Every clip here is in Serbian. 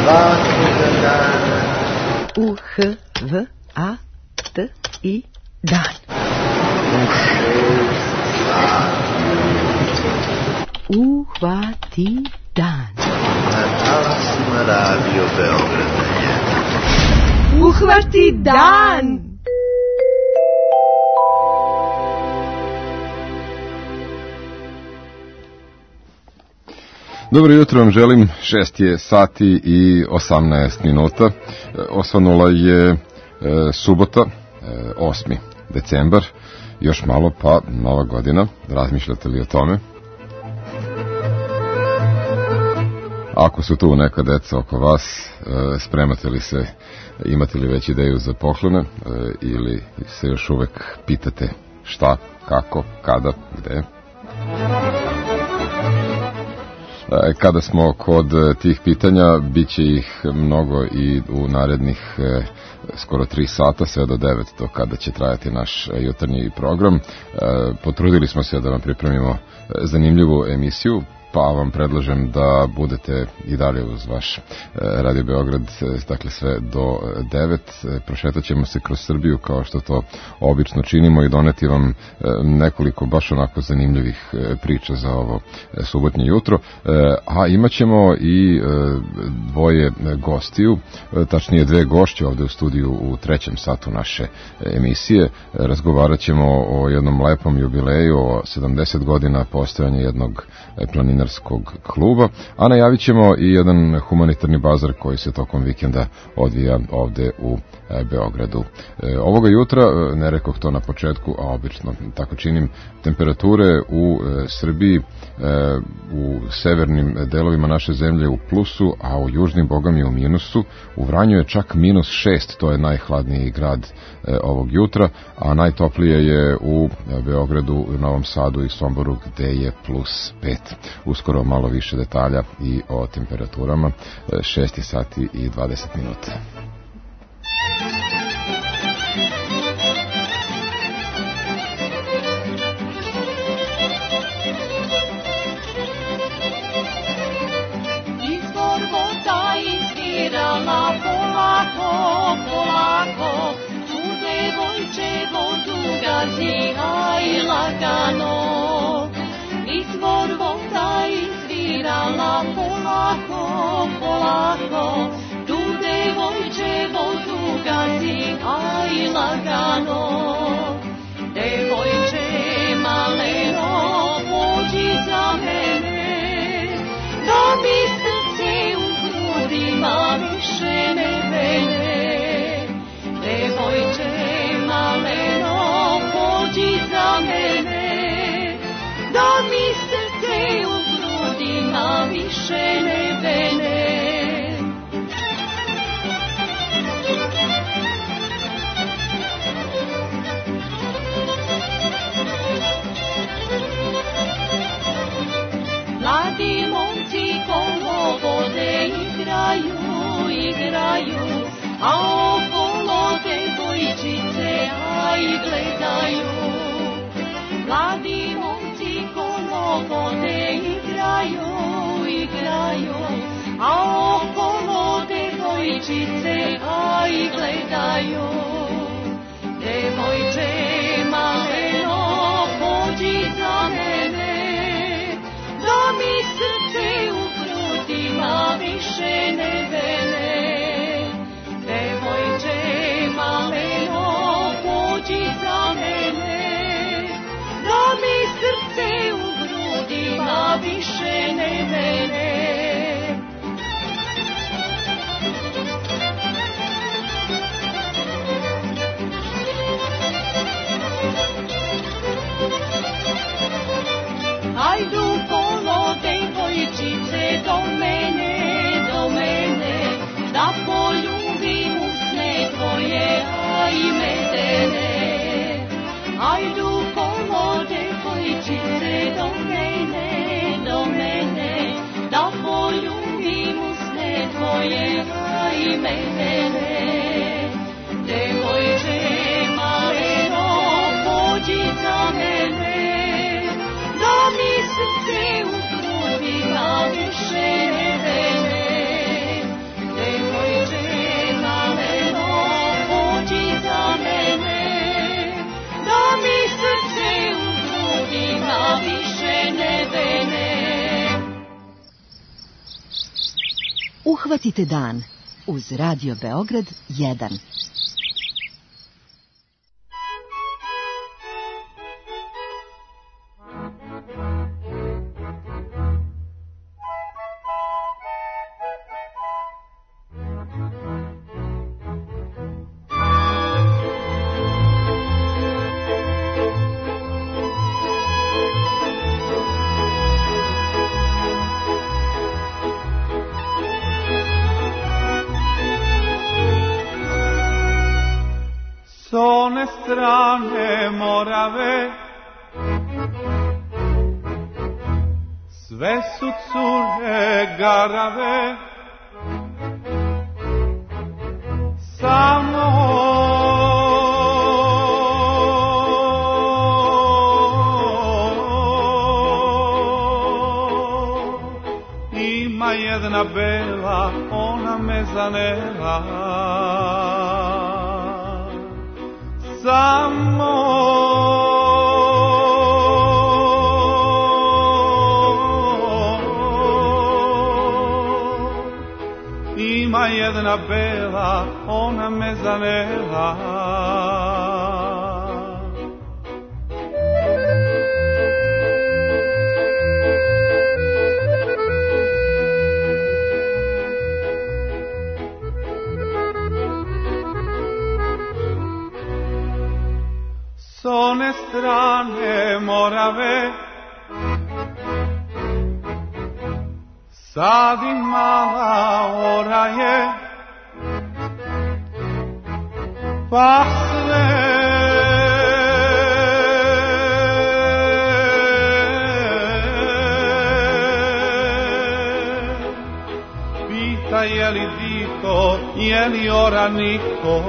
U-H-V-A-T-I dan. Uhvati dan. Na talasima Radio Beograda. Uhvati dan. Dobro jutro vam želim, 6 je sati i 18 minuta. Osvanula je subota, 8. decembar, još malo pa nova godina. Razmišljate li o tome? Ako su tu neka deca oko vas, spremate li se, imate li već ideju za poklone ili se još uvek pitate šta, kako, kada, gde? Kada smo kod tih pitanja, bit će ih mnogo i u narednih skoro 3 sata, sve do 9, do kada će trajati naš jutarnji program. Potrudili smo se da vam pripremimo zanimljivu emisiju, pa vam predlažem da budete i dalje uz vaš Radio Beograd, dakle sve do 9. Prošetat ćemo se kroz Srbiju kao što to obično činimo i doneti vam nekoliko baš onako zanimljivih priča za ovo subotnje jutro. A imat ćemo i dvoje gostiju, tačnije 2 gošće ovde u studiju u 3. satu naše emisije. Razgovarat ćemo o jednom lepom jubileju, o 70 godina postojanja jednog planinarskog kluba, a najavit ćemo i jedan humanitarni bazar koji se tokom vikenda odvija ovde u Beogradu. Ovoga jutra, ne rekoh to na početku, a obično tako činim, temperature u Srbiji, u severnim delovima naše zemlje u plusu, a u južnim bogami u minusu. U Vranju je čak -6, to je najhladniji grad ovog jutra, a najtoplije je u Beogradu, Novom Sadu i Somboru gde je +5. Uskoro malo više detalja i o temperaturama. 6 sati i 20 minuta. Izvor voda izvirala polako, polako, tu devojče vodu gazi, aj lagano. Izvor voda izvirala polako, polako, tu devojče vodu gazi, aj lagano. Devojče maleno, pođi za mene, da mi srce u grudima više ne vene. Devojče maleno, pođi za mene, da mi srce u grudima više ne vene. Mladi momci kolo vode igraju, igraju, a okolo devojčice aj gledaju. Mladi momci kolo vode igraju, igraju, a okolo devojčice aj gledaju. Devojče maleno, pođi za mene, da mi srce u grudima više ne vene. Devojče maleno, pođi za mene, da mi srce u grudima više ne vene. Hajdu kolo devojčice do mene, da poljubim usne tvoje, aj medene. Hajdu kolo devojčice do mene, da poljubim usne tvoje, aj medene. Devojče maleno, pođi za mene, da mi srce u grudima više ne vene. Uhvatite dan uz Radio Beograd 1. Strane Morave, sve su cure garave, samo ima jedna bela, ona me zanela. Samo ima jedna bela, ona me zanela. S one strane Morave sad i mala oraje, pa sve pita je li dito, je li ora niko,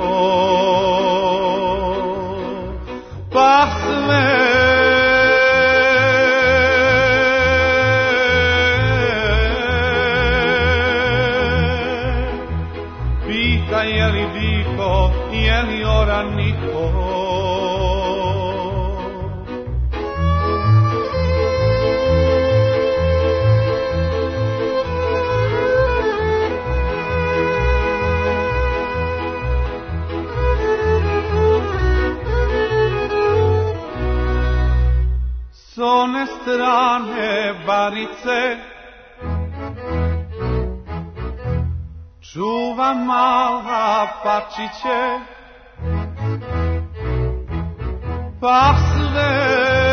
pa sve pita je li diko, je li ora niko. S one strane Barice čuva mala pačiće, pa sve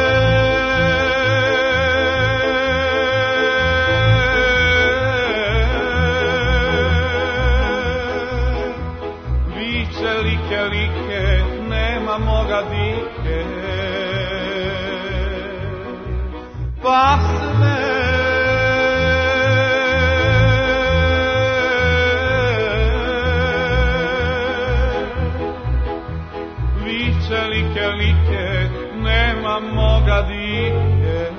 viče like like, nema moga dike, pa sve viče like like, nema moga dike.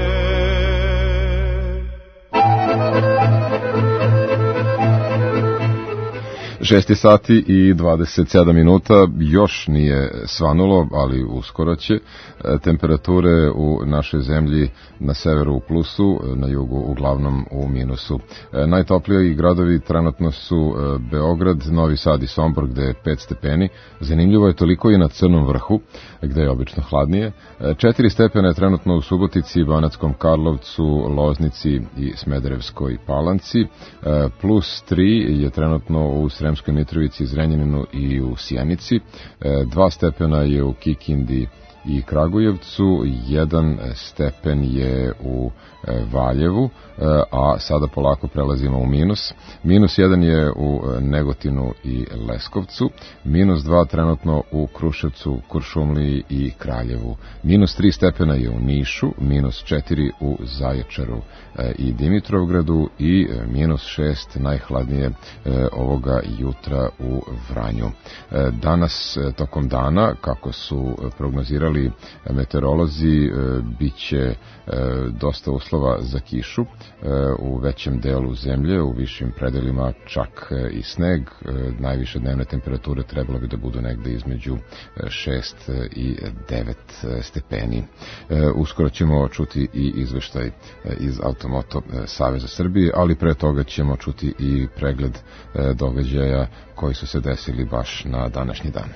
6 sati i 27 minuta, još nije svanulo, ali uskoro će. Temperature u našoj zemlji na severu u plusu, na jugu uglavnom u minusu. Najtopliji gradovi trenutno su Beograd, Novi Sad i Sombor, gde je 5 stepeni. Zanimljivo je toliko i na Crnom vrhu, gde je obično hladnije. 4 stepena je trenutno u Subotici, Banackom Karlovcu, Loznici i Smederevskoj Palanci. Plus 3 je trenutno u Sremskoj Mitrovici, Zrenjaninu i u Sjenici. 2 stepena je u Kikindi i Kragujevcu, 1 stepen je u Valjevu, a sada polako prelazimo u minus. Minus 1 je u Negotinu i Leskovcu, minus 2 trenutno u Kruševcu, Kuršumliji i Kraljevu. Minus 3 stepena je u Nišu, minus 4 u Zaječaru i Dimitrovgradu i minus 6 najhladnije ovoga jutra u Vranju. Danas tokom dana, kako su prognozirali ali meteorolozi, bit će dosta uslova za kišu u većem delu zemlje, u višim predelima čak i sneg. Najviše dnevne temperature trebalo bi da budu negde između 6 i 9 stepeni. Uskoro ćemo čuti i izveštaj iz Automoto Saveza Srbije, ali pre toga ćemo čuti i pregled događaja koji su se desili baš na današnji dan.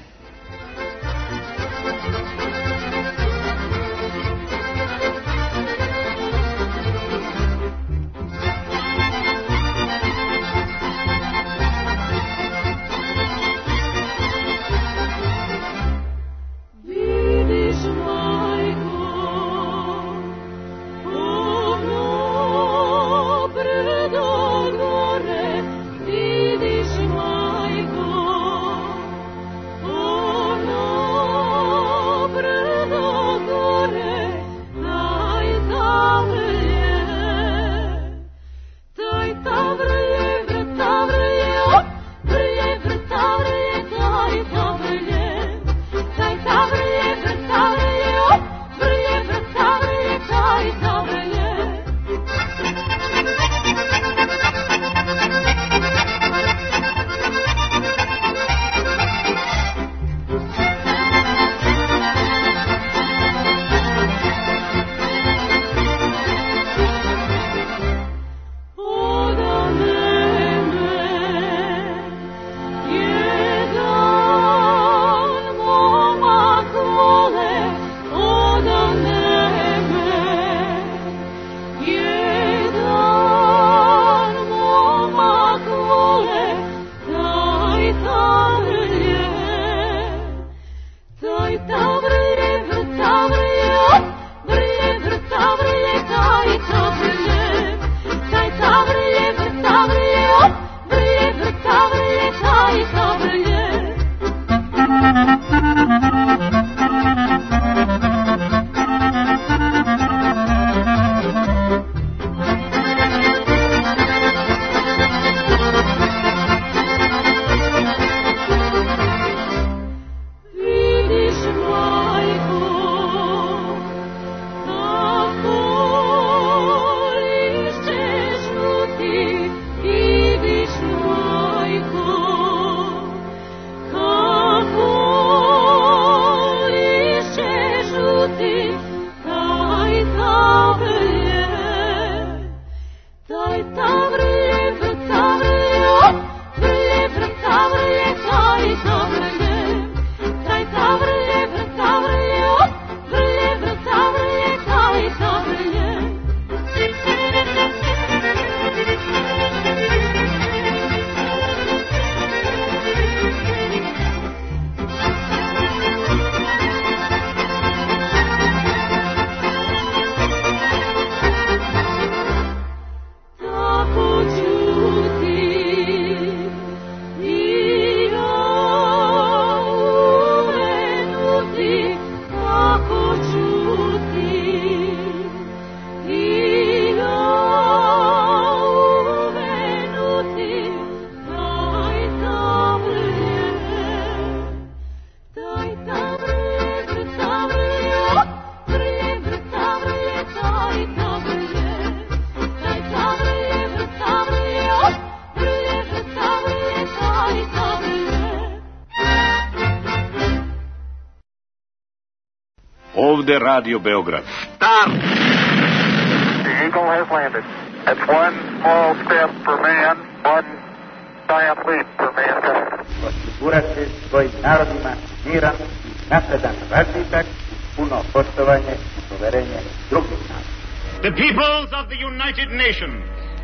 Ovde Radio Beograd. Start! The Eagle has landed. That's one small step for man, one giant leap for mankind. Osigurati svojim narodima miran i napredan razvitak, puno poštovanje i poverenje drugih naroda. The peoples of the United Nations,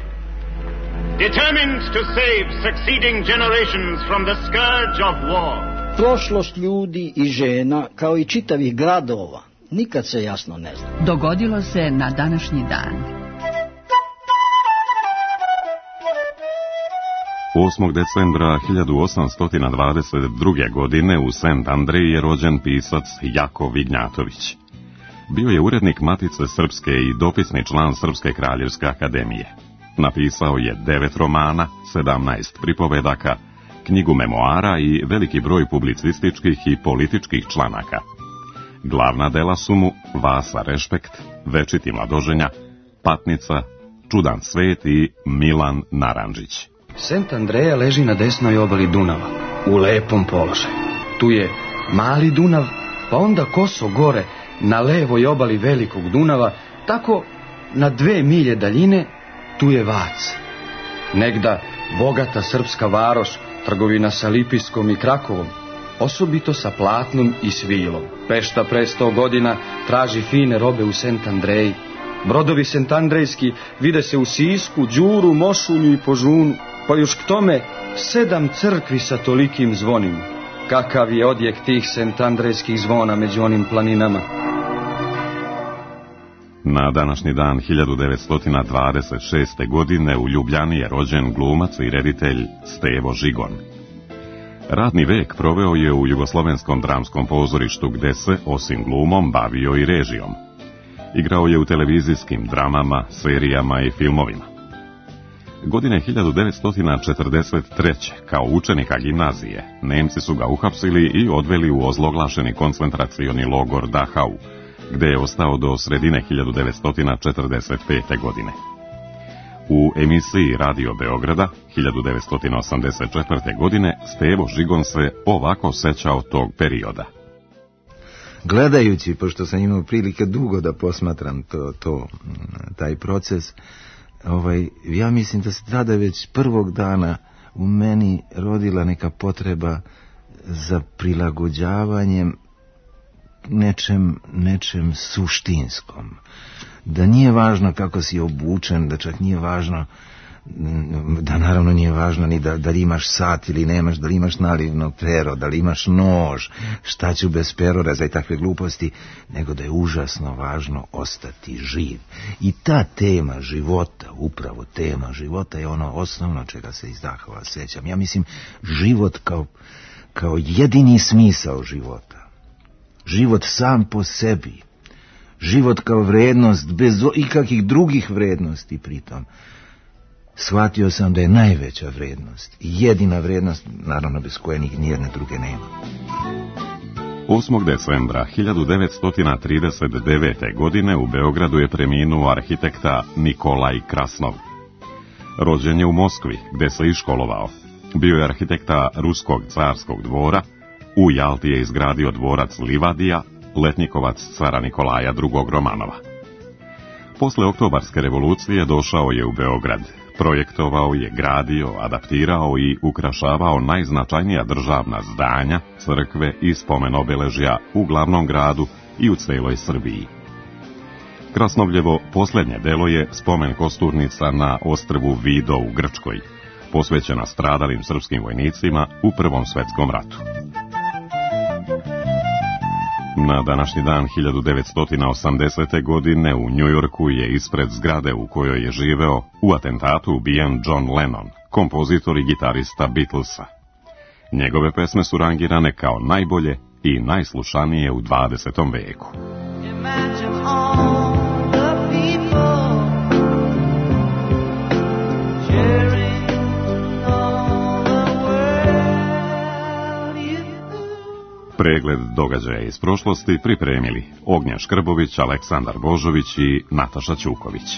determined to save succeeding generations from the scourge of war. Prošlost ljudi i žena, kao i čitavih gradova, nikad se jasno ne zna. Dogodilo se na današnji dan. 8. decembra 1822. godine u St. Andreji je rođen pisac Jakov Ignjatović. Bio je urednik Matice Srpske i dopisni član Srpske kraljevske akademije. Napisao je 9 romana, 17 pripovedaka, knjigu memoara i veliki broj publicističkih i političkih članaka. Glavna dela su mu Vasa Rešpekt, Večiti mladoženja, Patnica, Čudan svet i Milan Narandžić. Sent Andreja leži na desnoj obali Dunava, u lepom položaju. Tu je Mali Dunav, pa onda koso gore na levoj obali Velikog Dunava, tako na 2 milje daljine tu je Vac. Negda bogata srpska varoš, trgovina sa Lipijskom i Krakovom, osobito sa platnom i svilom. Pešta pre 100 godina traži fine robe u Sent Andreji. Brodovi sentandrejski vide se u Sisku, Đuru, Mošulju i Požunu, pa još k tome 7 crkvi sa tolikim zvonima. Kakav je odjek tih sentandrejskih zvona među onim planinama? Na današnji dan 1926. godine u Ljubljani je rođen glumac i reditelj Stevo Žigon. Radni vek proveo je u Jugoslovenskom dramskom pozorištu gde se, osim glumom, bavio i režijom. Igrao je u televizijskim dramama, serijama i filmovima. Godine 1943. kao učenika gimnazije, Nemci su ga uhapsili i odveli u ozloglašeni koncentracioni logor Dachau, gde je ostao do sredine 1945. godine. U emisiji Radio Beograda 1984. godine Stevo Žigon se ovako sećao tog perioda. Gledajući, pošto sam imao prilike dugo da posmatram taj proces, ja mislim da se tada već prvog dana u meni rodila neka potreba za prilagođavanjem nečem suštinskom. Da nije važno kako si obučen, da čak nije važno, da naravno nije važno ni da li imaš sat ili nemaš, da li imaš nalivno pero, da li imaš nož, šta ću bez peroreza i takve gluposti, nego da je užasno važno ostati živ. I ta tema života, upravo tema života je ono osnovno čega se iz Dachova sećam. Ja mislim život kao jedini smisao života. Život sam po sebi. Život kao vrednost, bez ikakvih drugih vrednosti pritom. Shvatio sam da je najveća vrednost, jedina vrednost, naravno bez koje nijedne druge nema. 8. decembra 1939. godine u Beogradu je preminuo arhitekta Nikolaj Krasnov. Rođen je u Moskvi, gde se iškolovao. Bio je arhitekta Ruskog carskog dvora, u Jalti je izgradio dvorac Livadija, letnjikovac cara Nikolaja II. Romanova. Posle Oktobarske revolucije došao je u Beograd. Projektovao je, gradio, adaptirao i ukrašavao najznačajnija državna zdanja, crkve i spomen-obeležja u glavnom gradu i u celoj Srbiji. Krasnovljevo posljednje delo je spomen kosturnica na ostrvu Vido u Grčkoj, posvećena stradalim srpskim vojnicima u Prvom svetskom ratu. Na današnji dan 1980. godine u Njujorku je ispred zgrade u kojoj je živeo u atentatu ubijen John Lennon, kompozitor i gitarista Beatlesa. Njegove pesme su rangirane kao najbolje i najslušanije u 20. veku. Pregled događaja iz prošlosti pripremili Ognjen Škrbović, Aleksandar Božović i Nataša Ćuković.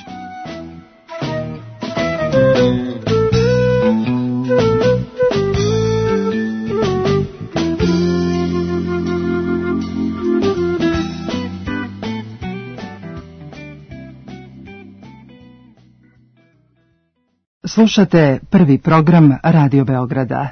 Slušate prvi program Radio Beograda.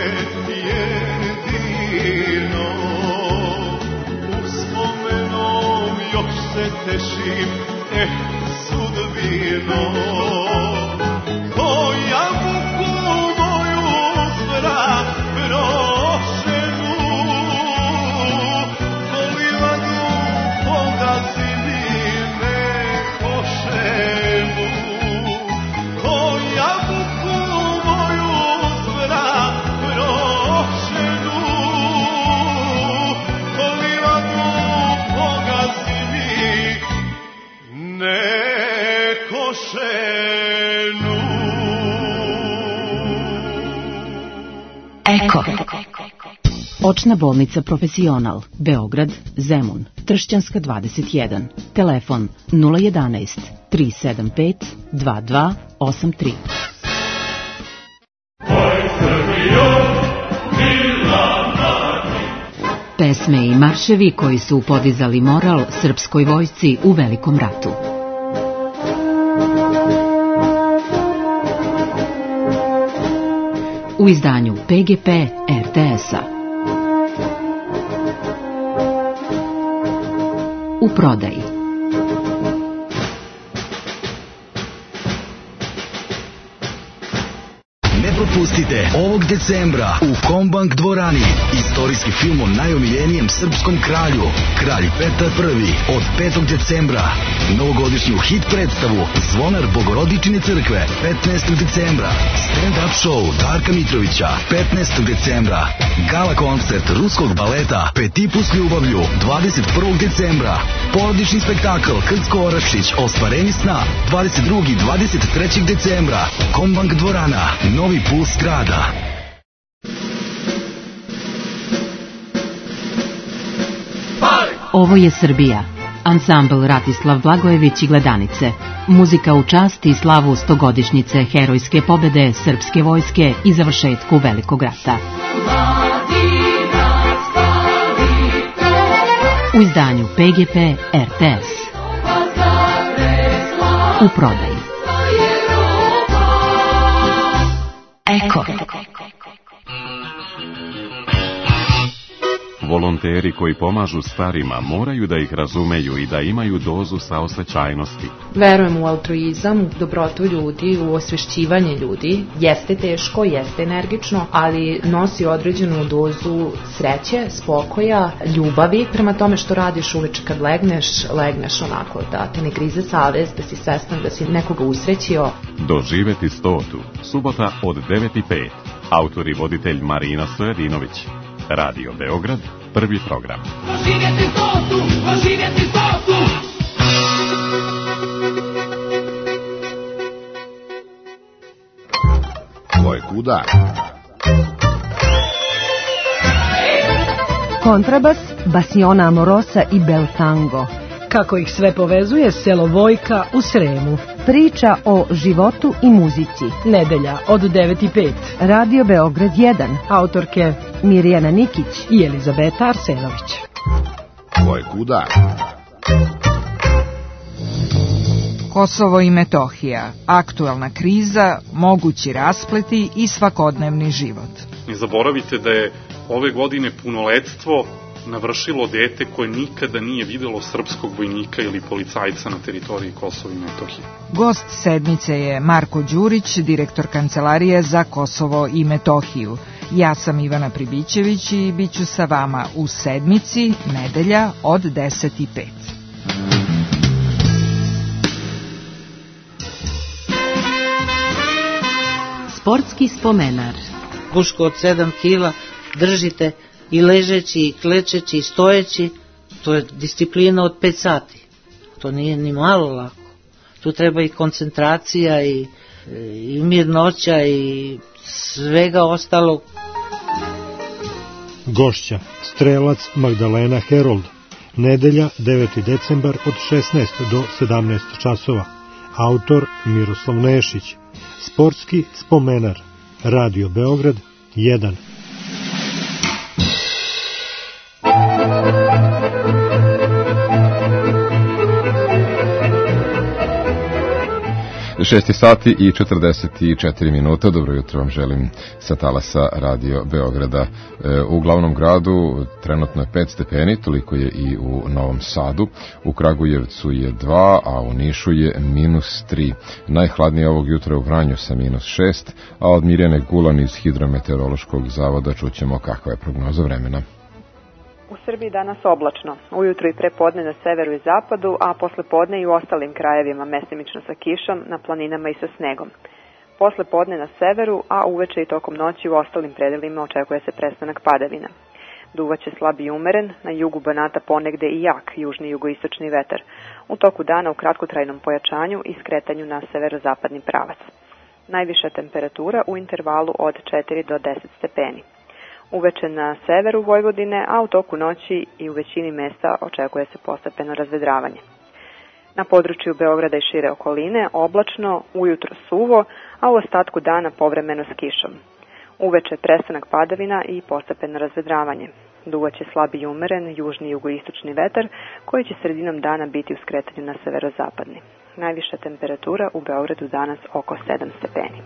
jedino, uspomenom još se tešim, sudbino. Ko jabuku moju zbra prošenu, ko livadu pogazi mi nekošenu. Ko jabuku moju zbra prošenu, ko livadu pogazi mi nekošenu. Eko. Očna bolnica Profesional, Beograd, Zemun, Tršćanska 21. Telefon 011 375 2283. Pesme i marševi koji su podizali moral srpskoj vojsci u Velikom ratu. U izdanju PGP RTS-a. U prodaji. Ne propustite ovog decembra u Kombank dvorani istorijski film o najomiljenijem srpskom kralju, Kralj Petar I, od 5. decembra. Novogodišnju hit predstavu Zvonar Bogorodičine crkve 15. decembra. Stand-up show Darka Mitrovića 15. decembra. Gala koncert ruskog baleta Petit s ljubavlju 21. decembra. Porodični spektakl Krcko Orašić Ostvarenje sna 22. i 23. decembra. Kombank dvorana, novi puls grada. Ovo je Srbija. Ansambl Ratislav Blagojević i Gledanice. Muzika u čast i slavu 100-godišnjice herojske pobede srpske vojske i završetku Velikog rata. U izdanju PGP RTS. U prodaji. Eko. Volonteri koji pomažu starima moraju da ih razumeju i da imaju dozu saosećajnosti. Verujem u altruizam, u dobrotu ljudi, u osvešćivanje ljudi. Jeste teško, jeste energično, ali nosi određenu dozu sreće, spokoja, ljubavi prema tome što radiš uveče kad legneš onako da te ne grize savest, da si svestan da si nekoga usrećio. Doživeti 100. Subota od 9:05. Autor i voditelj Marina Stojadinović. Radio Beograd, prvi program. Doživjeti 100, doživjeti 100. Ko je kuda? Kontrabas, Basiona Amorosa i Bel Tango. Kako ih sve povezuje selo Vojka u Sremu. Priča o životu i muzici. Nedelja od 9:05. Radio Beograd 1. Autorke Mirjana Nikić i Elizabeta Arsenović. Ko je kuda? Kosovo i Metohija, aktuelna kriza, mogući raspleti i svakodnevni život. Ne zaboravite da je ove godine punoletstvo navršilo dete koje nikada nije videlo srpskog vojnika ili policajca na teritoriji Kosova i Metohije. Gost sedmice je Marko Đurić, direktor Kancelarije za Kosovo i Metohiju. Ja sam Ivana Pribićević i bit ću sa vama u sedmici, nedelja od 10:05. Sportski spomenar. Pušku od 7 kila držite i ležeći, i klečeći, i stojeći, to je disciplina od 5 sati. To nije ni malo lako. Tu treba i koncentracija i mirnoća i svega ostalog. Gošća, strelac Magdalena Herold. Nedelja, 9. decembar od 16 do 17 časova. Autor Miroslav Nešić. Sportski spomenar. Radio Beograd 1. 6 sati i 44 minuta. Dobro jutro vam želim sa talasa Radio Beograda. U glavnom gradu trenutno je 5 stepeni, toliko je i u Novom Sadu. U Kragujevcu je 2, a u Nišu je -3. Najhladnije ovog jutra u Vranju sa -6, a od Mirjane Gulan iz Hidrometeorološkog zavoda čućemo kakva je prognoza vremena. U Srbiji danas oblačno, ujutru i prepodne na severu i zapadu, a posle podne i u ostalim krajevima mestimično sa kišom, na planinama i sa snegom. Posle podne na severu, a uveče i tokom noći u ostalim predelima očekuje se prestanak padavina. Duvaće slab i umeren, na jugu Banata ponegde i jak južni jugoistočni vetar. U toku dana u kratkotrajnom pojačanju i skretanju na severozapadni pravac. Najviša temperatura u intervalu od 4 do 10 stepeni. Uveče na severu Vojvodine, a u toku noći i u većini mesta očekuje se postepeno razvedravanje. Na području Beograda i šire okoline oblačno, ujutro suvo, a u ostatku dana povremeno s kišom. Uveče prestanak padavina i postepeno razvedravanje. Duvaće slab i umeren južni jugoistočni vetar koji će sredinom dana biti u skretanju na severozapadni. Najviša temperatura u Beogradu danas oko 7 stepeni.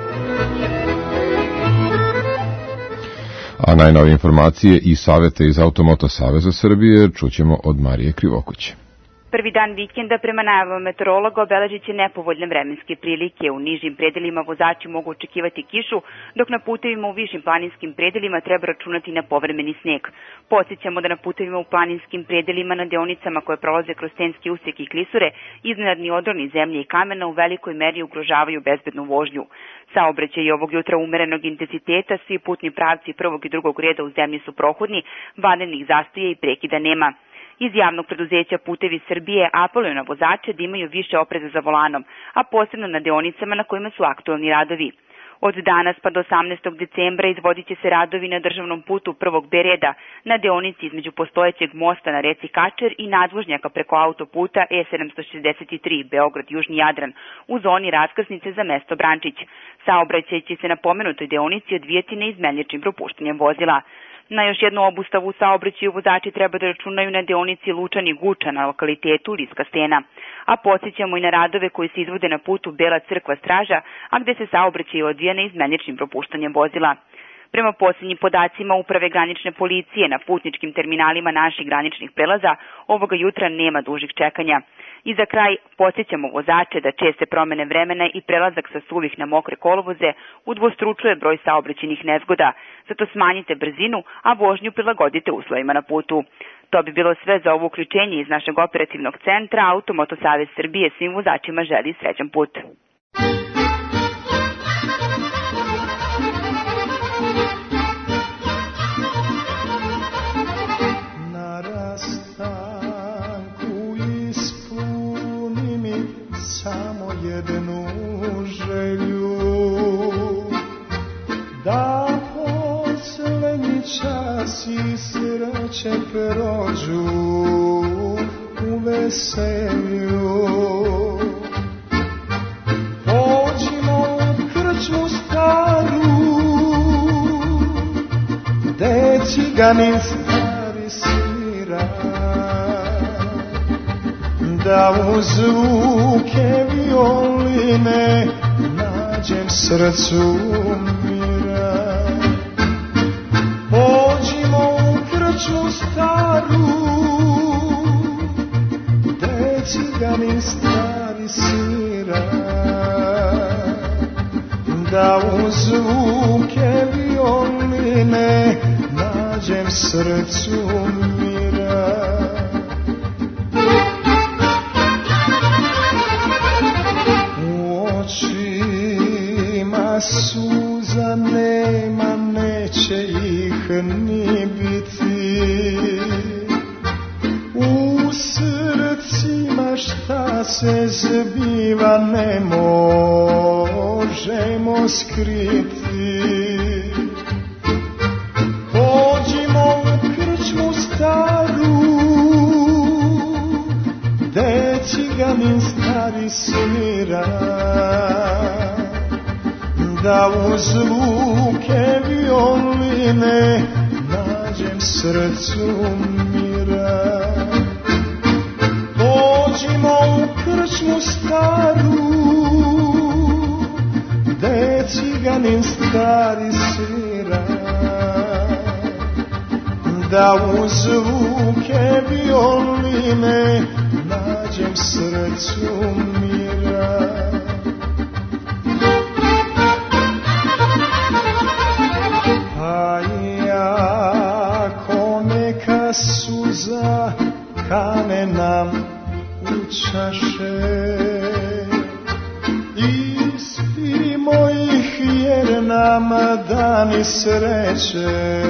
A najnovije informacije i savete iz Automoto Saveza Srbije čućemo od Marije Krivokuće. Prvi dan vikenda prema najavama meteorologa obeležit će nepovoljne vremenske prilike. U nižim predelima vozači mogu očekivati kišu, dok na putevima u višim planinskim predelima treba računati na povremeni sneg. Podsjećamo da na putevima u planinskim predelima na deonicama koje prolaze kroz Stenski usjek i Klisure, iznenadni odroni zemlje i kamena u velikoj meri ugrožavaju bezbednu vožnju. Saobraćaj je ovog jutra umerenog intenziteta, svi putni pravci prvog i drugog reda u zemlji su prohodni, vanrednih zastoja i prekida nema. Iz javnog preduzeća Putevi Srbije apeluju na vozače da imaju više opreza za volanom, a posebno na deonicama na kojima su aktualni radovi. Od danas pa do 18. decembra izvodit će se radovi na državnom putu prvog B reda, na deonici između postojećeg mosta na reci Kačer i nadvožnjaka preko autoputa E763 Beograd-Južni Jadran u zoni raskrsnice za mesto Brančić. Saobraćaj će se na pomenutoj deonici odvijati neizmenjačnim propuštanjem vozila. Na još jednu obustavu u saobraćaju vozači treba da računaju na deonici Lučani Guča na lokalitetu Liska Stena. A podsjećamo i na radove koji se izvode na putu Bela Crkva Straža, a gde se saobraćaj odvija neizmenjačnim propuštanjem vozila. Prema posljednjim podacima Uprave granične policije na putničkim terminalima naših graničnih prelaza ovoga jutra nema dužih čekanja. I za kraj podsjećamo vozače da česte promene vremena i prelazak sa suvih na mokre kolovoze udvostručuje broj saobraćajnih nezgoda. Zato smanjite brzinu, a vožnju prilagodite uslovima na putu. To bi bilo sve za ovo uključenje iz našeg operativnog centra. Automoto Savez Srbije svim vozačima želi srećan put. Samo jednu želju, da poslednji čas i sreće prođu u veselju. Pođimo u krčmu staru, gde ciganin stari svira, da u zvuke violine nađem srcu mira. Pođimo u krčmu staru, gde ciganin stari svira, da u zvuke violine nađem srcu mira. Suza nema, neće ih ni biti, u srcima šta se zbiva ne možemo skriti. Pođimo u krčmu staru, gde ciganin stari svira, da u zvuke violine nađem srcu mira. Pođimo u krčmu staru, ciganin stari svira, da uz zvuke violine nađem srcu mira. Pa ja ko neka suza kane nam u čaše, ispimo ih jer nam dani sreće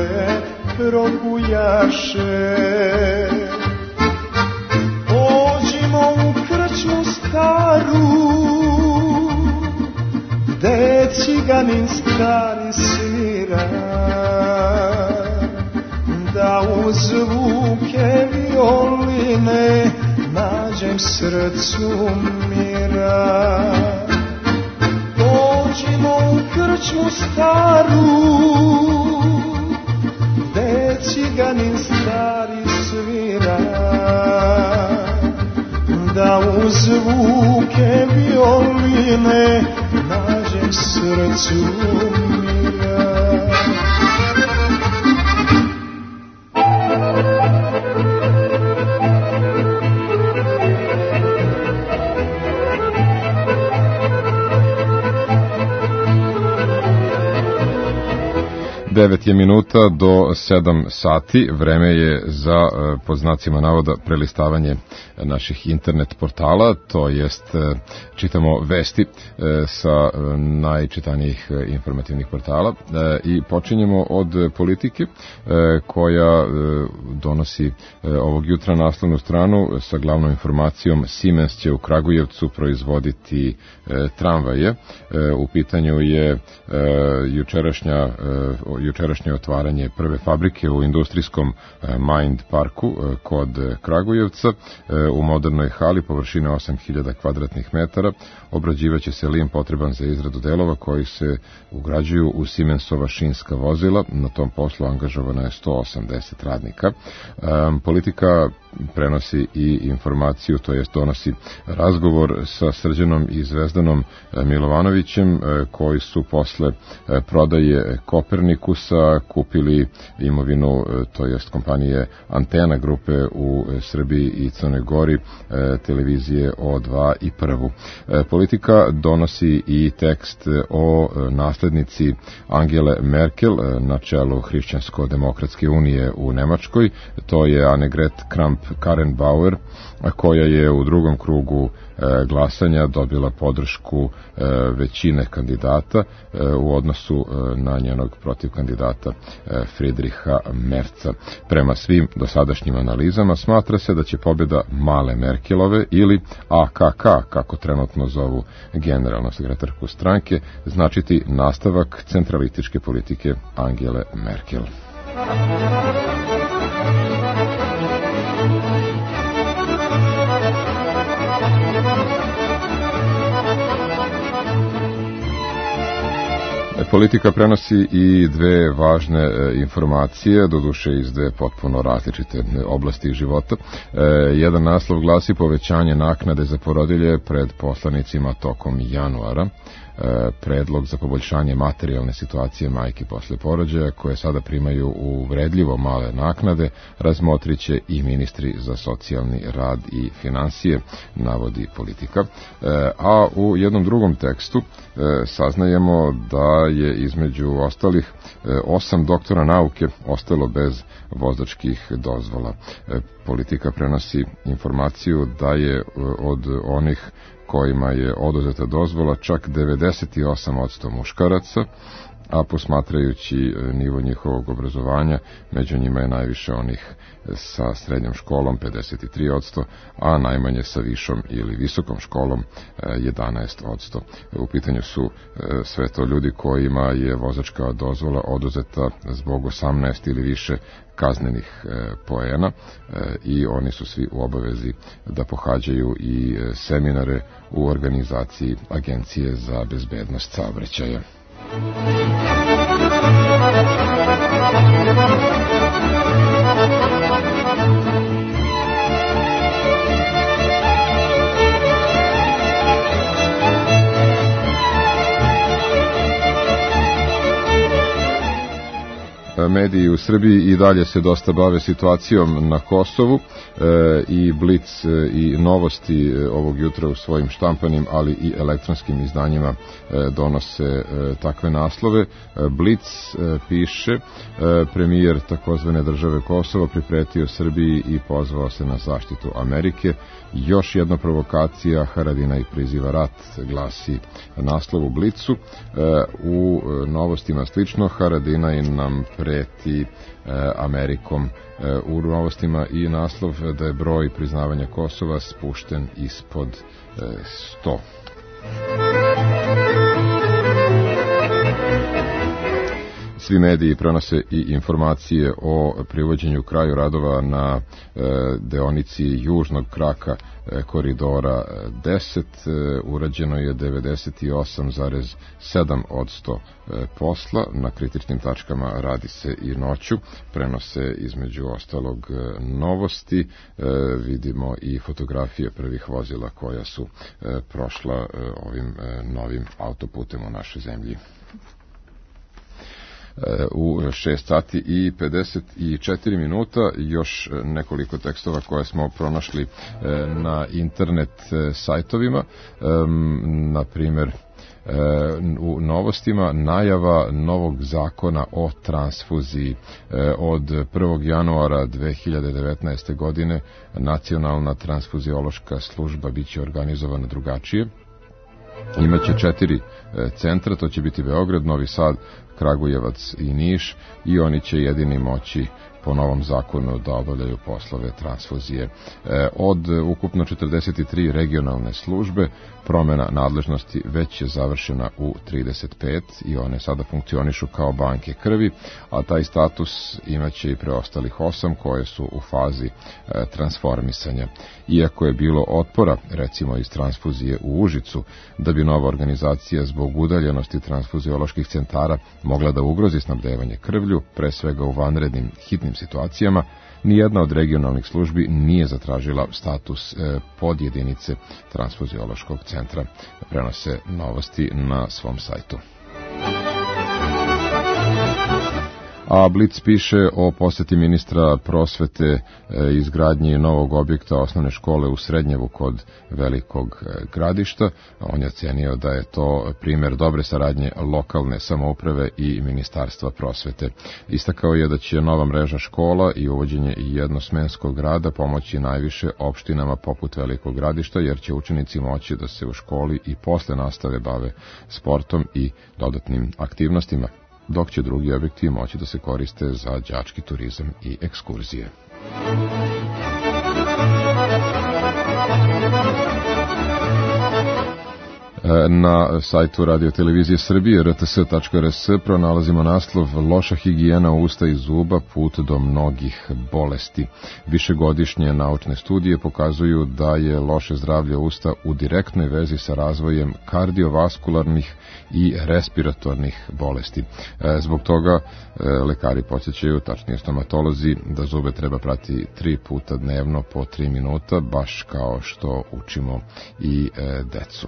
probujaše. Pođimo u krčmu staru, gde ciganin stari svira, da uz zvuke violine nađem srcu mira. Pođimo u krčmu staru, gde ciganin stari svira, da uz zvuke violine nađem srcu mira. 9 je minuta do 7 sati, vreme je za, pod znacima navoda, prelistavanje naših internet portala, to jest čitamo vesti sa najčitanijih informativnih portala i počinjemo od Politike koja donosi ovog jutra naslovnu stranu sa glavnom informacijom: Siemens će u Kragujevcu proizvoditi tramvaje. U pitanju je jučerašnje otvaranje prve fabrike u industrijskom Mind parku kod Kragujevca u modernoj hali površine 8000 kvadratnih metara. Obrađivaće se lim potreban za izradu delova koji se ugrađuju u Siemensova šinska vozila. Na tom poslu angažovano je 180 radnika. Politika prenosi i informaciju, to jest donosi razgovor sa Srđanom i Zvezdanom Milovanovićem, koji su posle prodaje Kopernikusa kupili imovinu, to jest kompanije Antena grupe u Srbiji i Crnoj Gori, televizije O2 i Prvu. Politika donosi i tekst o naslednici Angele Merkel na čelu Hrišćansko-demokratske unije u Nemačkoj. To je Annegret Kramp-Karrenbauer, koja je u drugom krugu glasanja dobila podršku većine kandidata u odnosu na njenog protivkandidata Friedricha Merza. Prema svim dosadašnjim analizama smatra se da će pobjeda male Merkelove ili AKK, kako trenutno zovu generalnu sekretarku stranke, značiti nastavak centralističke politike Angele Merkel. Politika prenosi i dve važne informacije, doduše iz dve potpuno različite oblasti života. Jedan naslov glasi: povećanje naknade za porodilje pred poslanicima tokom januara. Predlog za poboljšanje materijalne situacije majke posle porođaja, koje sada primaju uvredljivo male naknade, razmotriće i ministri za socijalni rad i finansije, navodi Politika. A u jednom drugom tekstu saznajemo da je između ostalih 8 doktora nauke ostalo bez vozačkih dozvola. Politika prenosi informaciju da je od onih kojima je oduzeta dozvola čak 98% muškaraca, a posmatrajući nivo njihovog obrazovanja, među njima je najviše onih sa srednjom školom 53%, a najmanje sa višom ili visokom školom 11%. U pitanju su sve to ljudi kojima je vozačka dozvola oduzeta zbog 18 ili više kaznenih poena i oni su svi u obavezi da pohađaju i seminare u organizaciji Agencije za bezbednost saobraćaja. mediji u Srbiji i dalje se dosta bave situacijom na Kosovu i Blic i Novosti ovog jutra u svojim štampanim, ali i elektronskim izdanjima donose takve naslove. Blic piše, premijer takozvane države Kosova pripretio Srbiji i pozvao se na zaštitu Amerike. Još jedna provokacija, Haradinaj priziva rat, glasi naslov u Blicu. U Novostima slično, Haradinaj nam preti Amerikom. U Novostima i naslov da je broj priznavanja Kosova spušten ispod 100. Svi mediji prenose i informacije o privođenju kraju radova na deonici južnog kraka koridora 10. Urađeno je 98,7% posla. Na kritičnim tačkama radi se i noću. Prenose između ostalog Novosti. Vidimo i fotografije prvih vozila koja su prošla ovim novim autoputem u našoj zemlji. U 6 sati i 54 minuta još nekoliko tekstova koje smo pronašli na internet sajtovima. Na primjer, u Novostima najava novog zakona o transfuziji. Od 1. januara 2019. godine Nacionalna transfuziološka služba biće organizovana drugačije. Imaće 4 centra, to će biti Beograd, Novi Sad, Kragujevac i Niš, i oni će jedini moći po novom zakonu da obavljaju poslove transfuzije. Od ukupno 43 regionalne službe promjena nadležnosti već je završena u 35 i one sada funkcionišu kao banke krvi, a taj status imaće i preostalih 8 koje su u fazi transformisanja. Iako je bilo otpora, recimo iz transfuzije u Užicu, da bi nova organizacija zbog udaljenosti transfuzioloških centara mogla da ugrozi snabdevanje krvlju, pre svega u vanrednim hitnim situacijama, nijedna od regionalnih službi nije zatražila status podjedinice transfuziološkog centra, prenose Novosti na svom sajtu. A Blic piše o poseti ministra prosvete izgradnji novog objekta osnovne škole u Srednjevu kod Velikog Gradišta. On je ocenio da je to primjer dobre saradnje lokalne samouprave i ministarstva prosvete. Istakao je da će nova mreža škola i uvođenje jednosmenskog rada pomoći najviše opštinama poput Velikog Gradišta, jer će učenici moći da se u školi i posle nastave bave sportom i dodatnim aktivnostima, dok će drugi objekti moći da se koriste za đački turizam i ekskurzije. Na sajtu Radio Televizije Srbije rts.rs pronalazimo naslov Loša higijena usta i zuba put do mnogih bolesti. Višegodišnje naučne studije pokazuju da je loše zdravlje usta u direktnoj vezi sa razvojem kardiovaskularnih i respiratornih bolesti. Zbog toga lekari podsjećaju, tačnije stomatolozi, da zube treba prati 3 puta dnevno po 3 minuta, baš kao što učimo i decu.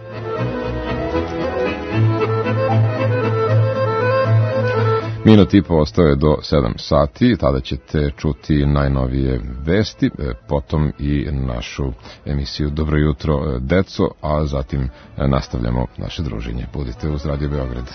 Minut i po ostao je do 7 sati, tada ćete čuti najnovije vesti, potom i našu emisiju Dobro jutro, deco, a zatim nastavljamo naše druženje. Budite uz Radio Beograd.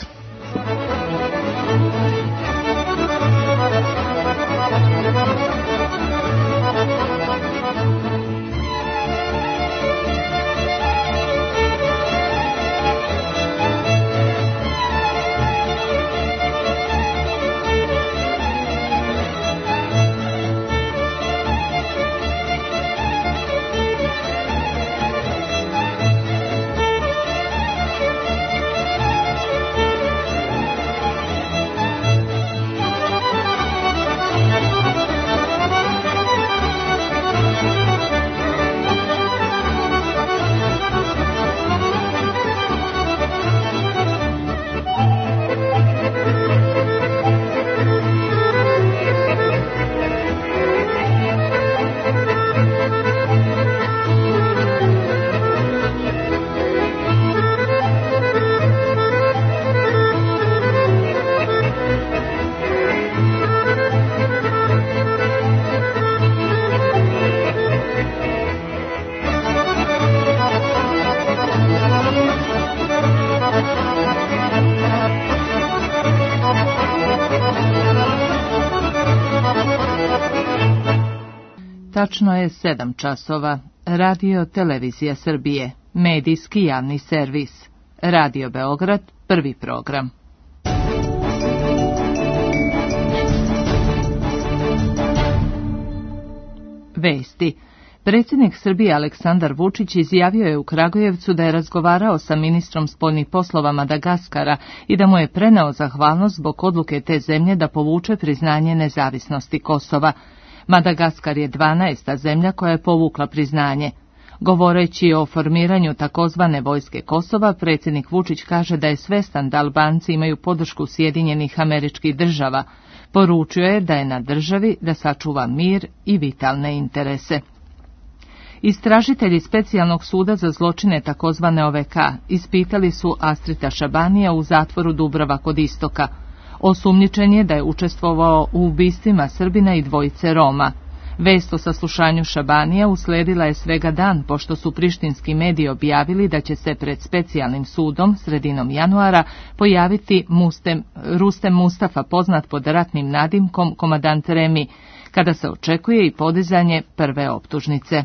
Tačno je 7 časova. Radio Televizija Srbije. Medijski javni servis. Radio Beograd, prvi program. Vesti. Predsjednik Srbije Aleksandar Vučić izjavio je u Kragujevcu da je razgovarao sa ministrom spoljnih poslova Madagaskara i da mu je preneo zahvalnost zbog odluke te zemlje da povuče priznanje nezavisnosti Kosova. Madagaskar je 12. zemlja koja je povukla priznanje. Govoreći o formiranju takozvane vojske Kosova, predsjednik Vučić kaže da je svestan da Albanci imaju podršku Sjedinjenih Američkih Država. Poručio je da je na državi da sačuva mir i vitalne interese. Istražitelji Specijalnog suda za zločine takozvane OVK ispitali su Astrita Šabanija u zatvoru Dubrava kod Istoka. Osumnjičen je da je učestvovao u ubistvima Srbina i dvojice Roma. Vest o saslušanju Šabanija usledila je svega dan, pošto su prištinski mediji objavili da će se pred Specijalnim sudom sredinom januara pojaviti Rustem Mustafa, poznat pod ratnim nadimkom Komadant Remi, kada se očekuje i podizanje prve optužnice.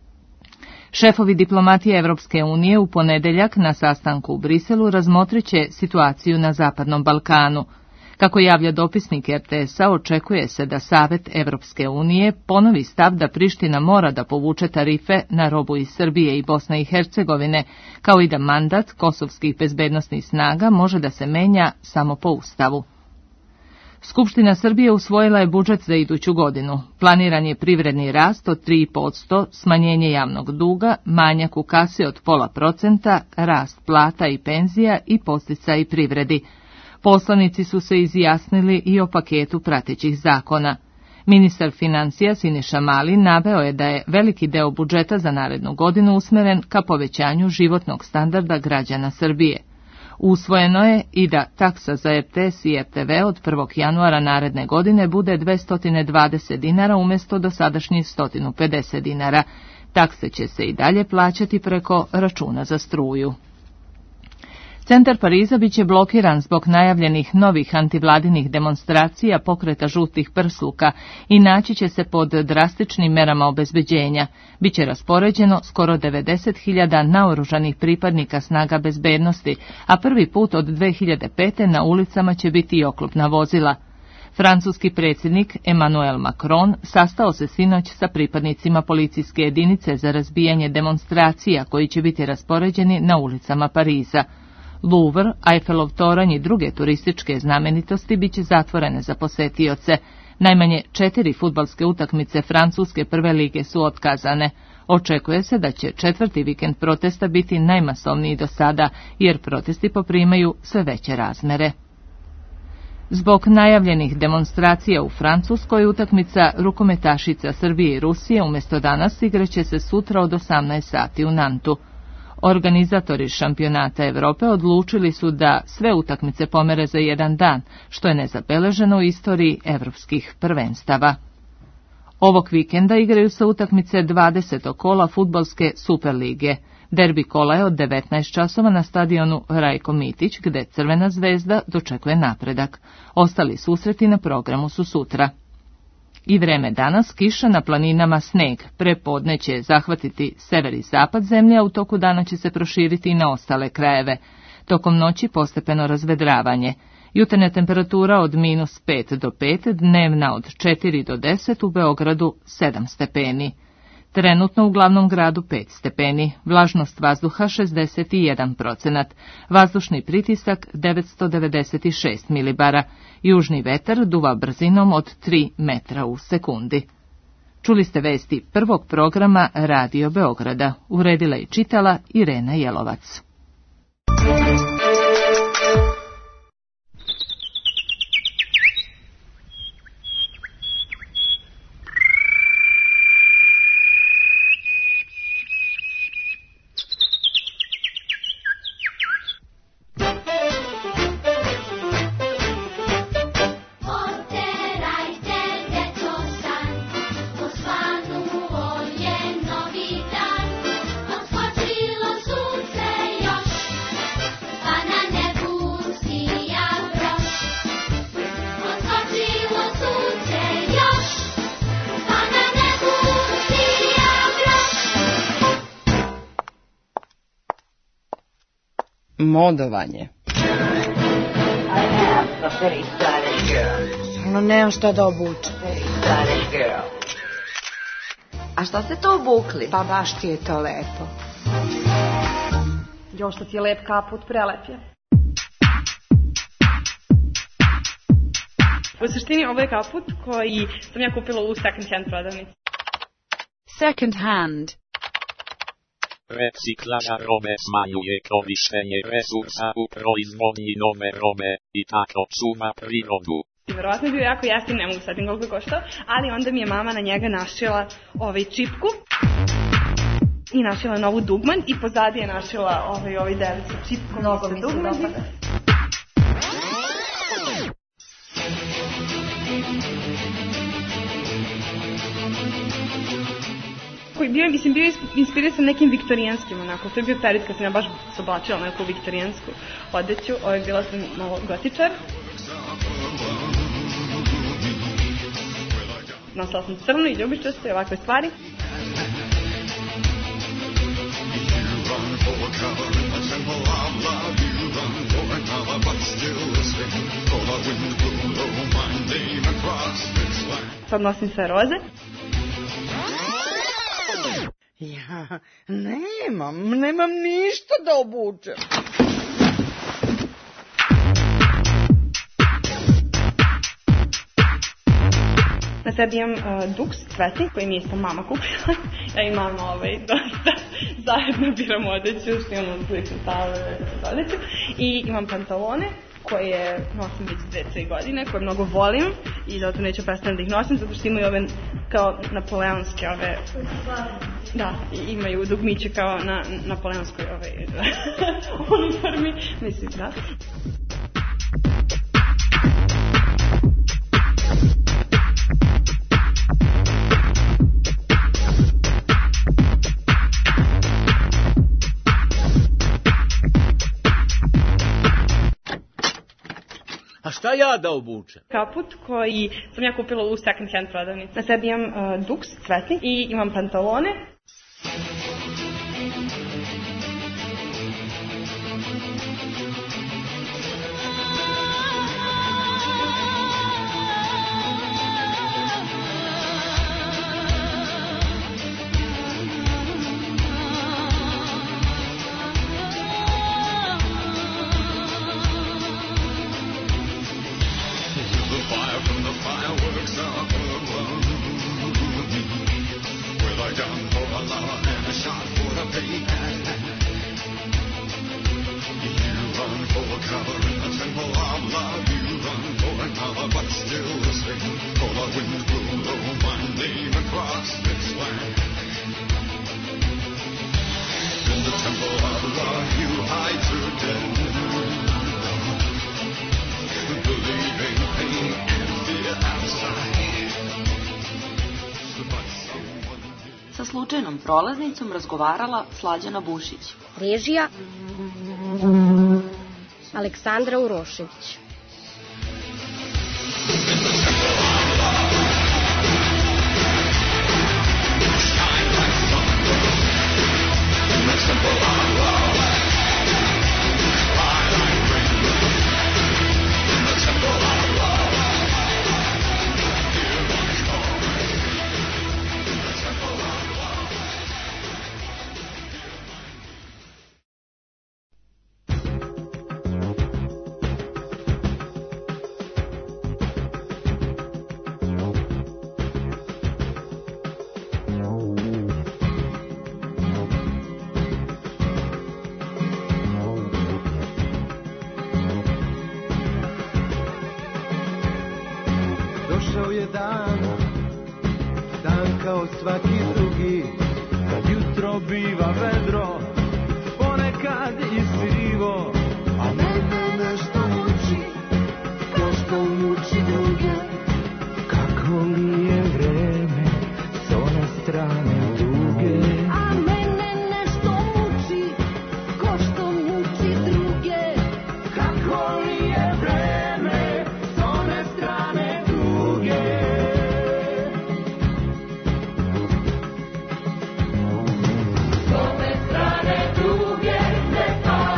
Šefovi diplomatije Evropske unije u ponedeljak na sastanku u Briselu razmotrit će situaciju na Zapadnom Balkanu. Kako javlja dopisnik RTS-a, očekuje se da Savet Evropske unije ponovi stav da Priština mora da povuče tarife na robu iz Srbije i Bosne i Hercegovine, kao i da mandat kosovskih bezbednosnih snaga može da se menja samo po Ustavu. Skupština Srbije usvojila je budžet za iduću godinu. Planiran je privredni rast od 3%, smanjenje javnog duga, manjak u kasi od 0,5%, rast plata i penzija i podsticaj privredi. Poslanici su se izjasnili i o paketu pratećih zakona. Ministar financija Siniša Mali naveo je da je veliki deo budžeta za narednu godinu usmeren ka povećanju životnog standarda građana Srbije. Usvojeno je i da taksa za RTS i RTV od 1. januara naredne godine bude 220 dinara umjesto dosadašnjih 150 dinara. Takse će se i dalje plaćati preko računa za struju. Centar Pariza biće blokiran zbog najavljenih novih antivladinih demonstracija pokreta žutih prsluka i naći će se pod drastičnim merama obezbeđenja. Biće raspoređeno skoro 90.000 naoružanih pripadnika snaga bezbednosti, a prvi put od 2005. na ulicama će biti i oklopna vozila. Francuski predsjednik Emmanuel Macron sastao se sinoć sa pripadnicima policijske jedinice za razbijanje demonstracija koji će biti raspoređeni na ulicama Pariza. Louvre, Eiffelov toranj i druge turističke znamenitosti biće zatvorene za posetioce. Najmanje 4 fudbalske utakmice Francuske prve lige su otkazane. Očekuje se da će 4. vikend protesta biti najmasovniji do sada, jer protesti poprimaju sve veće razmere. Zbog najavljenih demonstracija u Francuskoj, utakmica rukometašica Srbije i Rusije umjesto danas igraće se sutra od 18 sati u Nantu. Organizatori šampionata Evrope odlučili su da sve utakmice pomere za jedan dan, što je nezabeleženo u istoriji evropskih prvenstava. Ovog vikenda igraju se utakmice 20. kola fudbalske Superlige. Derbi kola je od 19 časova na stadionu Rajko Mitić, gde Crvena zvezda dočekuje napredak. Ostali susreti na programu su sutra. I vreme danas, kiša, na planinama sneg. Prepodne će zahvatiti sever i zapad zemlje, a u toku dana će se proširiti i na ostale krajeve. Tokom noći postepeno razvedravanje. Jutarnja temperatura od -5 do 5, dnevna od 4 do 10, u Beogradu 7 stepeni. Trenutno u glavnom gradu 5 stepeni, vlažnost vazduha 61%, vazdušni pritisak 996 milibara, južni vetar duva brzinom od 3 metra u sekundi. Čuli ste vesti prvog programa Radio Beograda, uredila i čitala Irena Jelovac. Osvanuo je novi dan, odskočilo sunce. Modovanje. Ono nemam šta da obučem. A šta ste to obukli? Pa baš ti je to lepo. Još što ti je lep kaput, prelep je. U suštini ovo je kaput koji sam ja kupila u second hand prodavnici. Second hand. Reciklaža robe smanjuje korištenje resursa u proizvodnji nove robe i tako čuva prirodu. Verovatno je bio jako jeftin, ne mogu setim koliko je koštao, ali onda mi je mama na njega našila čipku i našila novu dugman i pozadi je našila ovaj delić sa čipkom. Mnogo mi se dopada. Bio je inspirisan nekim viktorijanskim, onako. To je bio period kad sam ja baš se oblačila neku viktorijansku odeću. Bila sam malo gotičar. Nosila sam crno i ljubičasto i ovakve stvari. Sad nosim sve roze. Ja nemam ništa da obučem. Na sebi imam duks cveti koji mi je isto mama kupila. Ja i mama dosta zajedno biram odeću, što imamo slične stave odeću. I imam pantalone koje nosim već 2-3 godine, koje mnogo volim i zato neću prestati da ih nosim, zato što imaju ove kao napoleonske da, imaju dugmiće kao na napoleonskoj uniformi, mislim, da. A šta ja da obučem? Kaput koji sam ja kupila u second hand prodavnici. Na sebi imam duks cvetni i imam pantalone. Sa slučajnom prolaznicom razgovarala Slađana Bušić. Režija Aleksandra Urošević. Došao je dan kao svaki drugi, kad jutro biva vedro, ponekad i sivo, a mene nešto muči, ko što muči druge. Kako li je vreme s one strane druge? A mene nešto muči, ko što muči druge. Kako li je vreme s one strane druge? S one strane druge ne pa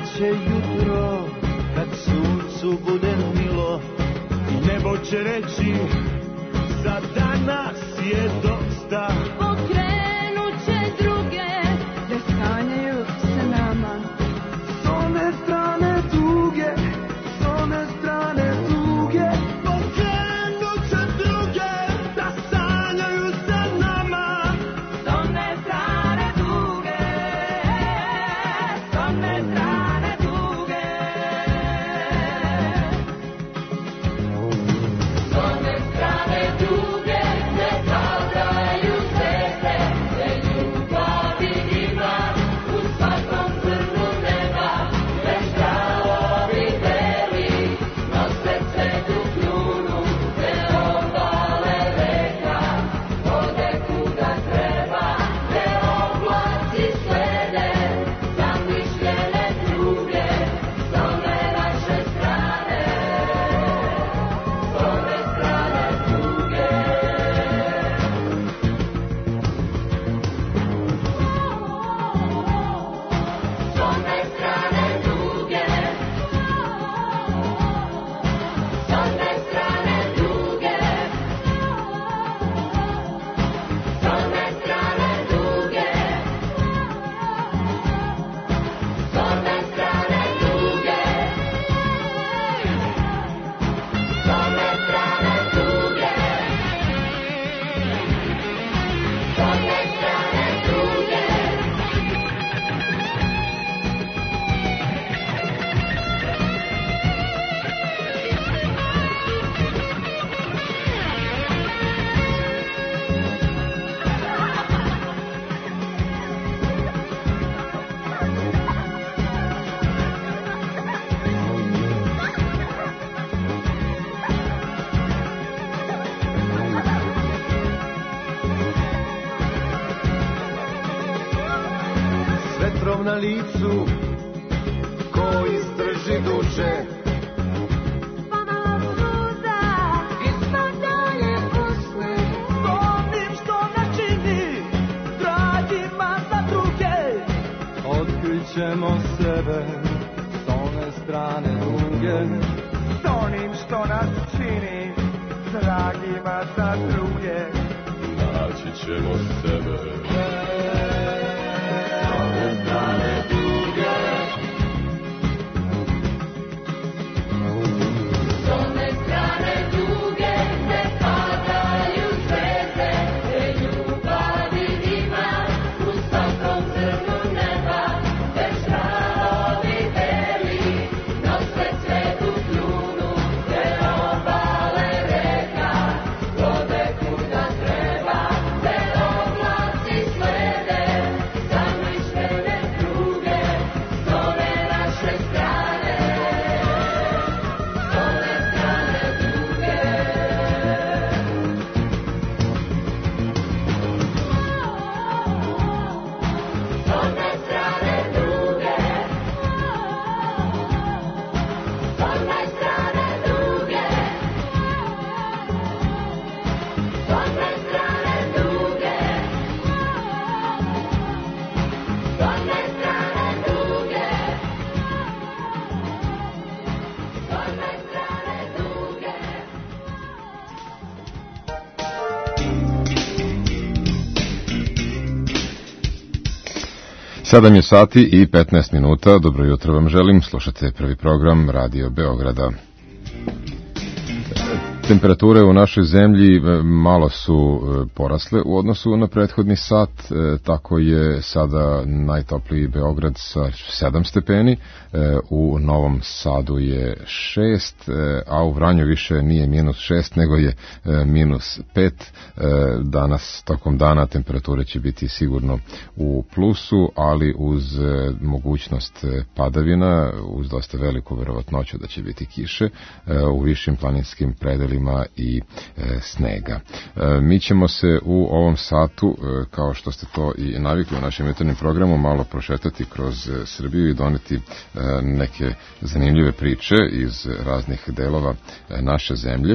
će jutro kad suncu bude milo i nebo će reći za danas je dosta. Pokrenut će druge da sanjaju sa nama. S one strane tuge, s one strane tuge, pokrenut će druge da sanjaju sa nama. S one strane tuge, s one strane tuge. S one strane tuge ne padaju zvijezde, te ljubavi ima u svakom crnu neba. Već travovi beli nose cvetu kljunu, te obale reka vode kuda treba, te oblaci slede zamišljene pruge, s one naše strane, s one strane tuge. S one strane tuge, s one strane tuge, s one strane tuge, s one strane tuge, s one strane tuge, s one strane tuge. S vetrom na licu, ko istrži duše, Pomalo suza, ispadanje usne, s onim što nas čini dragima za druge. Otkrićemo sebe s one strane duge, s onim što nas čini dragima za druge. Naći ćemo sebe s one strane duge. s one strane tuge ne padaju zvijezde, te ljubavi ima u svakom crnu neba. Već travovi beli nose cvetu kljunu, te obale reka vode kuda treba, te oblaci slede zamišljene pruge, s one naše strane, s one strane tuge. S one strane tuge, s one strane tuge, s one strane tuge, s one strane tuge, s one strane tuge. 7 je sati i 15 minuta. Dobro jutro vam želim. Slušate prvi program Radio Beograda. Temperature u našoj zemlji malo su porasle u odnosu na prethodni sat, tako je sada najtopliji Beograd sa 7 stepeni, u Novom Sadu je 6, a u Vranju više nije -6, nego je -5. Danas, tokom dana, temperature će biti sigurno u plusu, ali uz mogućnost padavina, uz dosta veliku verovatnoću da će biti kiše u višim planinskim predelima predelima i snega. Mi ćemo se u ovom satu, kao što ste to i navikli u našem jutarnjem programu, malo prošetati kroz Srbiju i doneti neke zanimljive priče iz raznih delova naše zemlje.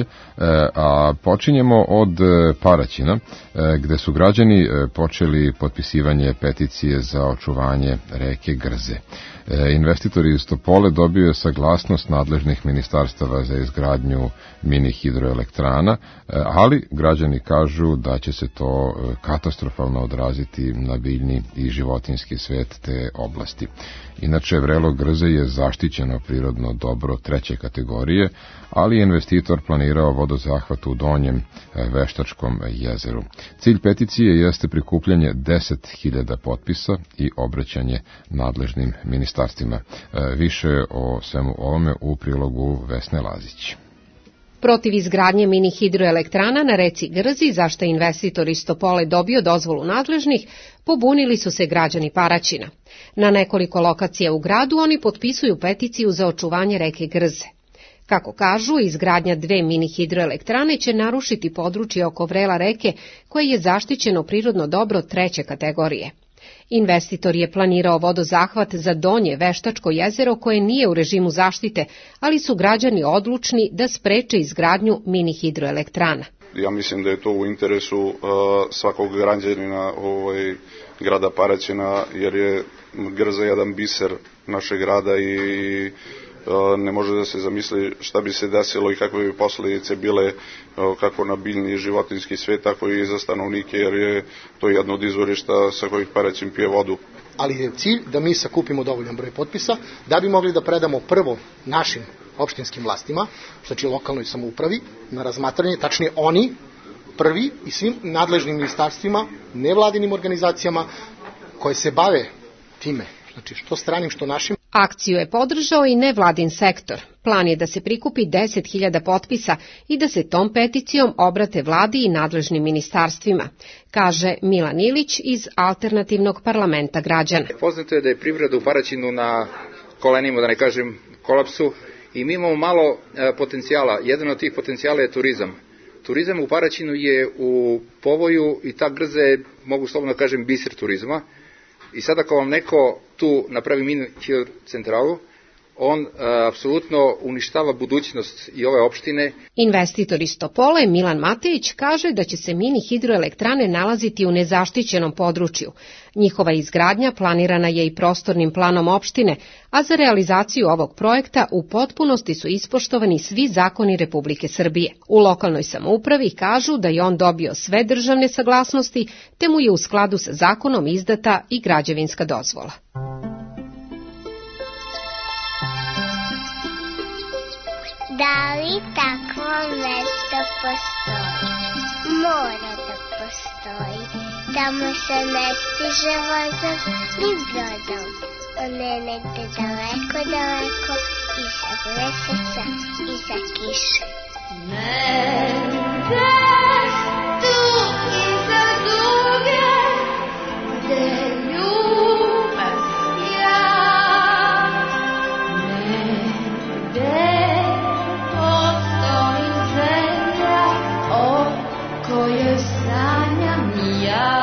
A počinjemo od Paraćina, gde su građani počeli potpisivanje peticije za očuvanje reke Grze. Investitor iz Topole dobio je saglasnost nadležnih ministarstava za izgradnju mini hidroelektrana, ali građani kažu da će se to katastrofalno odraziti na biljni i životinjski svet te oblasti. Inače, vrelo Grze je zaštićeno prirodno dobro 3. kategorije, ali je investitor planirao vodozahvat u Donjem Veštačkom jezeru. Cilj peticije jeste prikupljanje 10.000 potpisa i obraćanje nadležnim ministarstvima. Više o svemu ovome u prilogu Vesne Lazić. Protiv izgradnje mini hidroelektrana na reci Grzi, zašto je investitor iz Topole dobio dozvolu nadležnih, pobunili su se građani Paraćina. Na nekoliko lokacija u gradu oni potpisuju peticiju za očuvanje reke Grze. Kako kažu, izgradnja 2 mini hidroelektrane će narušiti područje oko vrela reke, koje je zaštićeno prirodno dobro 3. kategorije. Investitor je planirao vodozahvat za Donje Veštačko jezero koje nije u režimu zaštite, ali su građani odlučni da spreče izgradnju mini hidroelektrana. Ja mislim da je to u interesu svakog građanina grada Paraćina, jer je Grza jedan biser našeg grada i ne može da se zamisli šta bi se desilo i kakve bi posljedice bile kako na biljni i životinjski svet, tako i za stanovnike, jer je to jedno od izvorišta sa kojih Paraćin pije vodu. Ali je cilj da mi sakupimo dovoljan broj potpisa da bi mogli da predamo prvo našim opštinskim vlastima, znači lokalnoj samoupravi, na razmatranje, tačnije oni prvi i svim nadležnim ministarstvima, nevladinim organizacijama koje se bave time, znači što stranim, što našim. Akciju je podržao i nevladin sektor. Plan je da se prikupi 10.000 potpisa i da se tom peticijom obrate vladi i nadležnim ministarstvima, kaže Milan Ilić iz Alternativnog parlamenta građana. Poznato je da je privreda u Paraćinu na kolenima, da ne kažem kolapsu, i mi imamo malo potencijala. Jedan od tih potencijala je turizam. Turizam u Paraćinu je u povoju i ta Grza je, mogu slobodno da kažem, biser turizma. I sada kao neko tu napravi mini hidrocentralu, on apsolutno uništava budućnost i ove opštine. Investitor iz Topole Milan Matejić kaže da će se mini hidroelektrane nalaziti u nezaštićenom području. Njihova izgradnja planirana je i prostornim planom opštine, a za realizaciju ovog projekta u potpunosti su ispoštovani svi zakoni Republike Srbije. U lokalnoj samoupravi kažu da je on dobio sve državne saglasnosti, te mu je u skladu sa zakonom izdata i građevinska dozvola. Da li takvo mesto postoji? Mora da postoji. Tamo se ne stiže vozom ni brodom. On je negde daleko, daleko, iza meseca, iza kiše. Negde tu iza duge, gde ljubim ja. Negde koju sanjam ja.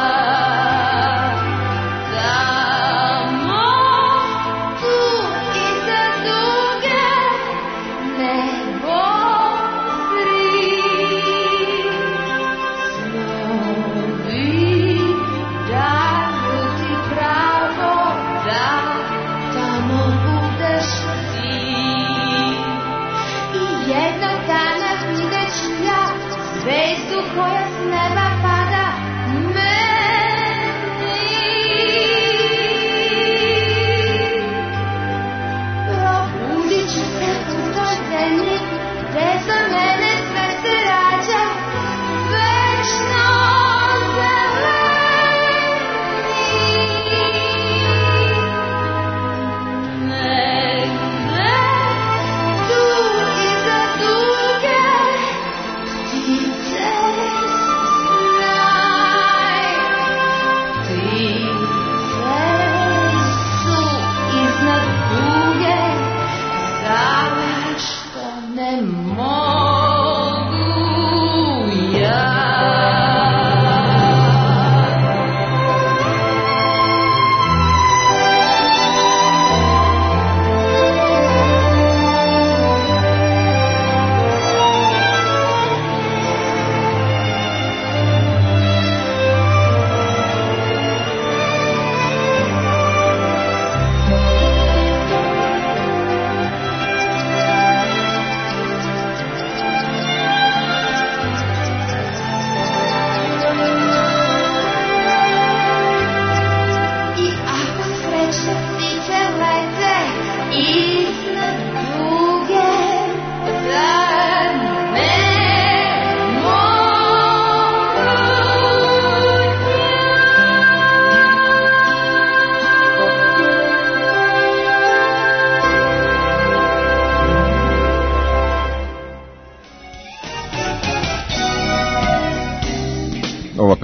Tamo, tu iza duge, nebo zri.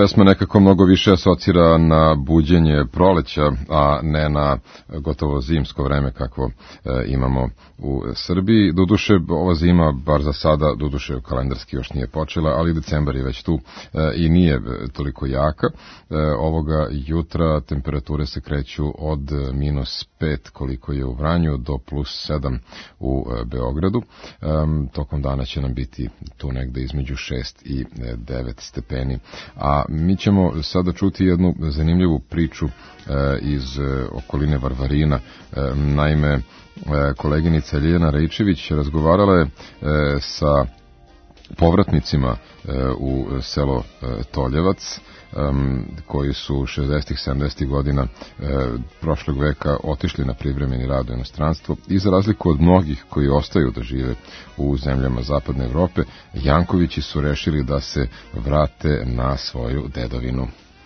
pesma nekako mnogo više asocira na buđenje proleća, a ne na gotovo zimsko vreme kakvo imamo u Srbiji. Doduše, ova zima, bar za sada, doduše kalendarski još nije počela, ali decembar je već tu i nije toliko jaka. Ovoga jutra temperature se kreću od -5 koliko je u Vranju do +7 u Beogradu. Tokom dana će nam biti tu negde između 6 i 9 stepeni. A mi ćemo sada čuti jednu zanimljivu priču iz okoline Varvarina. Naime, koleginica Ljiljana Rejčević razgovarala je sa povratnicima u selo Toljevac, koji su 60-ih, 70-ih godina prošlog veka otišli na privremeni rad u inostranstvo i za razliku od mnogih koji ostaju da žive u zemljama Zapadne Evrope, Jankovići su rešili da se vrate na svoju dedovinu.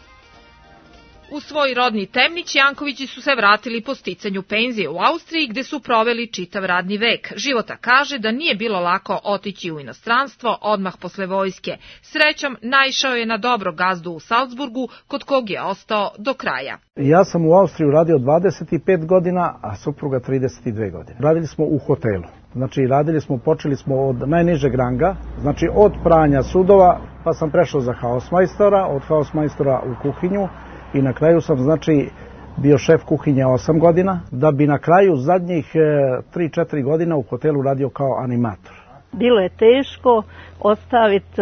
U svoj rodni Temnić Jankovići su se vratili po sticanju penzije u Austriji, gde su proveli čitav radni vek. Života kaže da nije bilo lako otići u inostranstvo odmah posle vojske. Srećom, naišao je na dobro gazdu u Salzburgu, kod kog je ostao do kraja. Ja sam u Austriju radio 25 godina, a supruga 32 godine. Radili smo u hotelu. Znači, počeli smo od najnižeg ranga, znači od pranja sudova, pa sam prešao za hausmajstora, od hausmajstora u kuhinju, i na kraju sam, znači, bio šef kuhinje 8 godina, da bi na kraju zadnjih 3-4 godina u hotelu radio kao animator. Bilo je teško ostaviti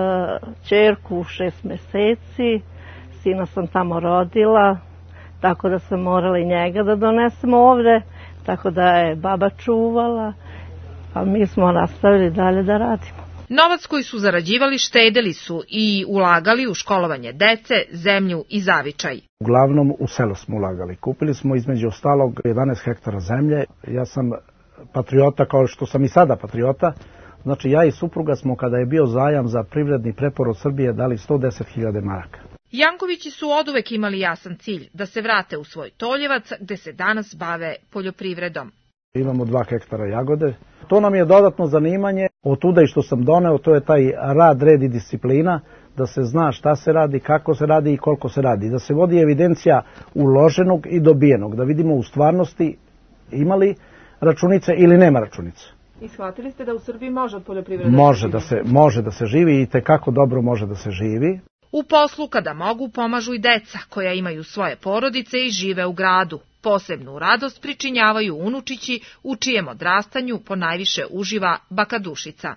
ćerku 6 meseci, sina sam tamo rodila, tako da sam morala i njega da donesemo ovde, tako da je baba čuvala, a mi smo nastavili dalje da radimo. Novac koji su zarađivali štedeli su i ulagali u školovanje dece, zemlju i zavičaj. Uglavnom u selo smo ulagali. Kupili smo između ostalog 11 hektara zemlje. Ja sam patriota kao što sam i sada patriota. Znači ja i supruga smo kada je bio zajam za privredni preporod Srbije dali 110.000 maraka. Jankovići su oduvek imali jasan cilj da se vrate u svoj Toljevac gde se danas bave poljoprivredom. Imamo 2 hektara jagode. To nam je dodatno zanimanje. Otuda i što sam doneo, to je taj rad, red i disciplina, da se zna šta se radi, kako se radi i koliko se radi. Da se vodi evidencija uloženog i dobijenog, da vidimo u stvarnosti ima li računice ili nema računice. I shvatili ste da u Srbiji može od poljoprivrede može da se živi i tekako dobro može da se živi. U poslu kada mogu pomažu i deca koja imaju svoje porodice i žive u gradu. Posebnu radost pričinjavaju unučići u čijem odrastanju ponajviše uživa baka Dušica.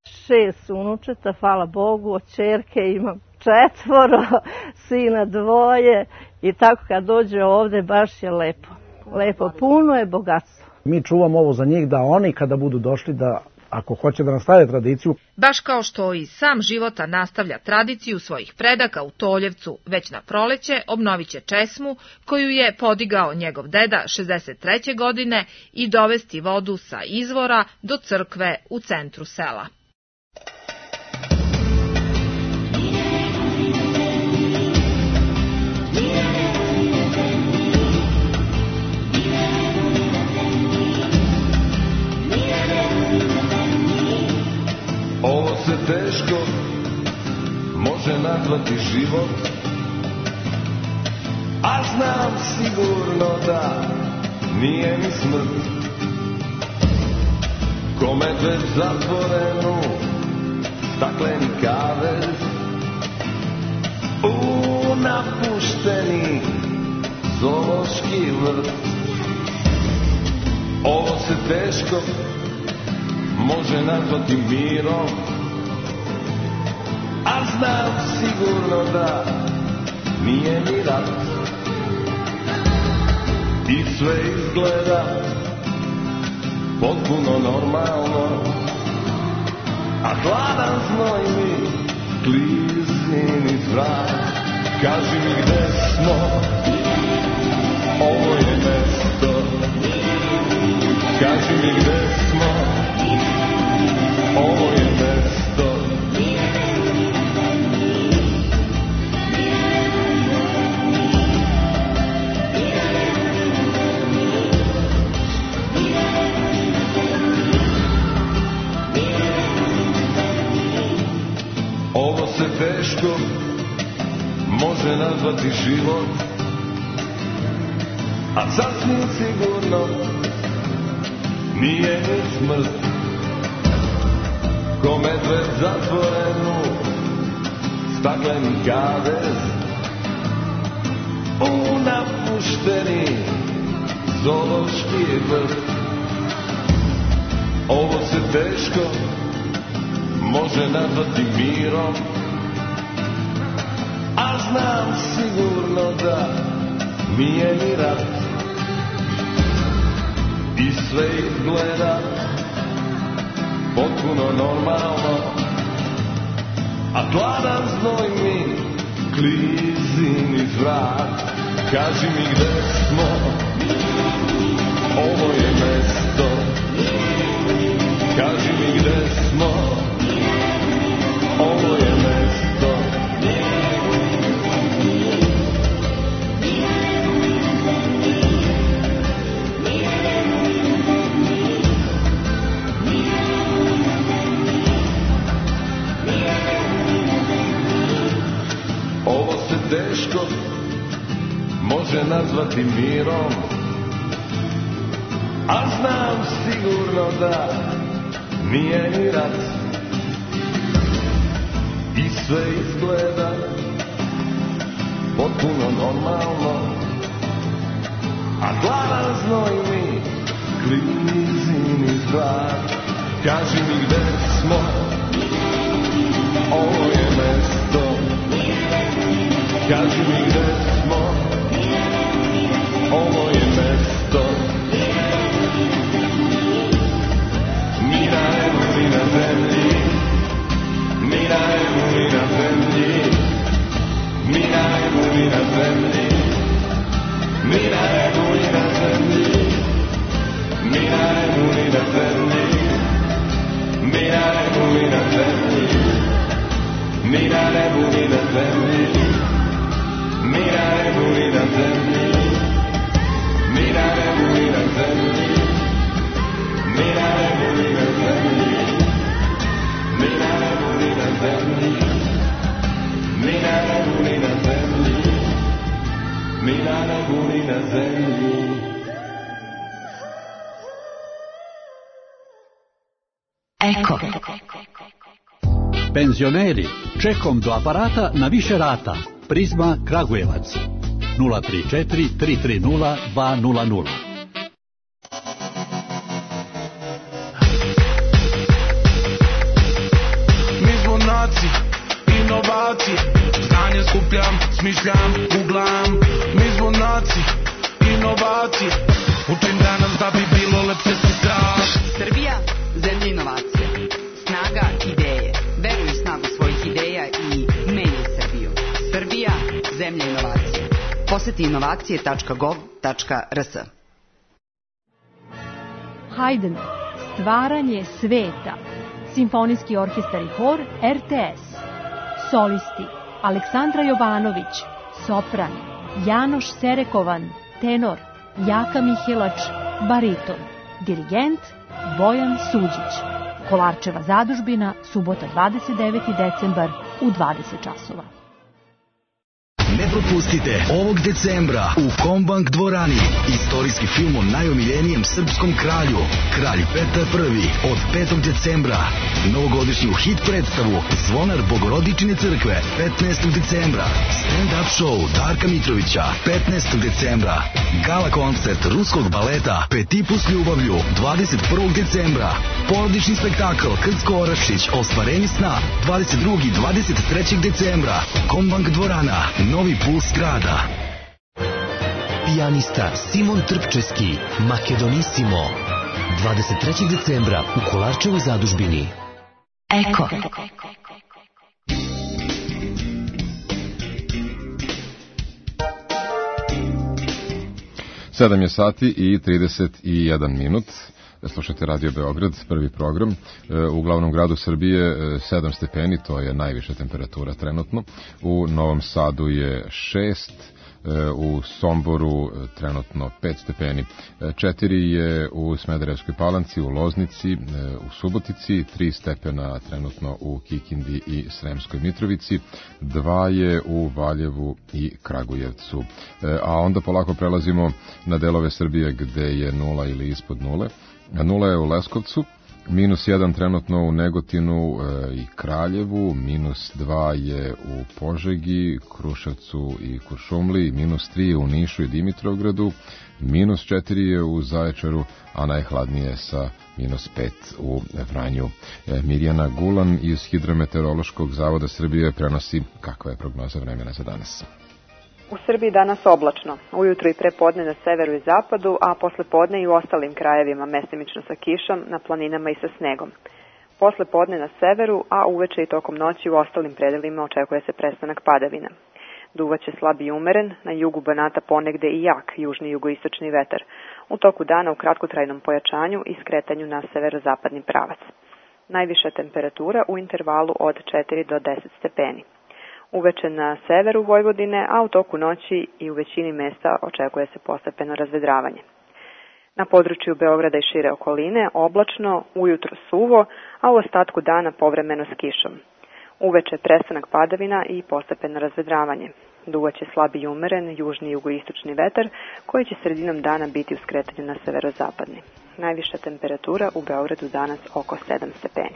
6 unučeta, hvala Bogu, od ćerke imam 4, sina 2 i tako kad dođe ovde baš je lepo. Lepo, puno je bogatstvo. Mi čuvamo ovo za njih da oni kada budu došli da ako hoće da nastave tradiciju. Baš kao što i sam Života nastavlja tradiciju svojih predaka u Toljevcu, već na proleće obnovit će česmu koju je podigao njegov deda 63. godine i dovesti vodu sa izvora do crkve u centru sela. Ovo se teško može nazvati život, a znam sigurno da nije mi smrt. Ko medved zatvorenu stakleni kavez, u napušteni zoološki vrt. Ovo se teško može nazvati mirom, a znam sigurno da nije mi rat. I sve izgleda potpuno normalno, a hladan znoj mi klizni niz vrat. Kaži mi gde smo, ovo je mesto. Kaži mi gde smo, ovo je mesto. Ovo se teško može nazvati život, a sasvim sigurno nije ni smrt. Ko medved zatvoren u stakleni kavez, u napušteni zoološki vrt. Ovo se teško može nazvati mirom, a znam sigurno da nije ni rat. I sve izgleda potpuno normalno, a gladan znoj mi klizi niz vrat. Kaži mi gde smo, ovo je mesto. Kaži mi gde smo, ovo je mesto. Ovo se teško može nazvati mirom, a znam sigurno da nije ni rat. I sve izgleda potpuno normalno, a gladan znoj mi klizi niz vrat. Kaži mi gde smo, ovo je mesto. Kaži mi gde smo, ovo je mesto. Ni na nebu, ni na zemlji, ni na nebu, ni na zemlji, ni na nebu, ni na zemlji, ni na nebu, ni na zemlji, ni na nebu, ni na zemlji, ni na nebu, ni na zemlji, ni na nebu, ni na zemlji, ni na nebu, ni na zemlji, ni na nebu, ni na zemlji. Mira nebu ni na zemlji, mira nebu ni na zemlji, mira nebu ni na zemlji, mira nebu ni na zemlji. Eko. Penzioneri, čekom do aparata na više rata. Prizma Kragujevac 034 330 200. Inovacije, znanje skupljam, smišljam, googlam. Mi zvonaci, inovacije, učim danas da bi bilo lepše sutra. Srbija, zemlja inovacija, snaga ideje. Veruj u snagu svojih ideja i menjaj Srbiju. Srbija, zemlja inovacija. Poseti inovacije.gov.rs. Haydn, stvaranje sveta. Simfonijski orkestar i hor RTS. Solisti Aleksandra Jovanović, sopran, Janoš Serekovan, tenor, Jaka Mihilač, bariton, dirigent Bojan Suđić. Kolarčeva zadužbina, subota 29. decembar u 20 časova. Ne propustite ovog decembra u Kombank dvorani istorijski film o najomiljenijem srpskom kralju, Kralj Petar I, od 5. decembra. Novogodišnju hit predstavu Zvonar Bogorodičine crkve 15. decembra. Stand-up show Darka Mitrovića 15. decembra. Gala koncert ruskog baleta Petit s ljubavlju 21. decembra. Porodični spektakl Krcko Orašić Ostvarenje sna 22. i 23. decembra. Kombank dvorana, Novi puls grada. Pijanista Simon Trpčeski, Makedonissimo, 23. decembra u Kolarčevoj zadužbini. Eko. 7 je sati i 31 minut. Slušajte Radio Beograd, prvi program. U glavnom gradu Srbije 7 stepeni, to je najviša temperatura trenutno. U Novom Sadu je 6, u Somboru trenutno 5 stepeni, 4 je u Smederevskoj Palanci, u Loznici, u Subotici, 3 stepena trenutno u Kikindi i Sremskoj Mitrovici, 2 je u Valjevu i Kragujevcu. A onda polako prelazimo na delove Srbije gde je 0 ili ispod 0. 0 je u Leskovcu, -1 trenutno u Negotinu i Kraljevu, -2 je u Požegi, Kruševcu i Kuršumliji, -3 u Nišu i Dimitrovgradu, -4 je u Zaječaru, a najhladnije sa -5 u Vranju. Mirjana Gulan iz Hidrometeorološkog zavoda Srbije prenosi kakva je prognoza vremena za danas. U Srbiji danas oblačno, ujutru i prepodne na severu i zapadu, a posle podne i u ostalim krajevima mestimično sa kišom, na planinama i sa snegom. Posle podne na severu, a uveče i tokom noći u ostalim predelima očekuje se prestanak padavina. Duvaće slab i umeren, na jugu Banata ponegde i jak južni jugoistočni vetar. U toku dana u kratkotrajnom pojačanju i skretanju na severozapadni pravac. Najviša temperatura u intervalu od 4 do 10 stepeni. Uveče na severu Vojvodine, a u toku noći i u većini mesta očekuje se postepeno razvedravanje. Na području Beograda i šire okoline oblačno, ujutro suvo, a u ostatku dana povremeno s kišom. Uveče prestanak padavina i postepeno razvedravanje. Duvaće slab i umeren južni i jugoistočni vetar koji će sredinom dana biti u skretanju na severozapadni. Najviša temperatura u Beogradu danas oko 7 stepeni.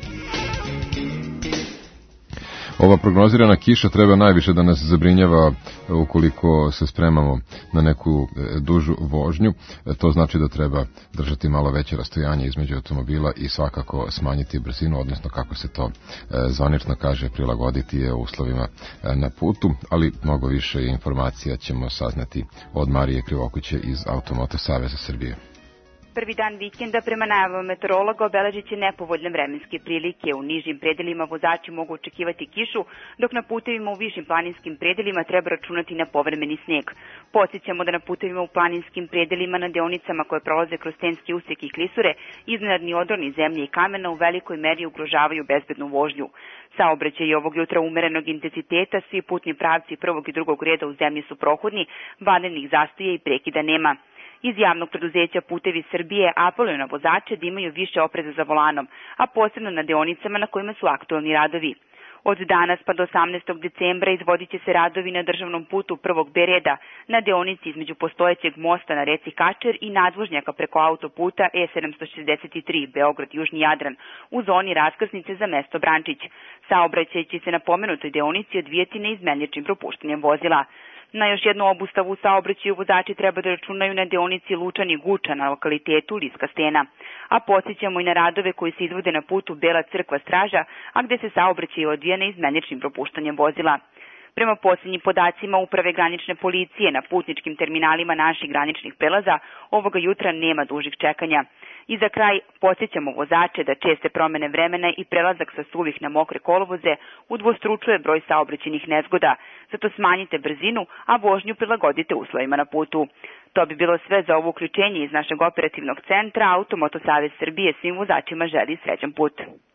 Ova prognozirana kiša treba najviše da nas zabrinjava ukoliko se spremamo na neku dužu vožnju. To znači da treba držati malo veće rastojanje između automobila i svakako smanjiti brzinu, odnosno kako se to zvanično kaže, prilagoditi je uslovima na putu, ali mnogo više informacija ćemo saznati od Marije Krivokuće iz Automoto Saveza Srbije. Prvi dan vikenda prema najavama meteorologa obeležit će nepovoljne vremenske prilike. U nižim predelima vozači mogu očekivati kišu, dok na putevima u višim planinskim predelima treba računati na povremeni sneg. Podsjećamo da na putevima u planinskim predelima na deonicama koje prolaze kroz Stenski usjek i Klisure, iznenadni odroni zemlje i kamena u velikoj meri ugrožavaju bezbednu vožnju. Saobraćaj je ovog jutra umerenog intenziteta, svi putni pravci prvog i drugog reda u zemlji su prohodni, vanrednih zastoja i prekida nema. Iz javnog preduzeća Putevi Srbije apeluju na vozače da imaju više opreza za volanom, a posebno na deonicama na kojima su aktualni radovi. Od danas pa do 18. decembra izvodit će se radovi na državnom putu prvog B reda, na deonici između postojećeg mosta na reci Kačer i nadvožnjaka preko autoputa E763 Beograd-Južni Jadran u zoni raskrsnice za mesto Brančić. Saobraćaj će se na pomenutoj deonici odvijeti neizmenjačnim propuštanjem vozila. Na još jednu obustavu u saobraćaju vozači treba da računaju na deonici Lučani Guča na lokalitetu Liska Stena. A podsjećamo i na radove koji se izvode na putu Bela Crkva Straža, a gde se saobraćaj odvija neizmenjačnim propuštanjem vozila. Prema posljednjim podacima Uprave granične policije na putničkim terminalima naših graničnih prelaza ovoga jutra nema dužih čekanja. I za kraj podsjećamo vozače da česte promene vremena i prelazak sa suvih na mokre kolovoze udvostručuje broj saobraćajnih nezgoda. Zato smanjite brzinu, a vožnju prilagodite uslovima na putu. To bi bilo sve za ovo uključenje iz našeg operativnog centra. Automoto Savez Srbije svim vozačima želi srećan put.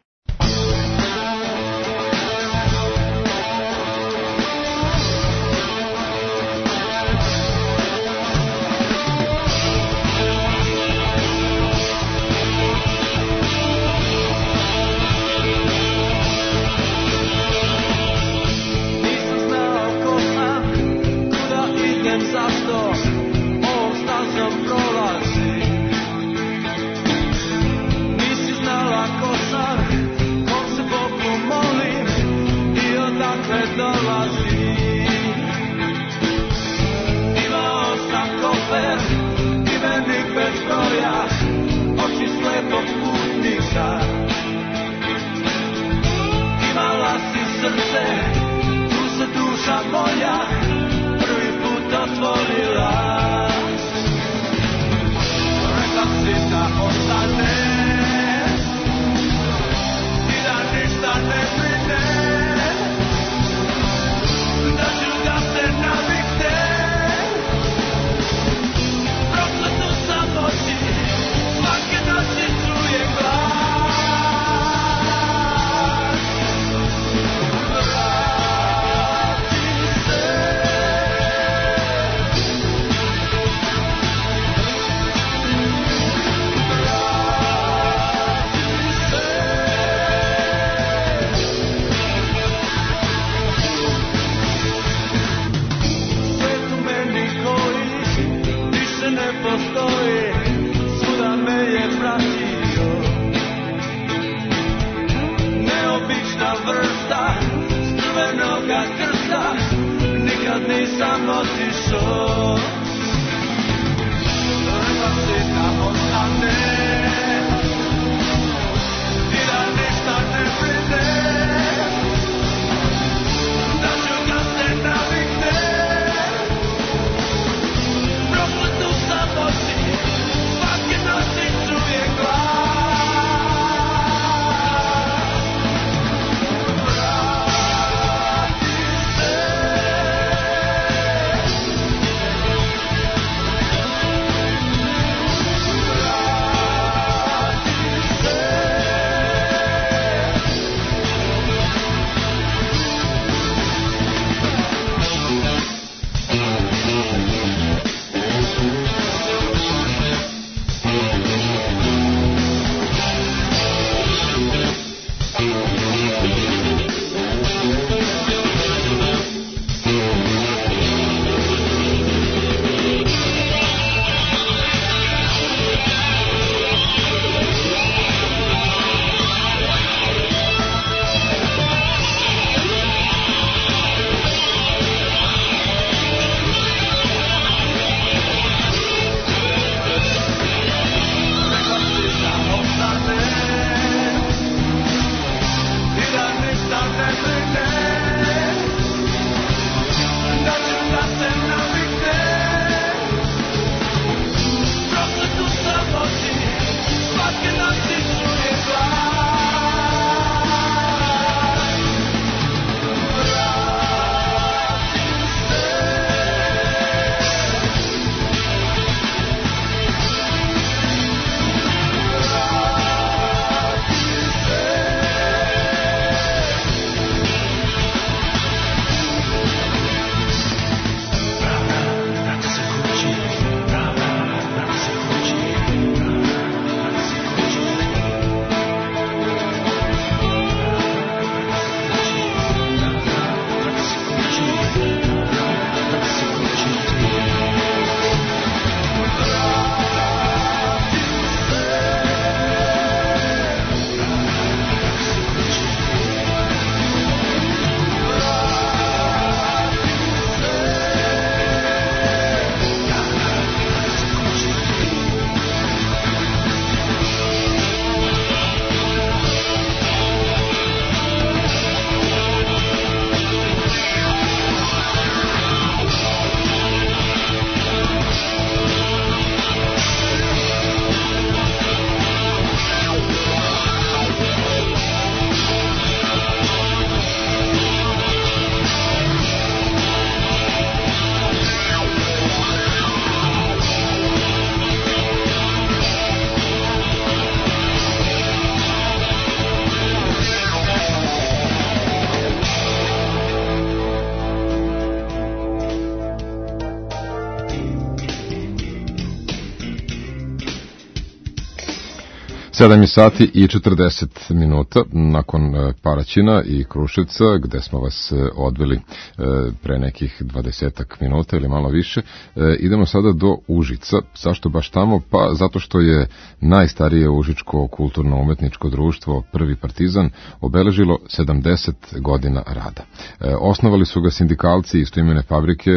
Zašto ovom stazom prolazi? Nisi znala ko sam nisam otišao. Rekao si da ostane i da ništa ne brineš, da ću da se naviknem. Prokletu sam oči, svake noći čujem glas. Sedam je sati i 40 minuta nakon Paraćina i Kruševca, gde smo vas odveli pre nekih 20 minuta ili malo više. Idemo sada do Užica. Zašto baš tamo? Pa zato što je najstarije užičko kulturno-umetničko društvo Prvi Partizan obeležilo 70 godina rada. Osnovali su ga sindikalci istoimene fabrike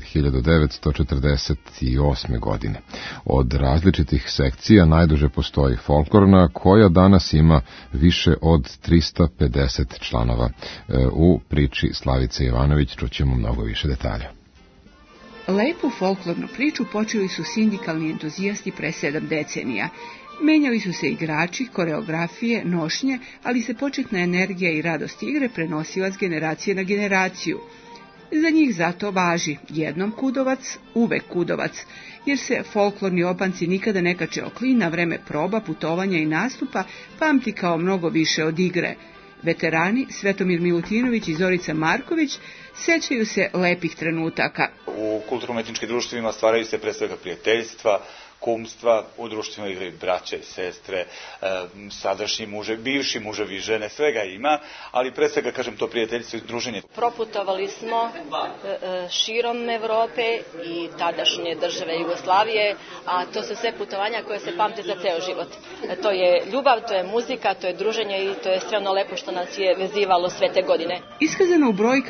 1948. godine. Od različitih sekcija najduže postoji folklorna, koja danas ima više od 350 članova. U priči Slavice Ivanović čućemo mnogo više detalja. Lepu folklornu priču počeli su sindikalni entuzijasti pre 7 decenija. Menjali su se igrači, koreografije, nošnje, ali se početna energija i radost igre prenosila s generacije na generaciju. Za njih zato važi jednom kudovac, uvek kudovac, jer se folklorni opanci nikada ne kače o klin na vreme proba, putovanja i nastupa, pamti kao mnogo više od igre. Veterani Svetomir Milutinović i Zorica Marković sećaju se lepih trenutaka. U kulturno-umetničkim društvima stvaraju se pre svega prijateljstva, kumstva, u društvima igraju braća i sestre, sadašnji muževi, bivši muževi, žene, svega ima, ali pre svega, kažem, to prijateljstvo i druženje. Proputovali smo širom Evrope i tadašnje države Jugoslavije, a to su sve putovanja koje se pamte za ceo život. To je ljubav, to je muzika, to je druženje i to je sve ono lepo što nas je vezivalo sve te godine. Iskazano u brojkama u 70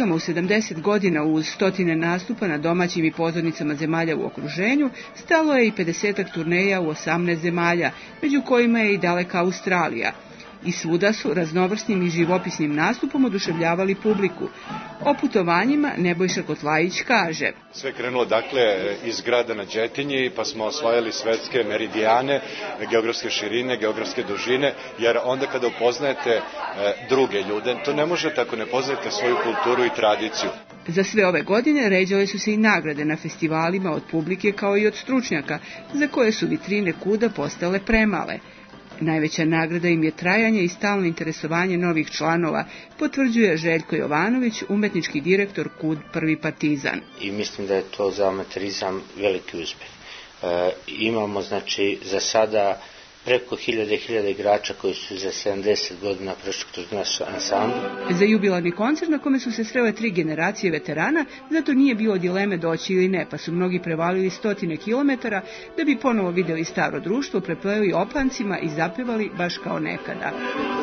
10 godina uz stotine nastupa na domaćim i pozornicama zemalja u okruženju, stalo je i 50-ak turneja u 18 zemalja, među kojima je i daleka Australija. I svuda su raznovrsnim i živopisnim nastupom oduševljavali publiku. O putovanjima Nebojša Kotlajić kaže: Sve krenulo dakle iz grada na Đetinji, pa smo osvajali svetske meridijane, geografske širine, geografske dužine, jer onda kada upoznajete druge ljude, to ne možete ako ne poznajete svoju kulturu i tradiciju. Za sve ove godine ređale su se i nagrade na festivalima od publike kao i od stručnjaka, za koje su vitrine KUD-a postale premale. Najveća nagrada im je trajanje i stalno interesovanje novih članova, potvrđuje Željko Jovanović, umetnički direktor KUD Prvi Partizan. I mislim da je to za amaterizam veliki uspeh. Imamo znači za sada preko 1000 igrača koji su za 70 godina prošli kroz naš ansambl. Za jubilarni koncert na kome su se srele 3 generacije veterana, zato nije bilo dileme doći ili ne, pa su mnogi prevalili stotine kilometara da bi ponovo vidjeli staro društvo, prepleli opancima i zapevali baš kao nekada.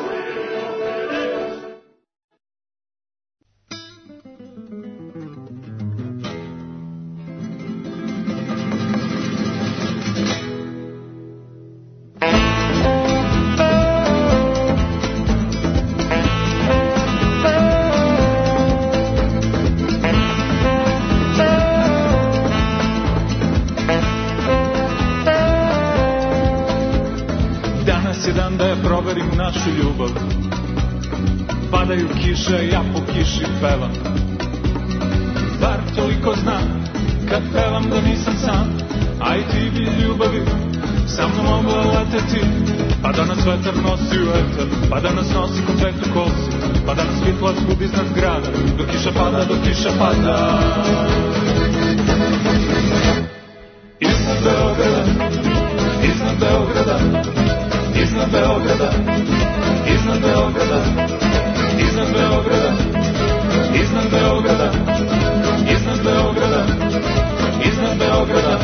Našu ljubav, padaju kiše, ja po kiši pevam. Bar toliko znam, kad pevam da nisam sam, a i ti bi ljubavi sa mnom mogla leteti. Pa da nas vetar nosi u eter, pa da nas nosi ko cvetu kosi, pa da nas svjetla svud iznad grada, dok kiša pada, dok kiša pada. Iznad Beograda, iznad Beograda, iznad Beograda, iznad Beograda, iznad Beograda, iznad Beograda, iznad Beograda, iznad Beograda.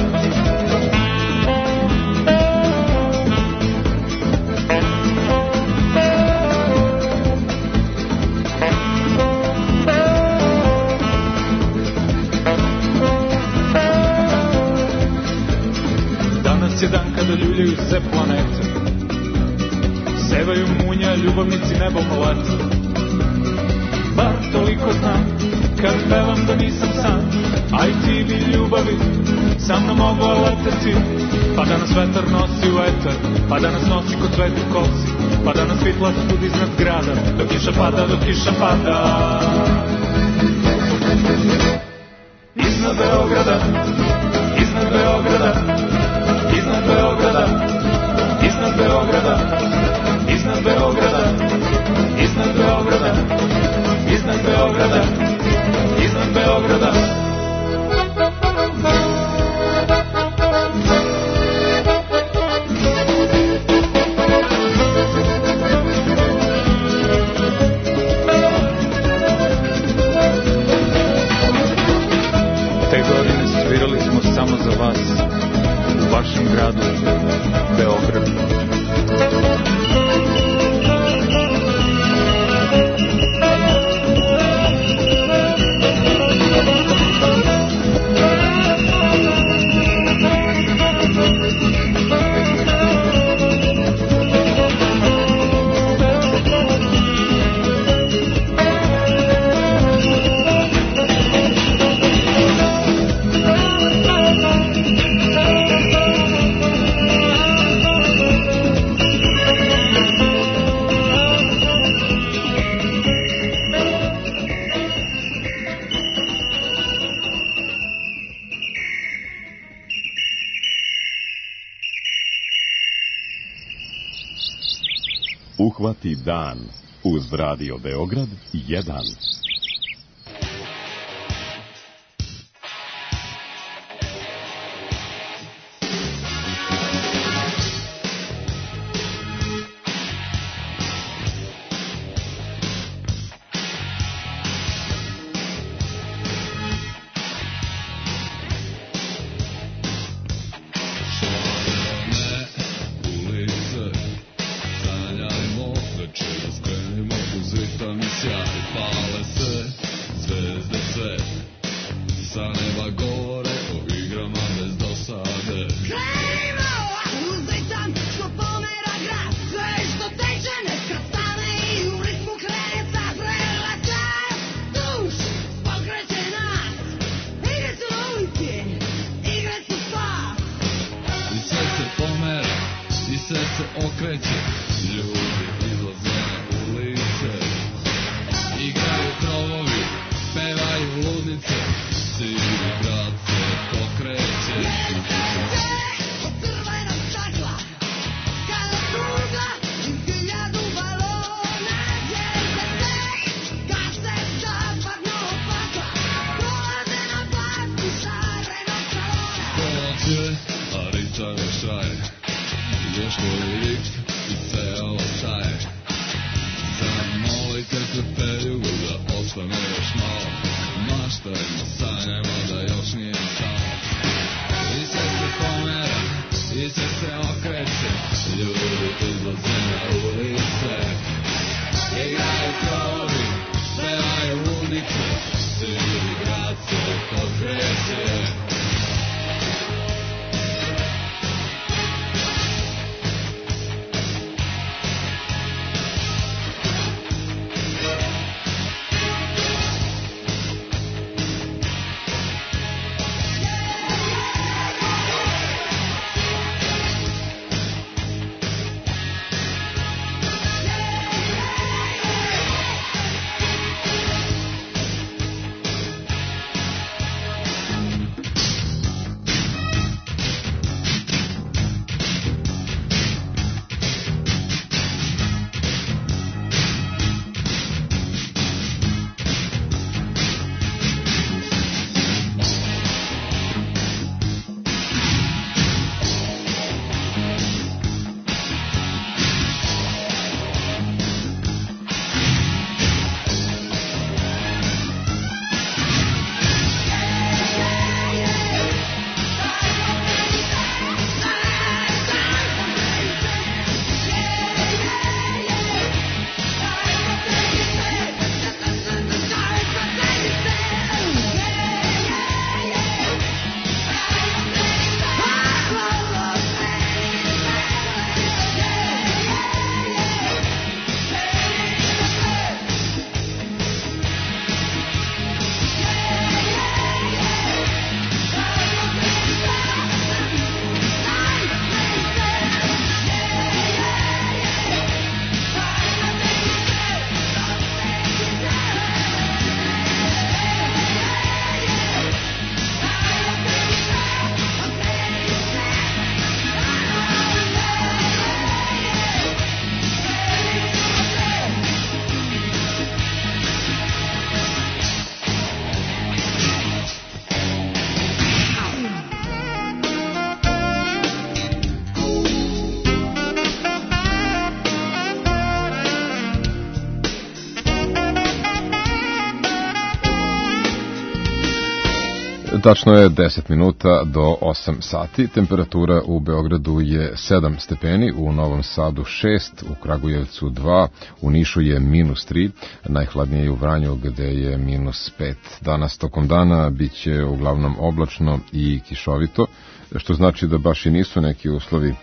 Danas je dan kada ljuljaju se planete, sevaju munja, ljubavnici nebo polete. Bar toliko znam, kad pevam da nisam sam, a i ti bi ljubavi sa mnom mogla leteti. Pa da nas vetar nosi u eter, pa da nas nosi kod cvetu kosi, pa da nas svitla svud iznad grada, dok kiša pada, dok kiša pada. Iznad Beograda, iznad Beograda, iznad Beograda, iznad Beograda, iznad Beograda, iznad Beograda, iznad Beograda, iznad Beograda. Te godine svirali smo samo za vas, u vašem gradu, Beogradu. Uhvati dan uz Radio Beograd 1. Sanjajmo, večeras krenemo uz ritam i sjaj, pale se sa neba govore o igrama bez dosade. Krenimo, uzlitam, što pomera grad, sve što teče neka stane i u ritmu kreca. Prelata duš, pokreće nas, igre su na ulici, igre su spas. I sve se pomera, i sve se okreće, ljudi izlaze na ulice. Igraju krovovi, pevaju ludnice, cijeli grad se pokreće. Od crvena stakla, kada pruga iz 1000 balona, zvijezde se gase zapadno pakla, prolaze na placu šarenog salona. Prođe, a ričave šaje, još koji rič i ceo staje. Zamolite trpeljugu da ostane još malo, maštajmo sanjamo da još nije stalo. I sve se pomera, i sve se okreće, ljudi izlaze na ulice. Igraju krovi, pevaju ludnice, cijeli grad se pokreće. Tačno je 10 minuta do 8 sati. Temperatura u Beogradu je 7 stepeni, u Novom Sadu 6, u Kragujevcu 2, u Nišu je -3, najhladnije je u Vranju gde je -5. Danas tokom dana biće uglavnom oblačno i kišovito, što znači da baš i nisu neki uslovi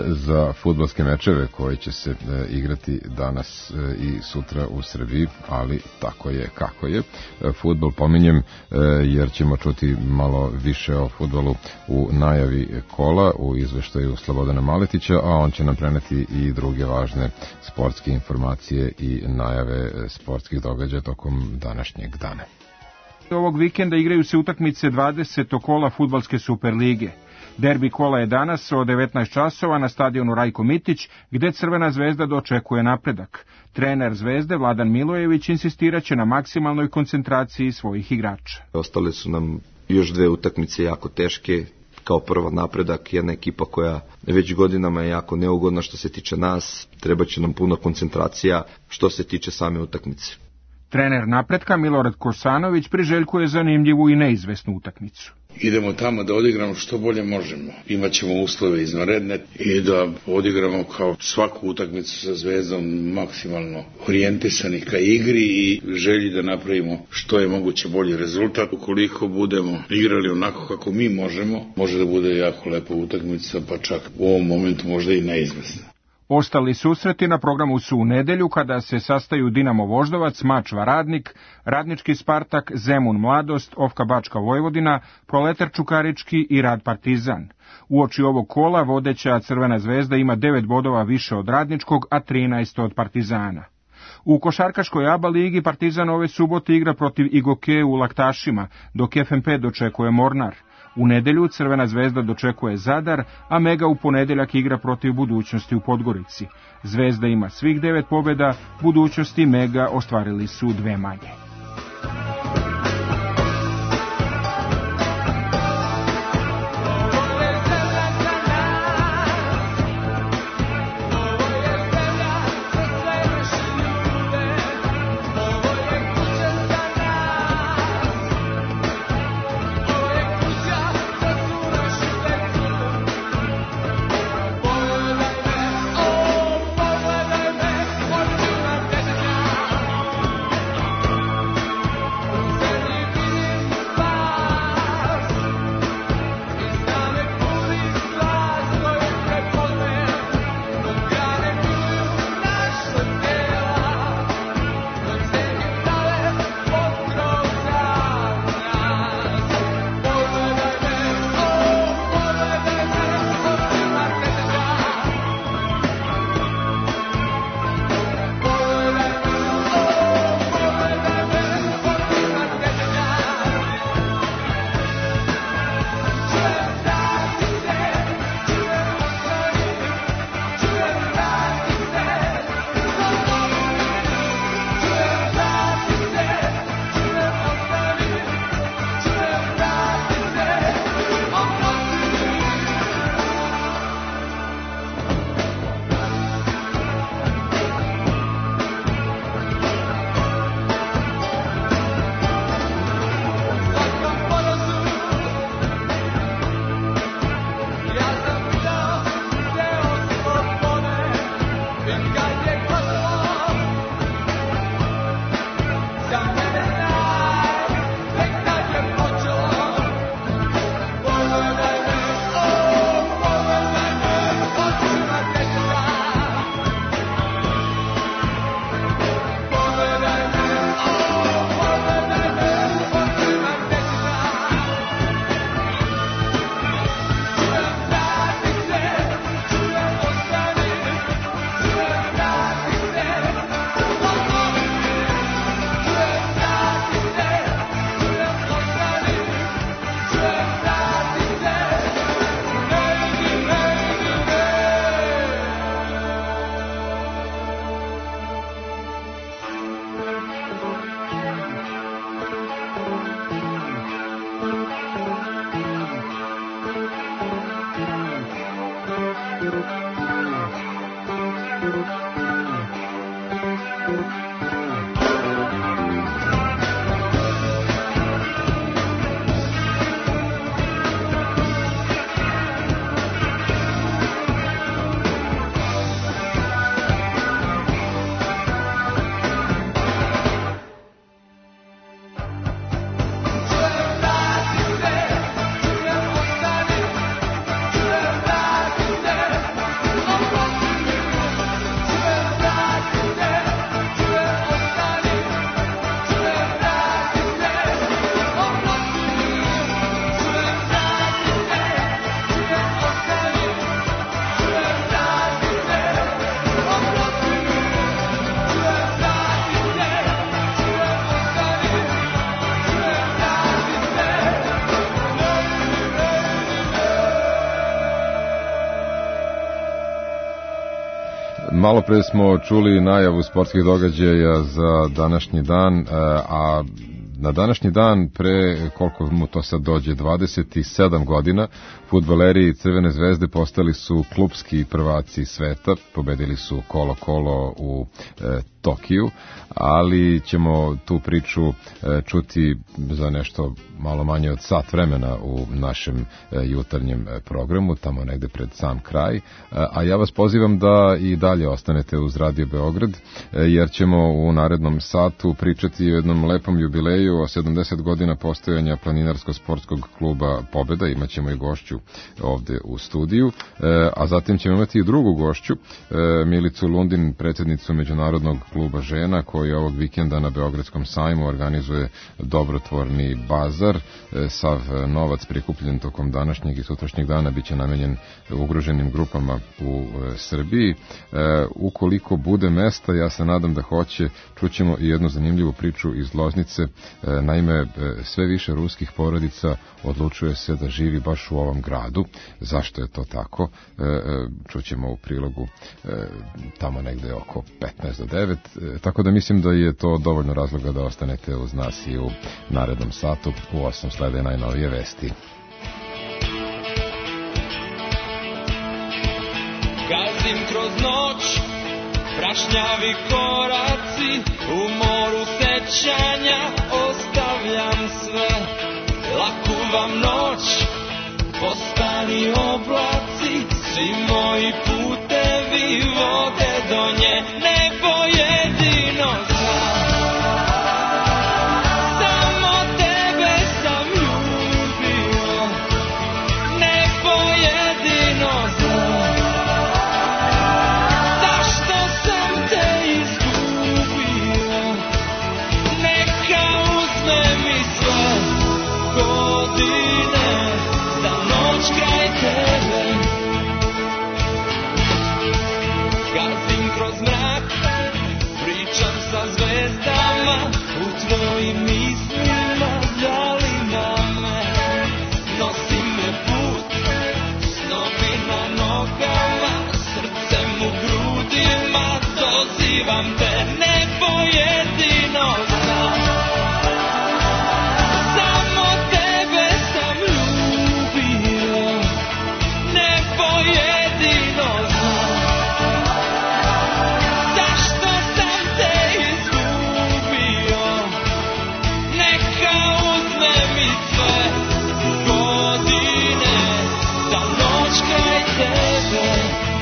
za fudbalske mečeve koji će se igrati danas i sutra u Srbiji, ali tako je kako je. Fudbal pominjem jer ćemo čuti malo više o fudbalu u najavi kola, u izveštaju Slobodana Maletića, a on će nam preneti i druge važne sportske informacije i najave sportskih događaja tokom današnjeg dana. Ovog vikenda igraju se utakmice 20. kola fudbalske Superlige. Derbi kola je danas od 19 časova na stadionu Rajko Mitić, gde Crvena zvezda dočekuje napredak. Trener Zvezde, Vladan Milojević, insistiraće na maksimalnoj koncentraciji svojih igrača. Ostale su nam još 2 utakmice jako teške. Kao prva napredak, jedna ekipa koja već godinama je jako neugodna što se tiče nas. Treba će nam puno koncentracija što se tiče same utakmice. Trener Napretka Milorad Kosanović priželjkuje zanimljivu i neizvesnu utakmicu. Idemo tamo da odigramo što bolje možemo. Imaćemo uslove izvanredne i da odigramo kao svaku utakmicu sa Zvezdom maksimalno orijentisani ka igri i želji da napravimo što je moguće bolji rezultat. Ukoliko budemo igrali onako kako mi možemo, može da bude jako lepa utakmica, pa čak u ovom momentu možda i neizvesna. Ostali susreti na programu su u nedelju kada se sastaju Dinamo Voždovac, Mačva Radnik, Radnički Spartak, Zemun Mladost, Ofka Bačka Vojvodina, Proletar Čukarički i Rad Partizan. Uoči ovog kola vodeća Crvena zvezda ima 9 bodova više od Radničkog, a 13 od Partizana. U košarkaškoj ABA ligi Partizan ove subote igra protiv Igoke u Laktašima, dok FNP dočekuje Mornar. U nedelju Crvena zvezda dočekuje Zadar, a Mega u ponedeljak igra protiv Budućnosti u Podgorici. Zvezda ima svih 9 pobjeda, Budućnosti i Mega ostvarili su 2 manje. Malo pre smo čuli najavu sportskih događaja za današnji dan, a na današnji dan pre, koliko mu to sad dođe, 27 godina, fudbaleri Crvene zvezde postali su klupski prvaci sveta, pobedili su Kolo-Kolo u Tokiju, ali ćemo tu priču čuti za nešto malo manje od sat vremena u našem jutarnjem programu, tamo negde pred sam kraj, a ja vas pozivam da i dalje ostanete uz Radio Beograd, jer ćemo u narednom satu pričati o jednom lepom jubileju, o 70 godina postojanja Planinarsko-sportskog kluba Pobeda, imaćemo i gošću ovde u studiju, a zatim ćemo imati i drugu gošću, Milicu Lundin, predsjednicu Međunarodnog kluba žena, koji ovog vikenda na Beogradskom sajmu organizuje dobrotvorni bazar. Sav novac prikupljen tokom današnjeg i sutrašnjeg dana biće namenjen ugroženim grupama u Srbiji. Ukoliko bude mesta, ja se nadam da hoće, čućemo i jednu zanimljivu priču iz Loznice. Naime, sve više ruskih porodica odlučuje se da živi baš u ovom gradu. Zašto je to tako? Čućemo u prilogu tamo negde oko 15 do 9. Tako da mislim da je to dovoljno razloga da ostanete uz nas i u narednom satu. U 8 slede najnovije vesti. Gazim kroz noć, prašnjavi koraci, u moru sećanja ostavljam sve. Laku vam noć, postani oblaci, svi moji putevi vode do nje, nebo jedino znam. Samo tebe sam ljubio, nebo jedino znam. Zašto sam te izgubio, neka uzme mi sve godine, za noć kraj tebe. Gazim kroz mrak, pričam sa zvezdama, u tvojim mislima zanima me. Nosi me put, snovi na nogama, srcem u grudima, dozivam te, nebo jedino znam. Samo tebe sam ljubio, nebo jedino znam. Zašto sam te izgubio, neka uzme mi sve godine, za noć kraj tebe.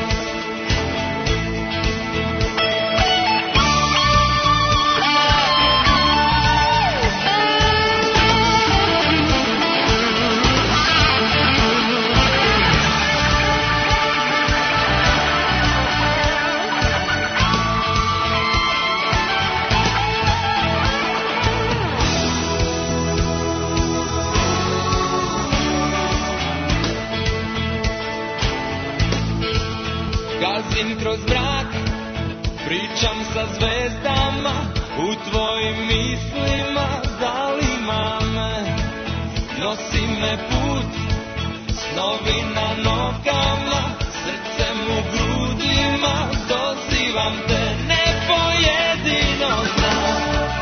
Gazim kroz mrak, pričam sa zvezdama, u tvojim mislima zanima me. Nosi me put, snovi na nogama, srcem u grudima, dozivam te, nebo jedino znam.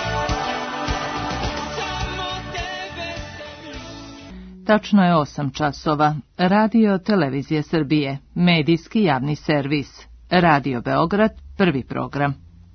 Tačno je 8 časova. Radio Televizije Srbije, medijski javni servis. Radio Beograd, prvi program.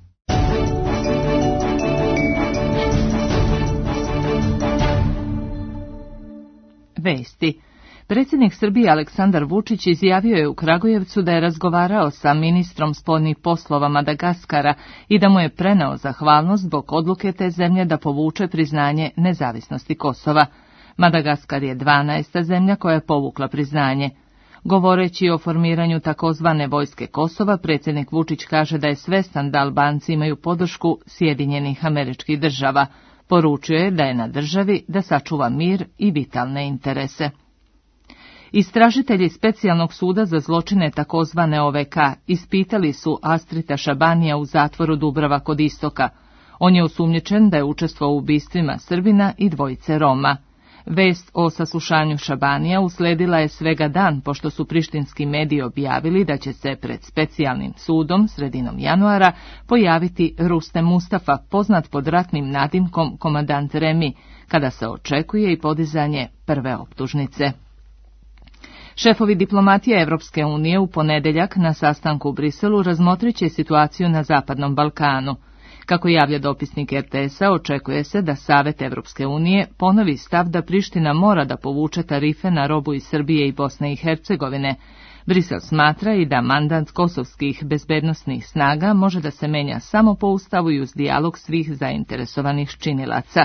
Vesti. Predsjednik Srbije Aleksandar Vučić izjavio je u Kragujevcu da je razgovarao sa ministrom spoljnih poslova Madagaskara i da mu je preneo zahvalnost zbog odluke te zemlje da povuče priznanje nezavisnosti Kosova. Madagaskar je 12. zemlja koja je povukla priznanje. Govoreći o formiranju takozvane vojske Kosova, predsjednik Vučić kaže da je svestan da Albanci imaju podršku Sjedinjenih Američkih Država. Poručio je da je na državi da sačuva mir i vitalne interese. Istražitelji Specijalnog suda za zločine takozvane OVK ispitali su Astrita Šabanija u zatvoru Dubrava kod Istoka. On je osumnjičen da je učestvovao u ubistvima Srbina i dvojice Roma. Vest o saslušanju Šabanija usledila je svega dan pošto su prištinski mediji objavili da će se pred specijalnim sudom sredinom januara pojaviti Rustem Mustafa, poznat pod ratnim nadimkom komandant Remi, kada se očekuje i podizanje prve optužnice. Šefovi diplomatije Evropske unije u ponedeljak na sastanku u Briselu razmotrit će situaciju na Zapadnom Balkanu. Kako javlja dopisnik RTS-a, očekuje se da Savet Evropske unije ponovi stav da Priština mora da povuče tarife na robu iz Srbije i Bosne i Hercegovine. Brisel smatra i da mandat kosovskih bezbednosnih snaga može da se menja samo po ustavu i uz dijalog svih zainteresovanih činilaca.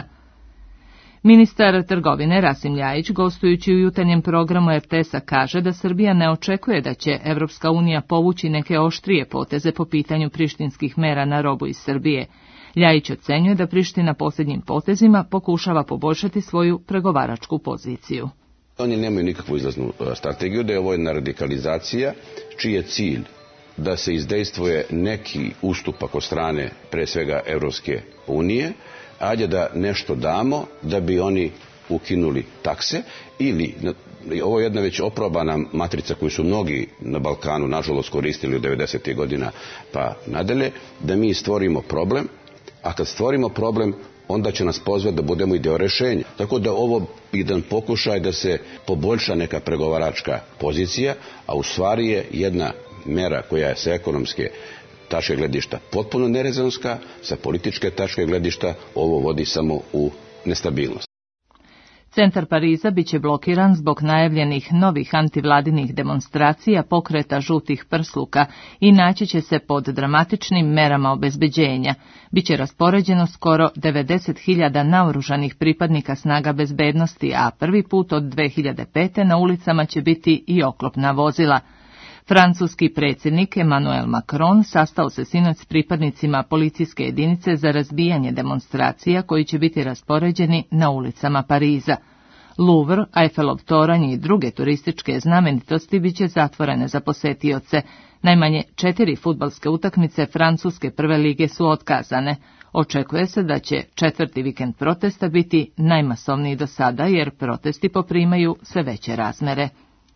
Ministar trgovine Rasim Ljajić, gostujući u jutarnjem programu RTS-a, kaže da Srbija ne očekuje da će Evropska unija povući neke oštrije poteze po pitanju prištinskih mera na robu iz Srbije. Ljajić ocenjuje da Priština posljednjim potezima pokušava poboljšati svoju pregovaračku poziciju. Oni nemaju nikakvu izlaznu strategiju, da je ovo jedna radikalizacija čiji je cilj da se izdejstvuje neki ustupak od strane pre svega Evropske unije, ajde da nešto damo da bi oni ukinuli takse, ili ovo je jedna već oprobana matrica koju su mnogi na Balkanu nažalost koristili od 90. godina pa nadalje, da mi stvorimo problem, a kad stvorimo problem onda će nas pozvati da budemo i deo rešenja. Tako da ovo jedan pokušaj da se poboljša neka pregovaračka pozicija, a u stvari je jedna mera koja je sa ekonomske tačke gledišta potpuno nerezonska, sa političke tačke gledišta ovo vodi samo u nestabilnost. Centar Pariza biće blokiran zbog najavljenih novih antivladinih demonstracija pokreta žutih prsluka i naći će se pod dramatičnim merama obezbeđenja. Biće raspoređeno skoro 90.000 naoružanih pripadnika snaga bezbednosti, a prvi put od 2005. na ulicama će biti i oklopna vozila. Francuski predsjednik Emmanuel Macron sastao se sinoć s pripadnicima policijske jedinice za razbijanje demonstracija koji će biti raspoređeni na ulicama Pariza. Louvre, Eiffelov toranj i druge turističke znamenitosti biće zatvorene za posetioce. Najmanje 4 fudbalske utakmice francuske prve lige su otkazane. Očekuje se da će 4. vikend protesta biti najmasovniji do sada jer protesti poprimaju sve veće razmere.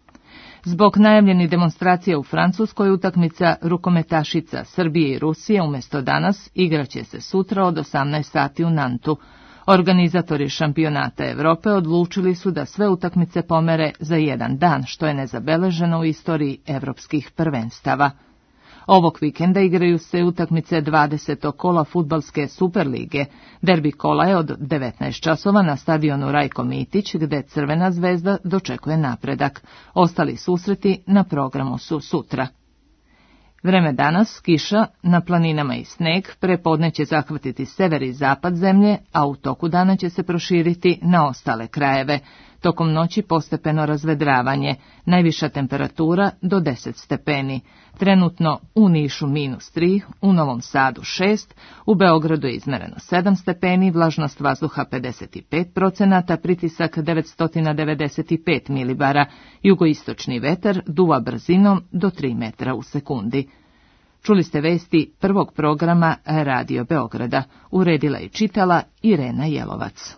Zbog najavljenih demonstracija u Francuskoj utakmica rukometašica Srbije i Rusije umjesto danas igraće se sutra od 18 sati u Nantu. Organizatori šampionata Europe odlučili su da sve utakmice pomere za jedan dan, što je nezabeleženo u istoriji evropskih prvenstava. Ovog vikenda igraju se utakmice 20. kola fudbalske Superlige. Derbi kola je od 19 časova na stadionu Rajko Mitić, gde Crvena zvezda dočekuje napredak. Ostali susreti na programu su sutra. Vreme danas, kiša, na planinama i sneg, prepodne će zahvatiti sever i zapad zemlje, a u toku dana će se proširiti na ostale krajeve. Tokom noći postepeno razvedravanje, najviša temperatura do 10 stepeni. Trenutno u Nišu -3, u Novom Sadu 6, u Beogradu je izmereno 7 stepeni, vlažnost vazduha 55%, pritisak 995 milibara, jugoistočni vetar duva brzinom do 3 metra u sekundi. Čuli ste vesti prvog programa Radio Beograda, uredila i čitala Irena Jelovac.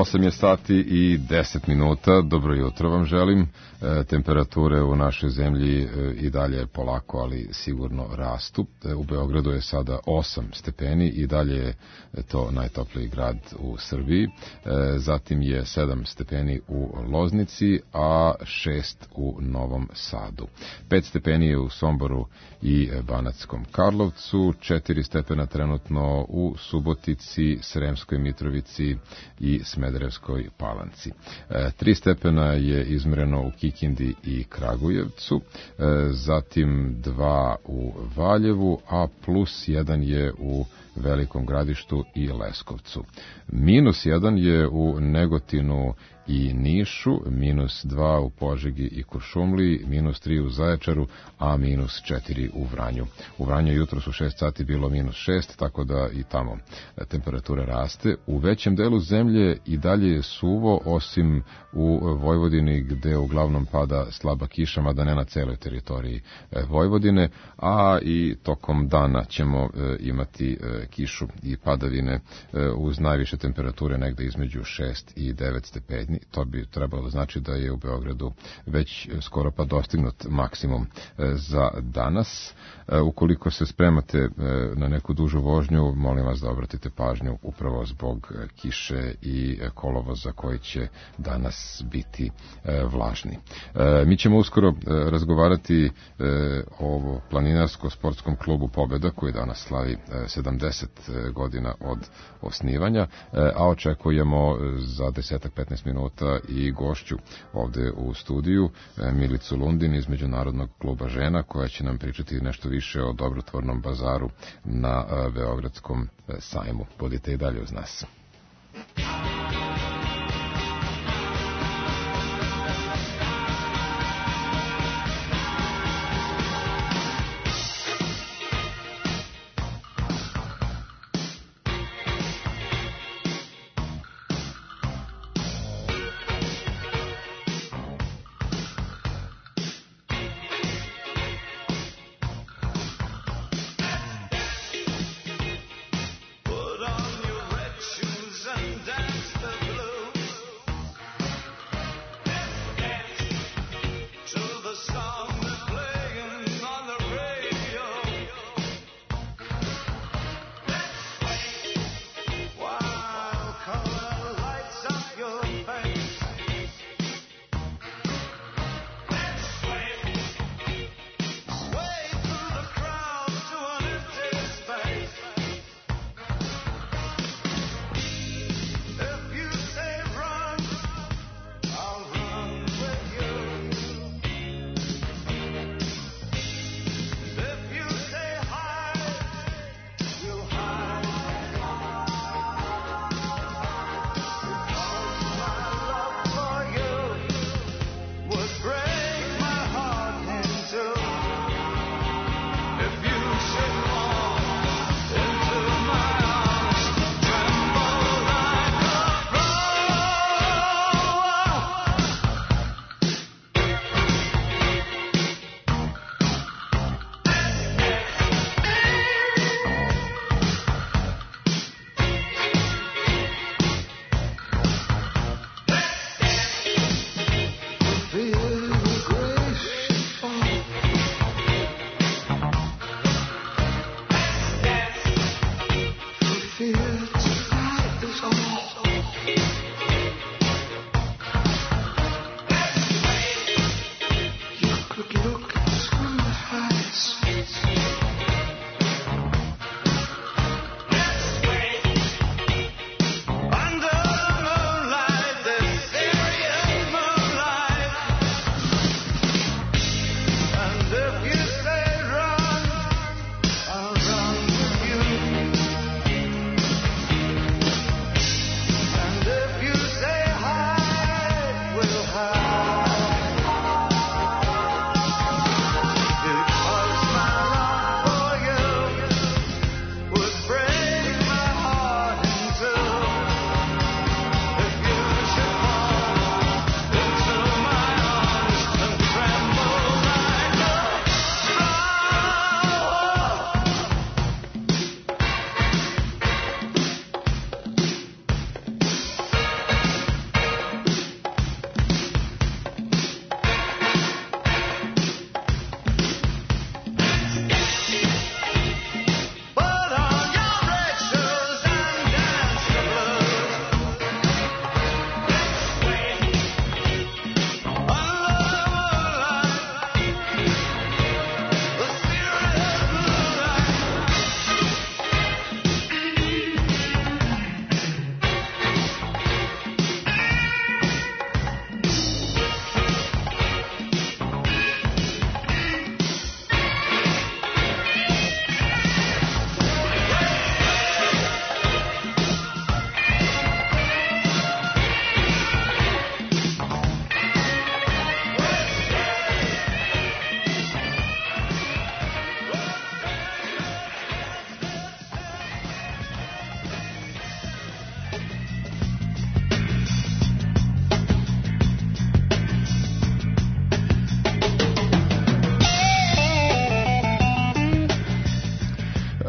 8 je sati i 10 minuta. Dobro jutro vam želim. Temperature u našoj zemlji i dalje polako, ali sigurno rastu. U Beogradu je sada 8 stepeni i dalje je to najtopliji grad u Srbiji. Zatim je 7 stepeni u Loznici, a 6 u Novom Sadu. 5 stepeni je u Somboru i Banatskom Karlovcu, 4 stepena trenutno u Subotici, Sremskoj Mitrovici i Smederevskoj Palanci. 3 stepena je izmereno u Kikindi i Kragujevcu, zatim 2 u Valjevu, a plus 1 je u Velikom Gradištu i Leskovcu. Minus 1 je u Negotinu i Nišu, minus 2 u Požegi i Kuršumliji, minus 3 u Zaječaru, a minus 4 u Vranju. U Vranju jutros u 6 sati bilo minus 6, tako da i tamo temperatura raste. U većem delu zemlje i dalje je suvo, osim u Vojvodini gde uglavnom pada slaba kiša, mada ne na celoj teritoriji Vojvodine, a i tokom dana ćemo imati kišu i padavine uz najviše temperature negde između 6 i 9 stepeni. To bi trebalo znači da je u Beogradu već skoro pa dostignut maksimum za danas. Ukoliko se spremate na neku dužu vožnju, molim vas da obratite pažnju upravo zbog kiše i kolovoza koji će danas biti vlažni. Mi ćemo uskoro razgovarati o planinarsko-sportskom klubu Pobeda koji danas slavi 70 godina od osnivanja, a očekujemo za 10-15 minuta i gošću ovde u studiju, Milicu Lundin iz Međunarodnog kluba žena, koja će nam pričati nešto više o dobrotvornom bazaru na Beogradskom sajmu. Budite i dalje uz nas.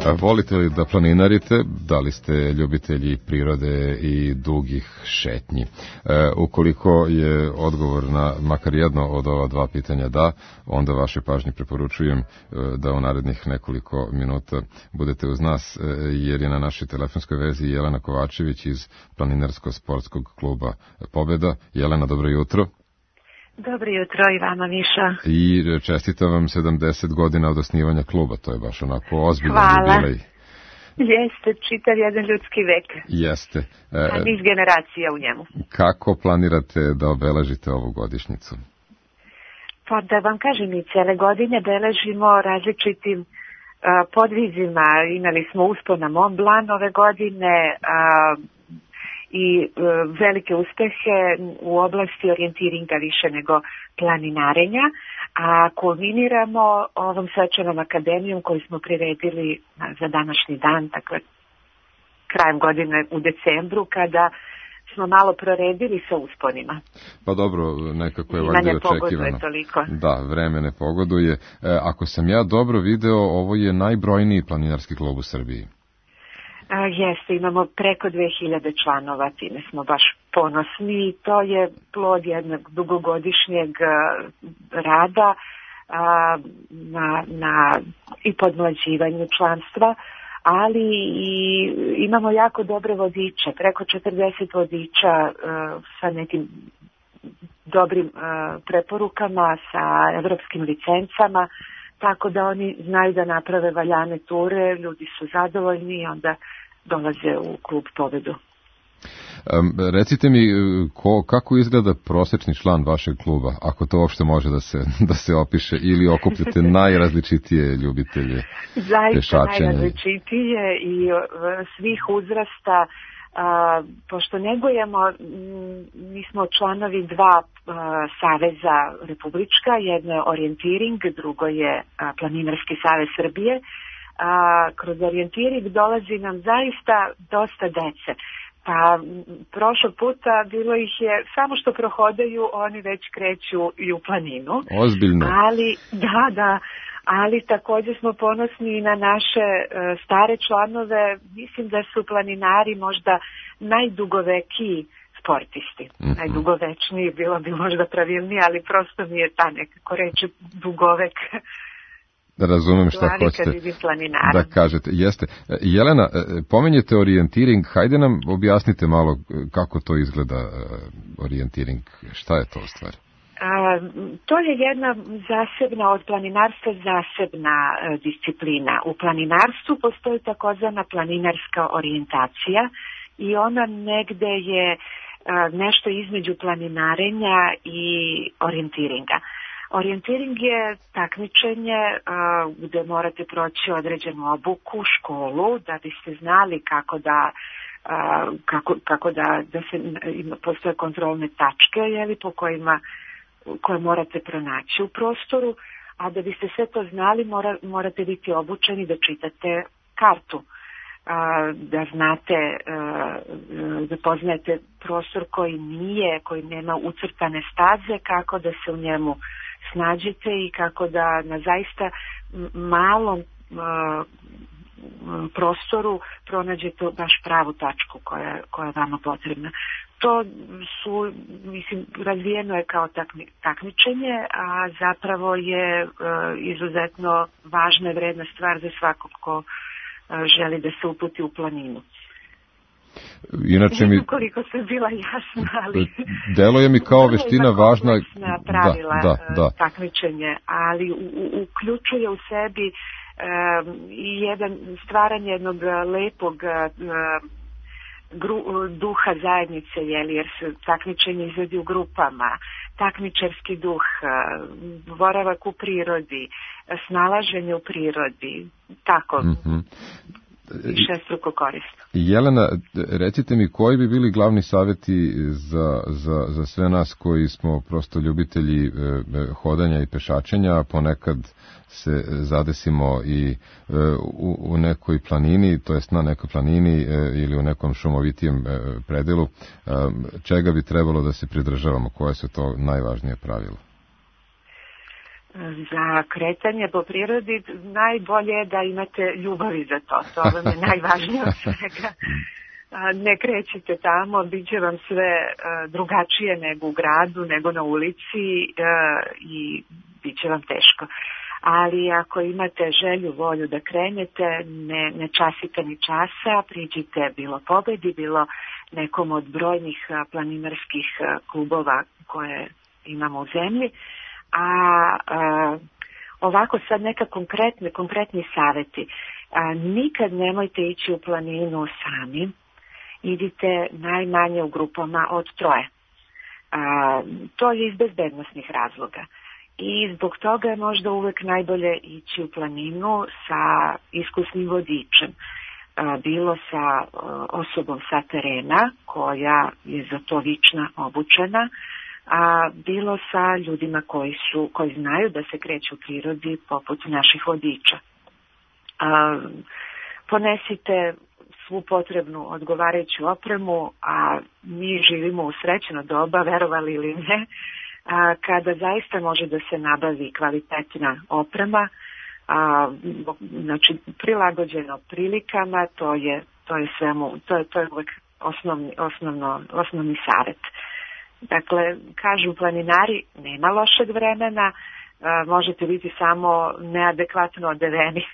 Volite li da planinarite? Da li ste ljubitelji prirode i dugih šetnji? Ukoliko je odgovor na makar jedno od ova dva pitanja da, onda vaše pažnje preporučujem da u narednih nekoliko minuta budete uz nas, jer je na našoj telefonskoj vezi Jelena Kovačević iz Planinarsko-sportskog kluba Pobeda. Jelena, dobro jutro. Dobro jutro i vama, Miša. I čestitam vam 70 godina od osnivanja kluba, to je baš onako ozbiljan jubilej. Jeste, čitav jedan ljudski vek. Jeste. A niz generacija u njemu. Kako planirate da obeležite ovu godišnjicu? Pa da vam kažem, mi cele godine beležimo različitim podvizima. Imali smo uspon na Mont Blanc ove godine, i velike uspehe u oblasti orijentiringa više nego planinarenja, a kulminiramo ovom svečanom akademijom koju smo priredili za današnji dan, dakle krajem godine u decembru, kada smo malo proredili sa usponima. Pa dobro, nekako je valjda očekivano. Da, vreme ne pogoduje. Ako sam ja dobro video, ovo je najbrojniji planinarski klub u Srbiji. Jeste, imamo preko 2000 članova, time smo baš ponosni i to je plod jednog dugogodišnjeg rada na i podmlađivanju članstva, ali i imamo jako dobre vodiče, preko 40 vodiča sa nekim dobrim preporukama, sa evropskim licencama, tako da oni znaju da naprave valjane ture, ljudi su zadovoljni i onda dolaze u klub Pobedu. Recite mi kako izgleda prosečni član vašeg kluba, ako to uopšte može da se opiše, ili okupljate najrazličitije ljubitelje zaista pešačenja? Najrazličitije i svih uzrasta, pošto negujemo, mi smo članovi dva saveza republička, jedno je orijentiring, drugo je Planinarski savez Srbije. Kroz orijentiring dolazi nam zaista dosta dece. Pa prošlog puta bilo ih je, samo što prohodaju, oni već kreću i u planinu. Ozbiljno. Ali također smo ponosni na naše stare članove. Mislim da su planinari možda najdugovekiji sportisti. Najdugovečniji, bilo bi možda pravilnije, ali prosto mi je ta nekako reći dugovek. Da razumem šta hoćete da kažete. Jeste. Jelena, pomenjete orijentiring, hajde nam objasnite malo kako to izgleda orijentiring, šta je to u stvari? To je jedna zasebna, od planinarstva zasebna disciplina. U planinarstvu postoji takozvana planinarska orijentacija i ona negde je nešto između planinarenja i orijentiringa. Orijentiring je takmičenje gde morate proći određenu obuku, školu, da biste znali kako da se postoje kontrolne tačke, po koje morate pronaći u prostoru, a da biste sve to znali morate biti obučeni da čitate kartu, da znate, da poznajete prostor koji nema ucrtane staze, kako da se u njemu snađete i kako da na zaista malom prostoru pronađete baš pravu tačku koja je vama potrebna. To su, razvijeno je kao takmičenje, a zapravo je izuzetno važna i vredna stvar za svakog ko želi da se uputi u planinu. Inače ne znam koliko sam bila jasna, ali deluje mi kao veština važna pravila takmičenje, ali uključuje u sebi i stvaranje jednog lepog duha zajednice, jer se takmičenje izvodi u grupama, takmičarski duh, boravak u prirodi, snalaženje u prirodi, tako. Višestruko korisno. Jelena, recite mi koji bi bili glavni savjeti za sve nas koji smo prosto ljubitelji hodanja i pešačenja, a ponekad se zadesimo i u nekoj planini, to jest na nekoj planini ili u nekom šumovitijem predelu, čega bi trebalo da se pridržavamo, koje su to najvažnije pravila? za kretanje po prirodi, najbolje je da imate ljubavi za to. To vam je najvažnije od svega. Ne krećite tamo, bit će vam sve drugačije nego u gradu, nego na ulici i bit će vam teško. Ali ako imate želju, volju da krenete, ne časite ni časa, priđite bilo Pobedi, bilo nekom od brojnih planinarskih klubova koje imamo u zemlji. A ovako sad neka konkretni savjeti. Nikad nemojte ići u planinu sami. Idite najmanje u grupama od 3. To je iz bezbednosnih razloga. I zbog toga je možda uvek najbolje ići u planinu sa iskusnim vodičem. Bilo sa osobom sa terena koja je za to lično obučena, a bilo sa ljudima koji znaju da se kreću u prirodi poput naših vodiča. Ponesite svu potrebnu odgovarajuću opremu, a mi živimo u srećno doba, verovali ili ne, kada zaista može da se nabavi kvalitetna oprema, znači prilagođeno prilikama, to je svemu, to je uvek osnovni savjet. Dakle, kažu planinari, nema lošeg vremena, možete biti samo neadekvatno odeveni.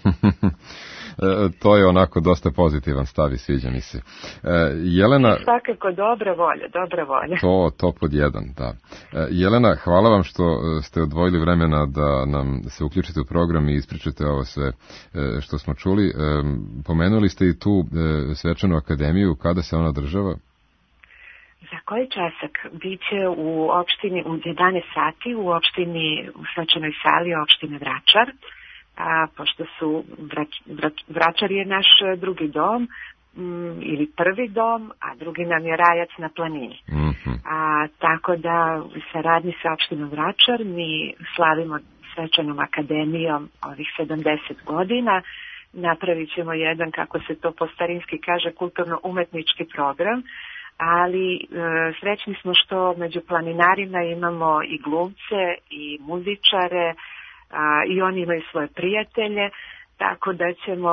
To je onako dosta pozitivan stav i sviđa mi se. Jelena... Svakako, dobra volja. To pod 1, da. Jelena, hvala vam što ste odvojili vremena da nam se uključite u program i ispričate ovo sve što smo čuli. Pomenuli ste i tu svečanu akademiju, kada se ona održava? Za koji časak? Biće u opštini u 11 sati, u opštini, u svečanoj sali opštine Vračar. Pošto su Vračar je naš drugi dom ili prvi dom, a drugi nam je Rajac na planini. Tako da u saradnji sa opštinom Vračar mi slavimo svečanom akademijom ovih 70 godina. Napravit ćemo jedan, kako se to po starinski kaže, kulturno-umetnički program, ali srećni smo što među planinarima imamo i glumce i muzičare, i oni imaju svoje prijatelje, tako da ćemo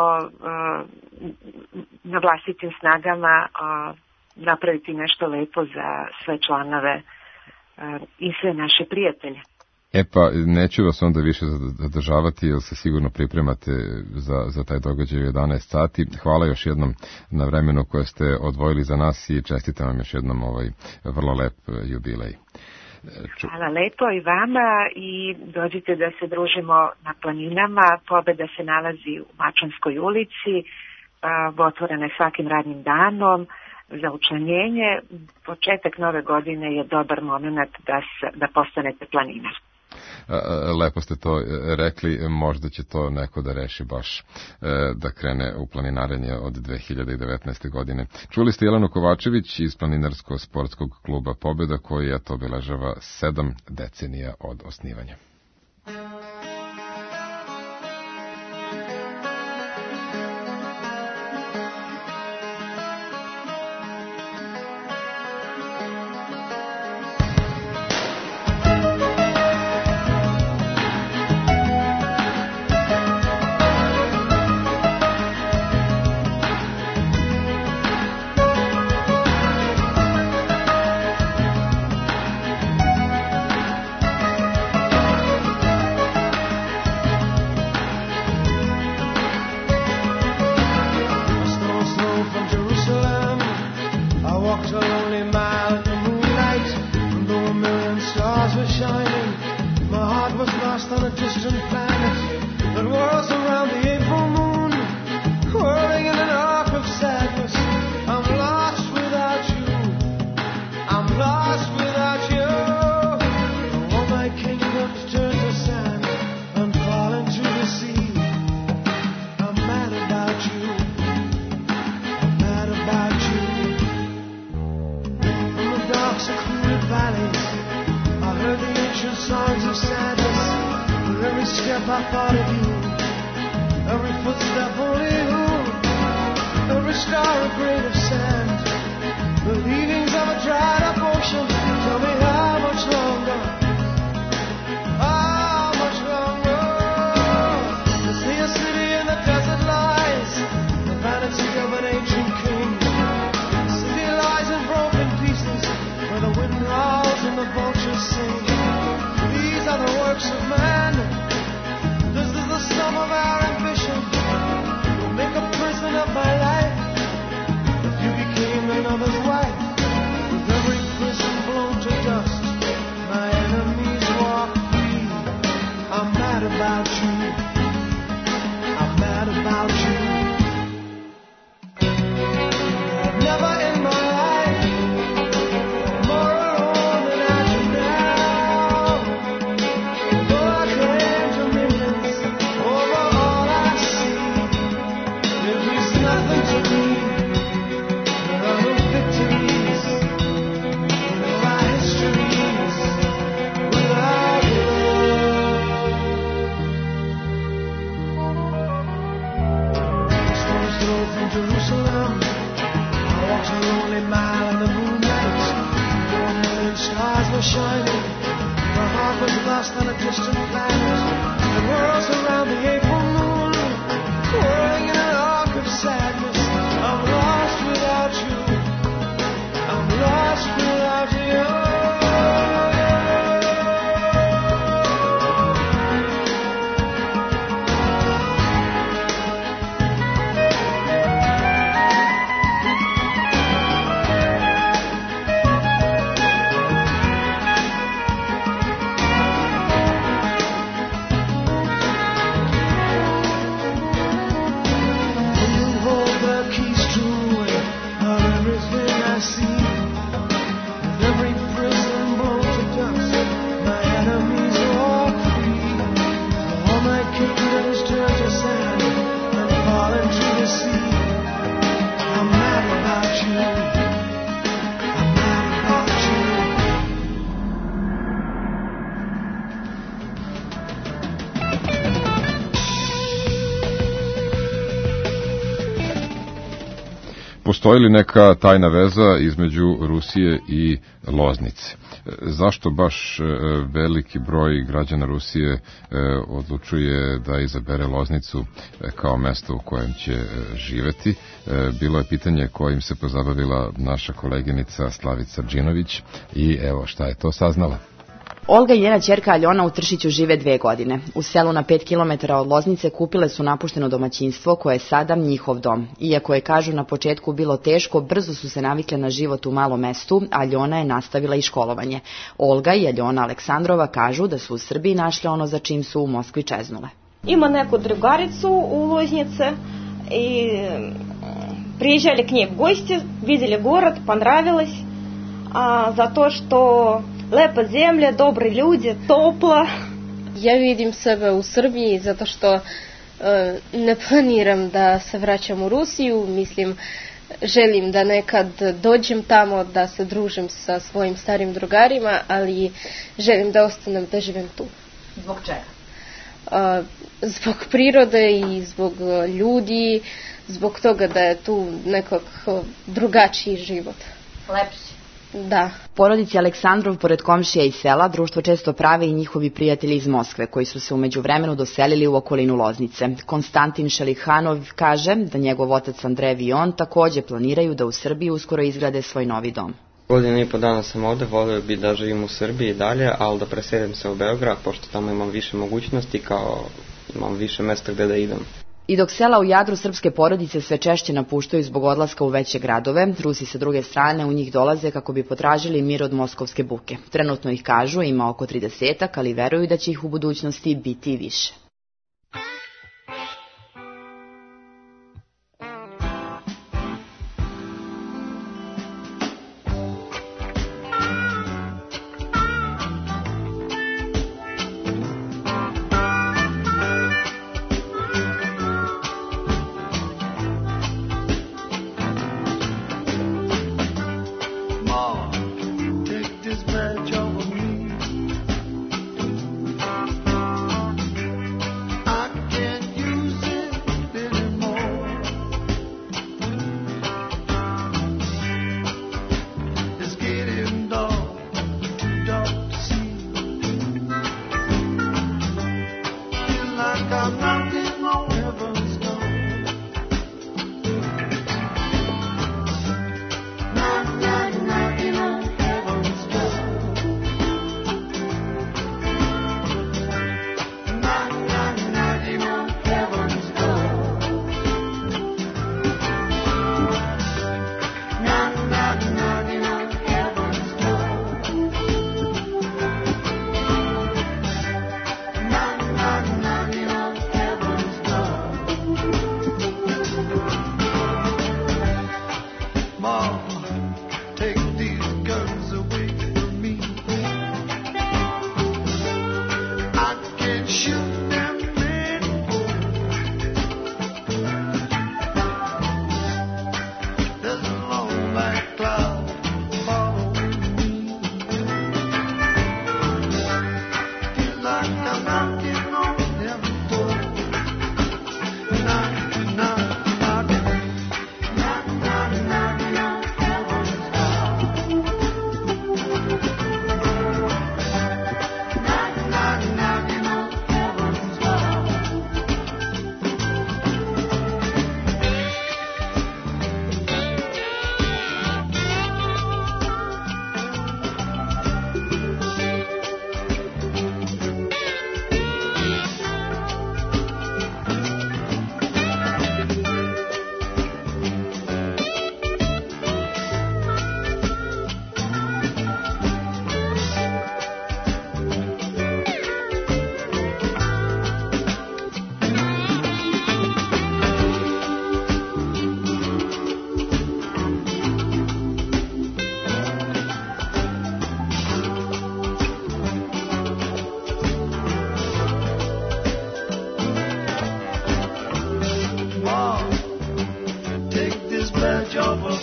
na vlastitim snagama napraviti nešto lepo za sve članove i sve naše prijatelje. Pa neću vas onda više zadržavati, jer se sigurno pripremate za taj događaj u 11 sati. Hvala još jednom na vremenu koje ste odvojili za nas i čestitam vam još jednom ovaj vrlo lep jubilej. Hvala lepo i vama i dođite da se družimo na planinama. Pobeda se nalazi u Mačvanskoj ulici, otvorena je svakim radnim danom za učlanjenje. Početak nove godine je dobar moment da postanete planinar. Lepo ste to rekli, možda će to neko da reši baš da krene u planinarenje od 2019. godine. Čuli ste Jelenu Kovačević iz Planinarsko-sportskog kluba Pobeda, koji je to obeležava 7 decenija od osnivanja. Dried up ocean, tell me how much longer, how road from Jerusalem. I walked a lonely mile in the moonlight. 4 million stars were shining. My heart was lost on a distant planet. The world's around the April moon, whirling in an arc of sadness. I'm lost without you. I'm lost without you. Postoji li neka tajna veza između Rusije i Loznice? Zašto baš veliki broj građana Rusije odlučuje da izabere Loznicu kao mesto u kojem će živeti? Bilo je pitanje kojim se pozabavila naša koleginica Slavica Đinović i evo šta je to saznala. Olga i njena ćerka Aljona u Tršiću žive 2 godine. U selu na 5 km od Loznice kupile su napušteno domaćinstvo koje je sada njihov dom. Iako je, kažu, na početku bilo teško, brzo su se navikle na život u malom mestu, a Aljona je nastavila i školovanje. Olga i Aljona Aleksandrova kažu da su u Srbiji našle ono za čim su u Moskvi čeznule. Ima neku drugaricu u Loznice i приезжали к ней в гости, видели город, понравилось, zato što lepa zemlja, dobri ljudi, topla. Ja vidim sebe u Srbiji zato što ne planiram da se vraćam u Rusiju, mislim, želim da nekad dođem tamo, da se družim sa svojim starim drugarima, ali želim da ostanem, da živim tu. Zbog čega? Zbog prirode i zbog ljudi, zbog toga da je tu nekak drugačiji život. Lepši. Da. Porodici Aleksandrov, pored komšija iz sela, društvo često prave i njihovi prijatelji iz Moskve, koji su se u međuvremenu doselili u okolinu Loznice. Konstantin Šelihanov kaže da njegov otac Andrej i on takođe planiraju da u Srbiji uskoro izgrade svoj novi dom. 1,5 godina sam ovde, volio bi da živim u Srbiji i dalje, ali da preselim se u Beograd, pošto tamo imam više mogućnosti, kao imam više mesta gde da idem. I dok sela u jadru srpske porodice sve češće napuštaju zbog odlaska u veće gradove, Rusi sa druge strane u njih dolaze kako bi potražili mir od moskovske buke. Trenutno ih, kažu, ima oko 30, ali veruju da će ih u budućnosti biti i više.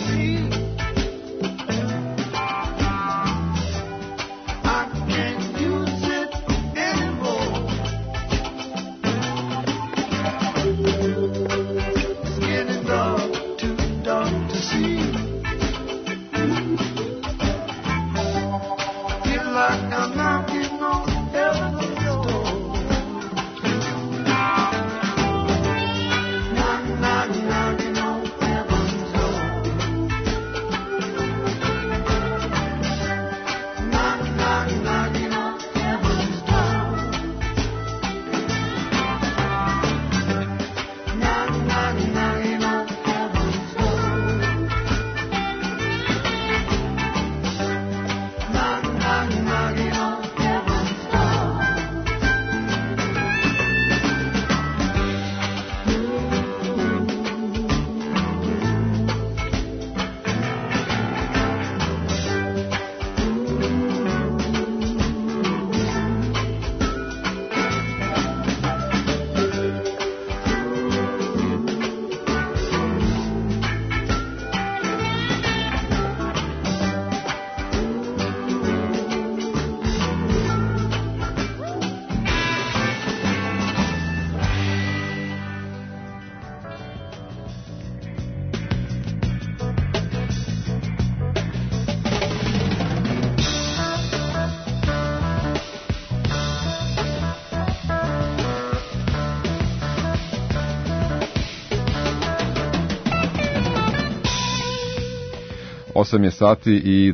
8 je sati i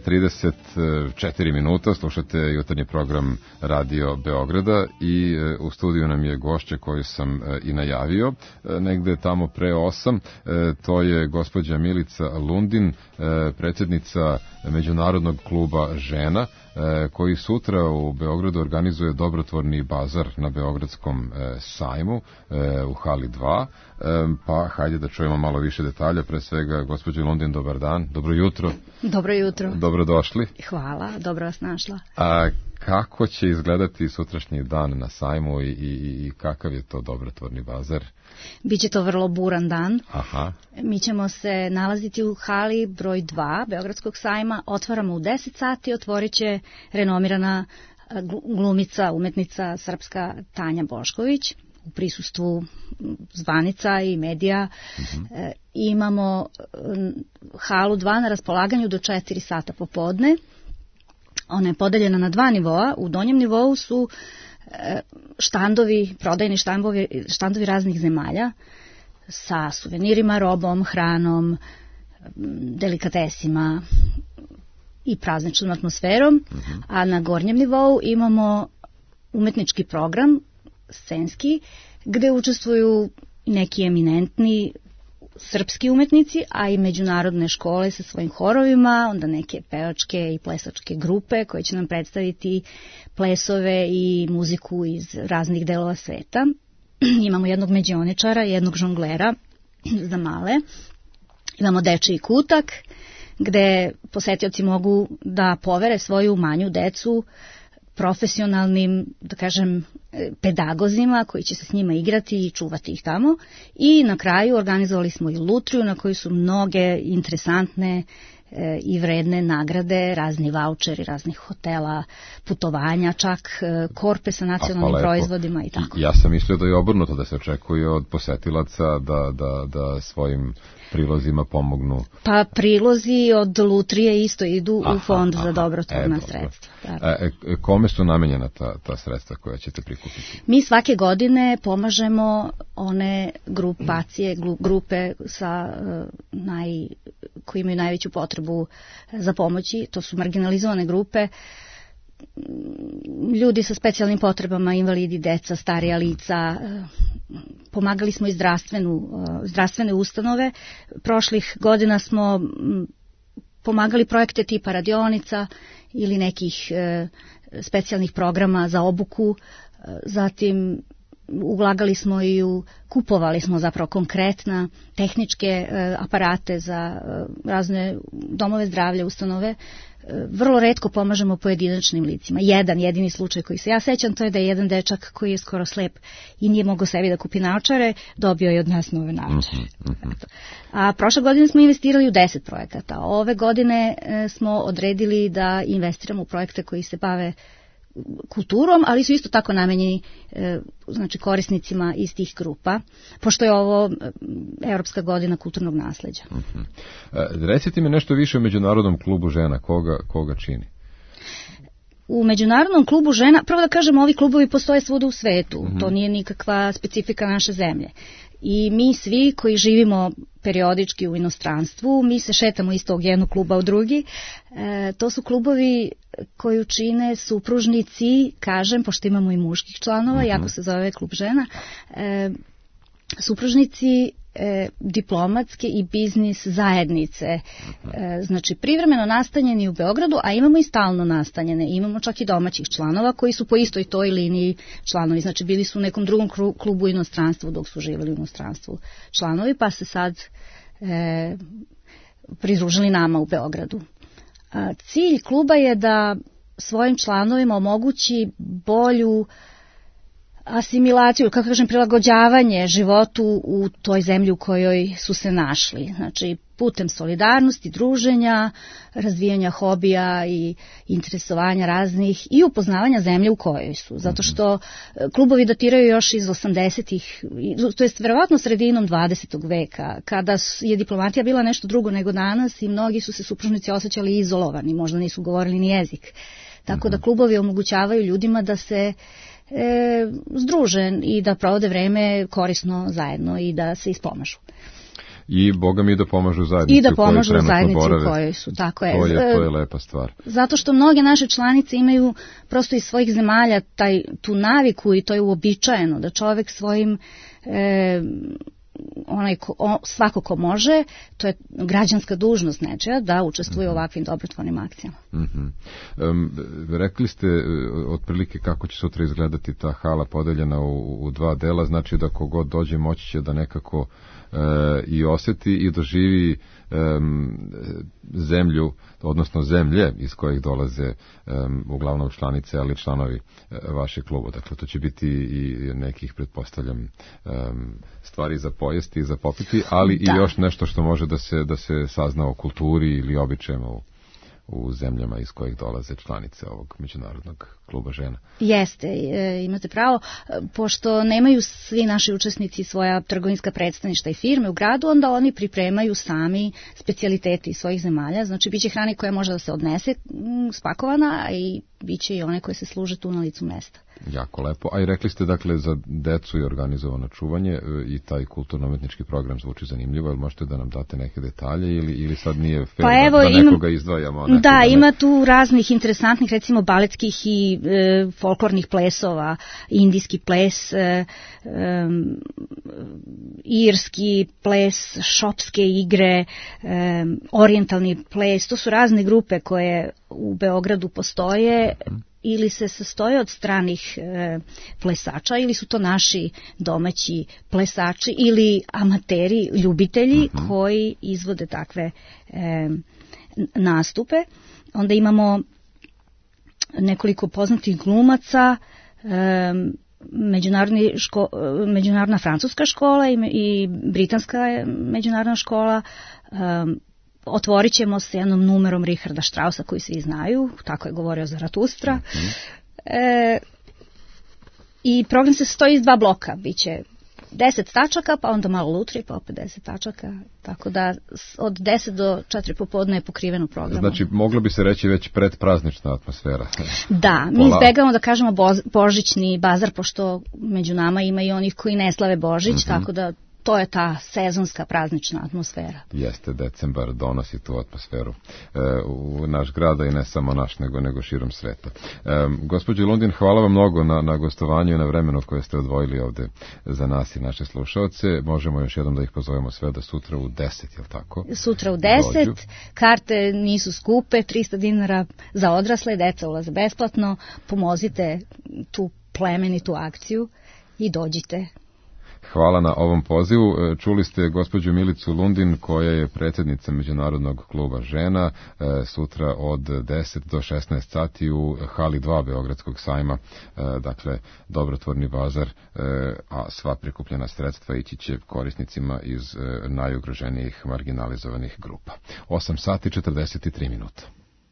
34 minuta, slušate jutarnji program Radio Beograda i u studiju nam je gošća koju sam i najavio, negde tamo pre 8, to je gospođa Milica Lundin, predsjednica Međunarodnog kluba žena, koji sutra u Beogradu organizuje dobrotvorni bazar na Beogradskom sajmu u hali 2, pa hajde da čujemo malo više detalja. Pre svega, gospođo Lundin, dobar dan, dobro jutro. Dobro jutro. Dobrodošli. Hvala, dobro vas našla. A kako će izgledati sutrašnji dan na sajmu i kakav je to dobrotvorni bazar? Biće to vrlo buran dan. Aha. Mi ćemo se nalaziti u hali broj 2 Beogradskog sajma. Otvaramo u 10 sati, otvorit će renomirana glumica, umetnica srpska Tanja Bošković u prisustvu zvanica i medija. Imamo halu 2 na raspolaganju do 4 sata popodne. Ona je podeljena na 2 nivoa. U donjem nivou su štandovi, prodajni štandovi raznih zemalja sa suvenirima, robom, hranom, delikatesima i prazničnom atmosferom, a na gornjem nivou imamo umetnički program, scenski, gde učestvuju neki eminentni srpski umetnici, a i međunarodne škole sa svojim horovima, onda neke pevačke i plesačke grupe koje će nam predstaviti plesove i muziku iz raznih delova sveta. Imamo jednog međioničara, jednog žonglera za male. Imamo dečiji kutak, gde posetioci mogu da povere svoju manju decu profesionalnim, da kažem, pedagozima koji će se s njima igrati i čuvati ih tamo. I na kraju organizovali smo i lutriju na kojoj su mnoge interesantne i vredne nagrade, razni vaučeri, raznih hotela, putovanja, čak korpe sa nacionalnim proizvodima i tako. Ja sam mislio da je obrnuto, da se očekuje od posetilaca da svojim prilozima pomognu. Pa prilozi od lutrije isto idu u fond za dobrotvorna sredstva. Kome su namenjena ta sredstva koja ćete prikupiti? Mi svake godine pomažemo one grupacije, grupe sa koji imaju najveću potrebu za pomoći. To su marginalizovane grupe, ljudi sa specijalnim potrebama, invalidi, deca, starija lica. Pomagali smo i zdravstvene ustanove. Prošlih godina smo pomagali projekte tipa radionica ili nekih specijalnih programa za obuku. Zatim ulagali smo i kupovali smo zapravo konkretna tehničke aparate za razne domove zdravlja, ustanove. vrlo retko pomažemo pojedinačnim licima. Jedini slučaj koji se ja sećam, to je da je jedan dečak koji je skoro slep i nije mogao sebi da kupi naočare, dobio je od nas nove naočare. A prošle godine smo investirali u 10 projekata. Ove godine smo odredili da investiramo u projekte koji se bave kulturom, ali su isto tako namenjeni znači korisnicima iz tih grupa, pošto je ovo Evropska godina kulturnog nasleđa. Recite mi nešto više o Međunarodnom klubu žena, koga čini? U Međunarodnom klubu žena, prvo da kažem, ovi klubovi postoje svuda u svetu, to nije nikakva specifika naše zemlje. I mi svi koji živimo periodički u inostranstvu, mi se šetamo iz tog jednog kluba u drugi. To su klubovi koji čine supružnici, kažem, pošto imamo i muških članova, jako se zove klub žena, supružnici diplomatske i biznis zajednice, znači privremeno nastanjeni u Beogradu, a imamo i stalno nastanjene, imamo čak i domaćih članova koji su po istoj toj liniji članovi, znači bili su u nekom drugom klubu u inostranstvu dok su živjeli u inostranstvu članovi, pa se sad pridružili nama u Beogradu. Cilj kluba je da svojim članovima omogući bolju asimilaciju, kako kažem, prilagođavanje životu u toj zemlji u kojoj su se našli. Znači, putem solidarnosti, druženja, razvijanja hobija i interesovanja raznih i upoznavanja zemlje u kojoj su. Zato što klubovi datiraju još iz 80-ih, to jest verovatno sredinom 20. veka, kada je diplomatija bila nešto drugo nego danas i mnogi su se supružnici osjećali izolovani, možda nisu govorili ni jezik. Tako da klubovi omogućavaju ljudima da se združen i da provode vreme korisno zajedno i da se ispomažu. I Boga mi da pomažu zajednici i da pomažu zajednici u kojoj su. Tako je. To je lepa stvar. Zato što mnoge naše članice imaju prosto iz svojih zemalja tu naviku i to je uobičajeno da čovek svojim svako ko može, to je građanska dužnost nečija, da učestvuje u ovakvim dobrotvornim akcijama. Rekli ste otprilike kako će sutra izgledati ta hala podeljena u dva dela, znači da kogod dođe moći će da nekako i osjeti i doživi zemlju, odnosno zemlje iz kojih dolaze uglavnom članice, ali članovi vašeg kluba. Dakle, to će biti i nekih, pretpostavljam, stvari za pojesti i za popiti, ali i još nešto što može da se sazna o kulturi ili običajima u zemljama iz kojih dolaze članice ovog Međunarodnog kluba žena. Jeste, imate pravo. Pošto nemaju svi naši učesnici svoja trgovinska predstavništva i firme u gradu, onda oni pripremaju sami specijalitete iz svojih zemalja. Znači, bit će hrane koja može da se odnese spakovana, a i bit će i one koje se služe tu na licu mesta. Jako lepo. A i rekli ste, dakle, za decu je organizovano čuvanje i taj kulturno-umetnički program zvuči zanimljivo. Jel možete da nam date neke detalje ili sad nije fair da nekoga izdvajamo? Da, ima tu raznih interesantnih, recimo baletskih i folklornih plesova, indijski ples, irski ples, šopske igre, orijentalni ples. To su razne grupe koje u Beogradu postoje ili se sastoje od stranih plesača ili su to naši domaći plesači ili amateri, ljubitelji koji izvode takve nastupe. Onda imamo nekoliko poznatih glumaca, međunarodna francuska škola i britanska međunarodna škola. Otvorit ćemo s jednom numerom Richarda Straussa koji svi znaju, tako je govorio Zaratustra. I program se sastoji iz 2 bloka, bit će 10 tačaka, pa onda malo lutri, pa opet 10 tačaka, tako da od 10 do 4 popodne je pokriveno programom. Znači, moglo bi se reći već predpraznična atmosfera. Da, mi izbegavamo da kažemo božićni bazar, pošto među nama ima i onih koji ne slave Božić, tako da to je ta sezonska praznična atmosfera. Jeste, decembar donosi tu atmosferu u naš grad, i ne samo naš, nego širom sveta. Gospođo Lundin, hvala vam mnogo na gostovanju i na vremenu koje ste odvojili ovde za nas i naše slušaoce. Možemo još jednom da ih pozovemo sve da sutra u 10, je li tako? Sutra u 10, dođu. Karte nisu skupe, 300 dinara za odrasle, deca ulaze besplatno, pomozite tu plemenitu akciju i dođite. Hvala na ovom pozivu. Čuli ste gospođu Milicu Lundin, koja je predsjednica Međunarodnog kluba žena, sutra od 10 do 16 sati u hali 2 Beogradskog sajma, dakle dobrotvorni bazar, a sva prikupljena sredstva ići će korisnicima iz najugroženijih marginalizovanih grupa. 8 sati 43 minuta.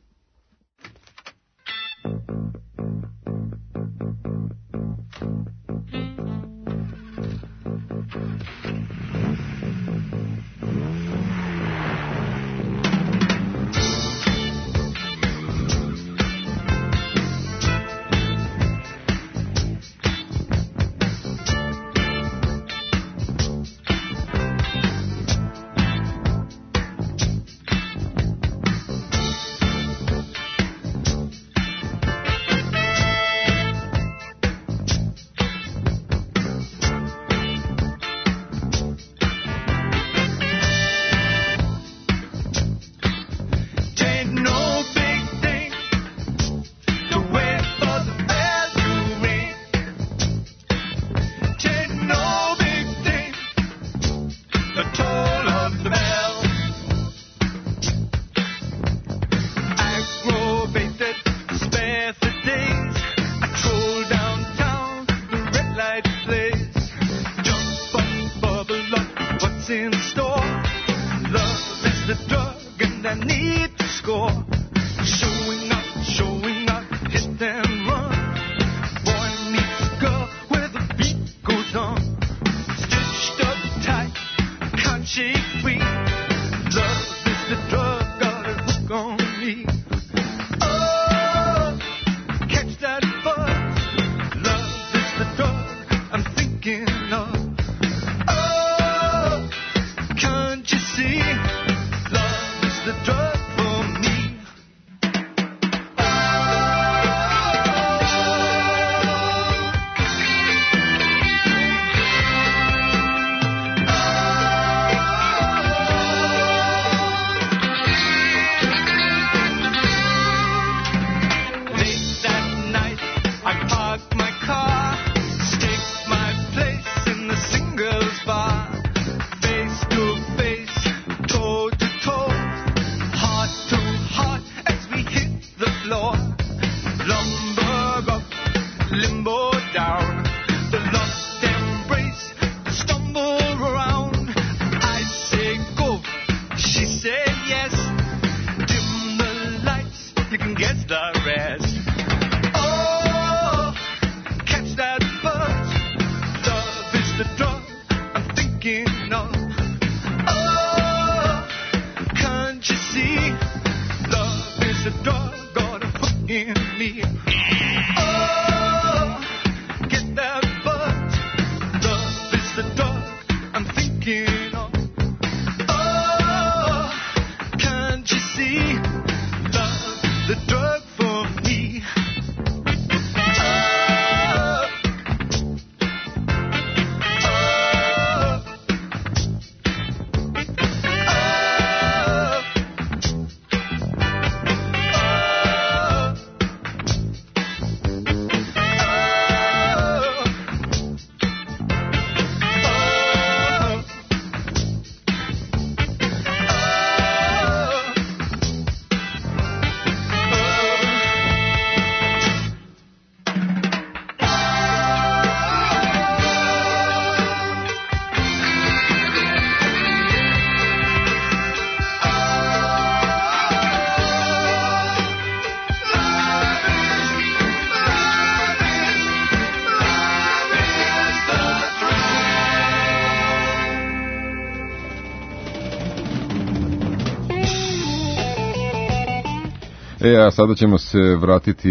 A sada ćemo se vratiti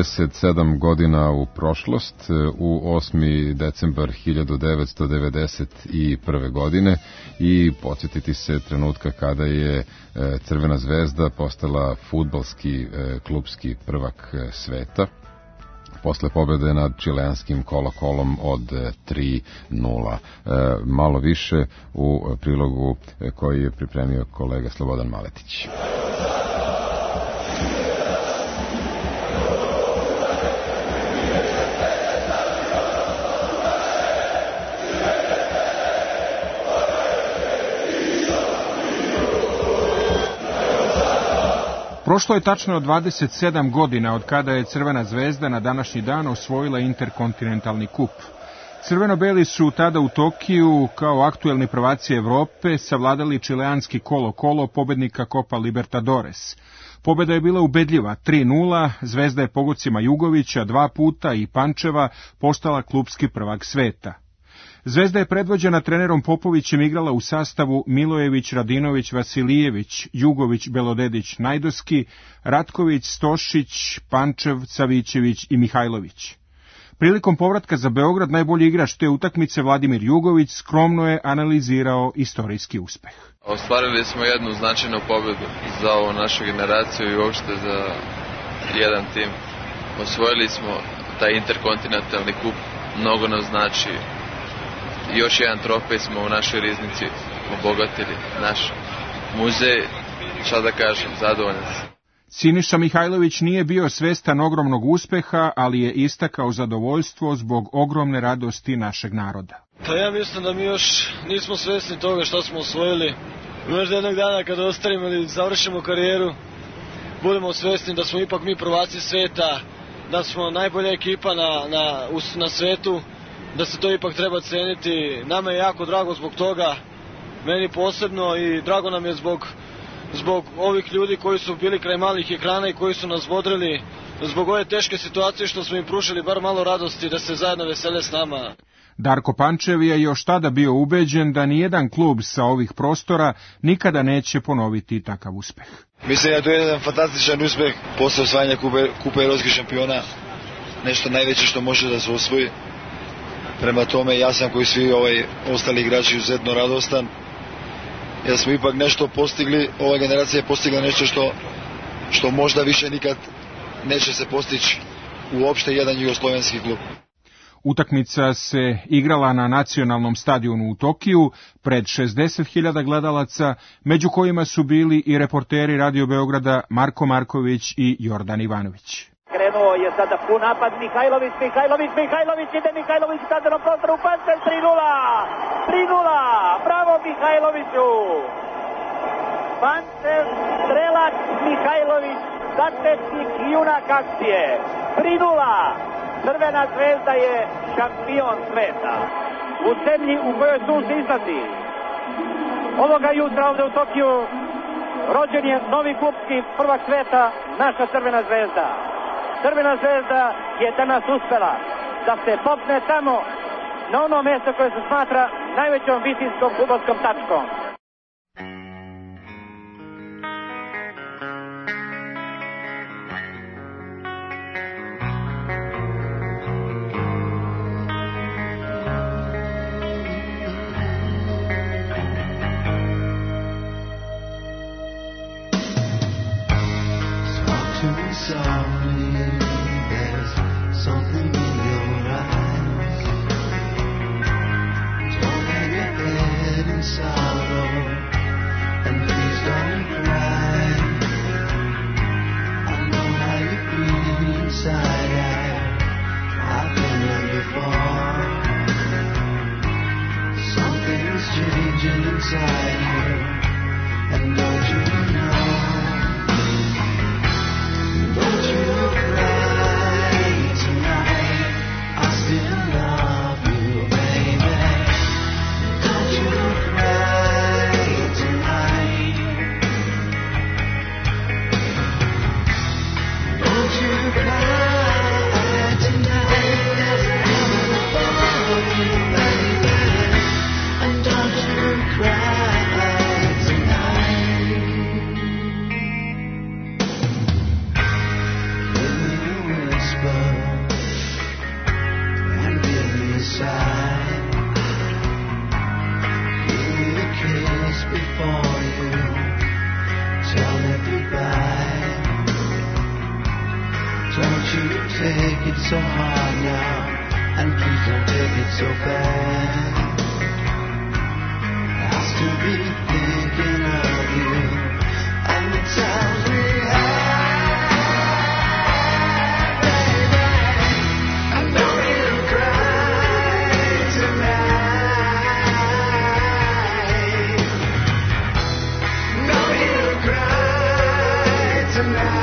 27 godina u prošlost, u 8. decembar 1991. godine i podsjetiti se trenutka kada je Crvena zvezda postala fudbalski klubski prvak sveta posle pobjede nad čileanskim Colo-Colom od 3:0. Malo više u prilogu koji je pripremio kolega Slobodan Maletić. Prošlo je tačno 27 godina od kada je Crvena zvezda na današnji dan osvojila interkontinentalni kup. Crveno-beli su tada u Tokiju kao aktuelni prvaci Evrope savladali čileanski Colo-Colo, pobednika Copa Libertadores. Pobeda je bila ubedljiva, 3:0, Zvezda je pogodcima Jugovića 2 puta i Pančeva postala klupski prvak sveta. Zvezda je predvođena trenerom Popovićem igrala u sastavu Milojević, Radinović, Vasilijević, Jugović, Belodedić, Najdoski, Ratković, Stošić, Pančev, Savićević i Mihajlović. Prilikom povratka za Beograd najbolji igrač te utakmice Vladimir Jugović skromno je analizirao istorijski uspeh. Ostvarili smo jednu značajnu pobedu za ovu našu generaciju i uopšte za jedan tim. Osvojili smo taj interkontinentalni kup, mnogo nam znači. Još jedan trofej smo u našoj riznici obogatili naš muzej, šta da kažem, zadovoljan sam. Siniša Mihajlović nije bio svestan ogromnog uspeha, ali je istakao zadovoljstvo zbog ogromne radosti našeg naroda. Pa ja mislim da mi još nismo svesni toga što smo osvojili. Možda jednog dana kada ostavimo ili završimo karijeru, budemo svesni da smo ipak mi prvaci sveta, da smo najbolja ekipa na svetu, da se to ipak treba ceniti. Nama je jako drago zbog toga, meni posebno, i drago nam je zbog ovih ljudi koji su bili kraj malih ekrana i koji su nas bodrili, zbog ove teške situacije što smo im pružili bar malo radosti da se zajedno vesele s nama. Darko Pančev je još tada bio ubeđen da nijedan klub sa ovih prostora nikada neće ponoviti takav uspeh. Mislim da to je jedan fantastičan uspeh posle osvajanja kupa evropskih šampiona, nešto najveće što može da se osvoji. Prema tome ja sam koji svi ostali igrači izuzetno radostan, jer smo ipak nešto postigli, ova generacija je postigla nešto što možda više nikad neće se postići uopšte jedan jugoslovenski klub. Utakmica se igrala na nacionalnom stadionu u Tokiju pred 60.000 gledalaca, među kojima su bili i reporteri Radio Beograda Marko Marković i Jordan Ivanović. Krenuo je sada pun napad Mihajlović ide Mihajlović u kaznenom prostoru, Pančev 3:0, bravo Mihajloviću! Pančev, strelac Mihajlović, začetnik junak akcije, 3:0, Crvena zvezda je šampion sveta. U zemlji u kojoj sunce izlazi. Ovoga jutra ovde u Tokiju rođen je novi klupski prvak sveta, naša Crvena zvezda. Crvena zvezda je danas uspela da se popne tamo na ono mesto koje se smatra najvećom visinjskom fudbalskom tačkom. Tonight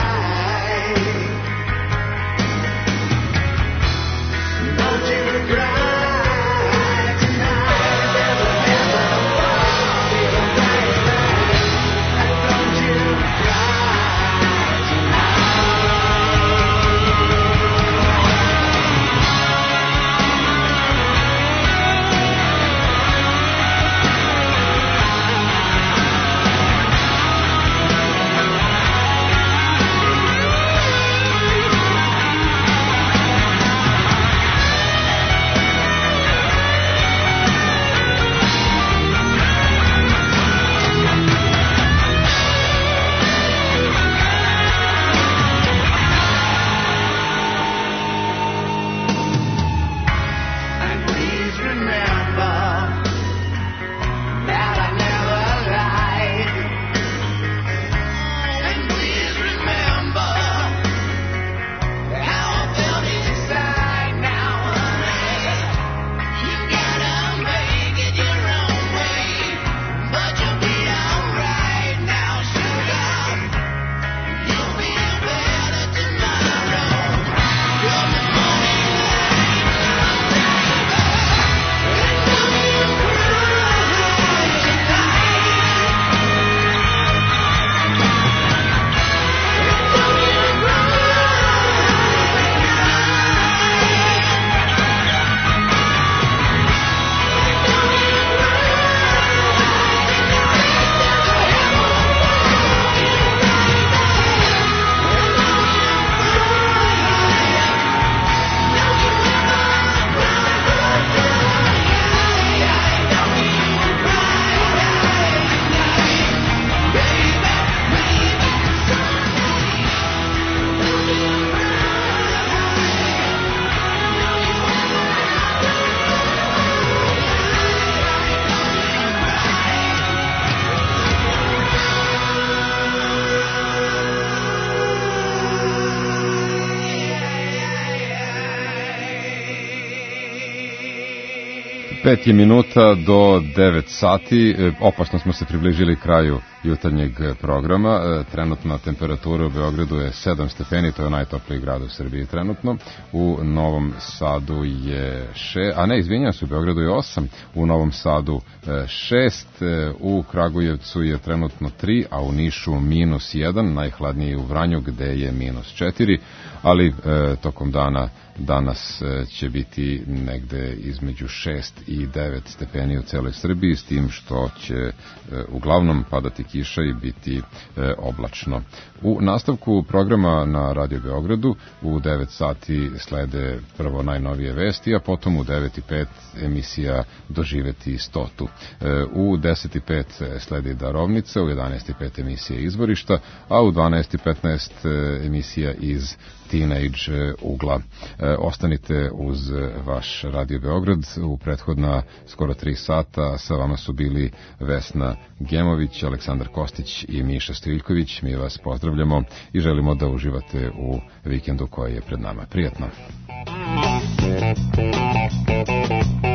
5 je minuta do 9 sati, opasno smo se približili kraju jutarnjeg programa. Trenutna temperatura u Beogradu je 7 stepeni, to je najtopliji grad u Srbiji trenutno. U Novom Sadu je 6, a ne, izvinjam se, u Beogradu je 8, u Novom Sadu 6, u Kragujevcu je trenutno 3, a u Nišu -1, najhladniji u Vranju gde je -4, ali tokom dana danas će biti negde između 6 i 9 stepeni u celoj Srbiji, s tim što će uglavnom padati kiša i biti oblačno. U nastavku programa na Radio Beogradu u 9 sati slede prvo najnovije vesti, a potom u 9:05 emisija Doživeti 100. U 10:05 sledi Darovnica, u 11:05 emisija Izvorišta, a u 12:15 emisija iz Teenage ugla. Ostanite uz vaš Radio Beograd. U prethodna skoro 3 sata sa vama su bili Vesna Gemović, Aleksandar Kostić i Miša Stojiljković. Mi vas pozdravljamo i želimo da uživate u vikendu koji je pred nama. Prijatno!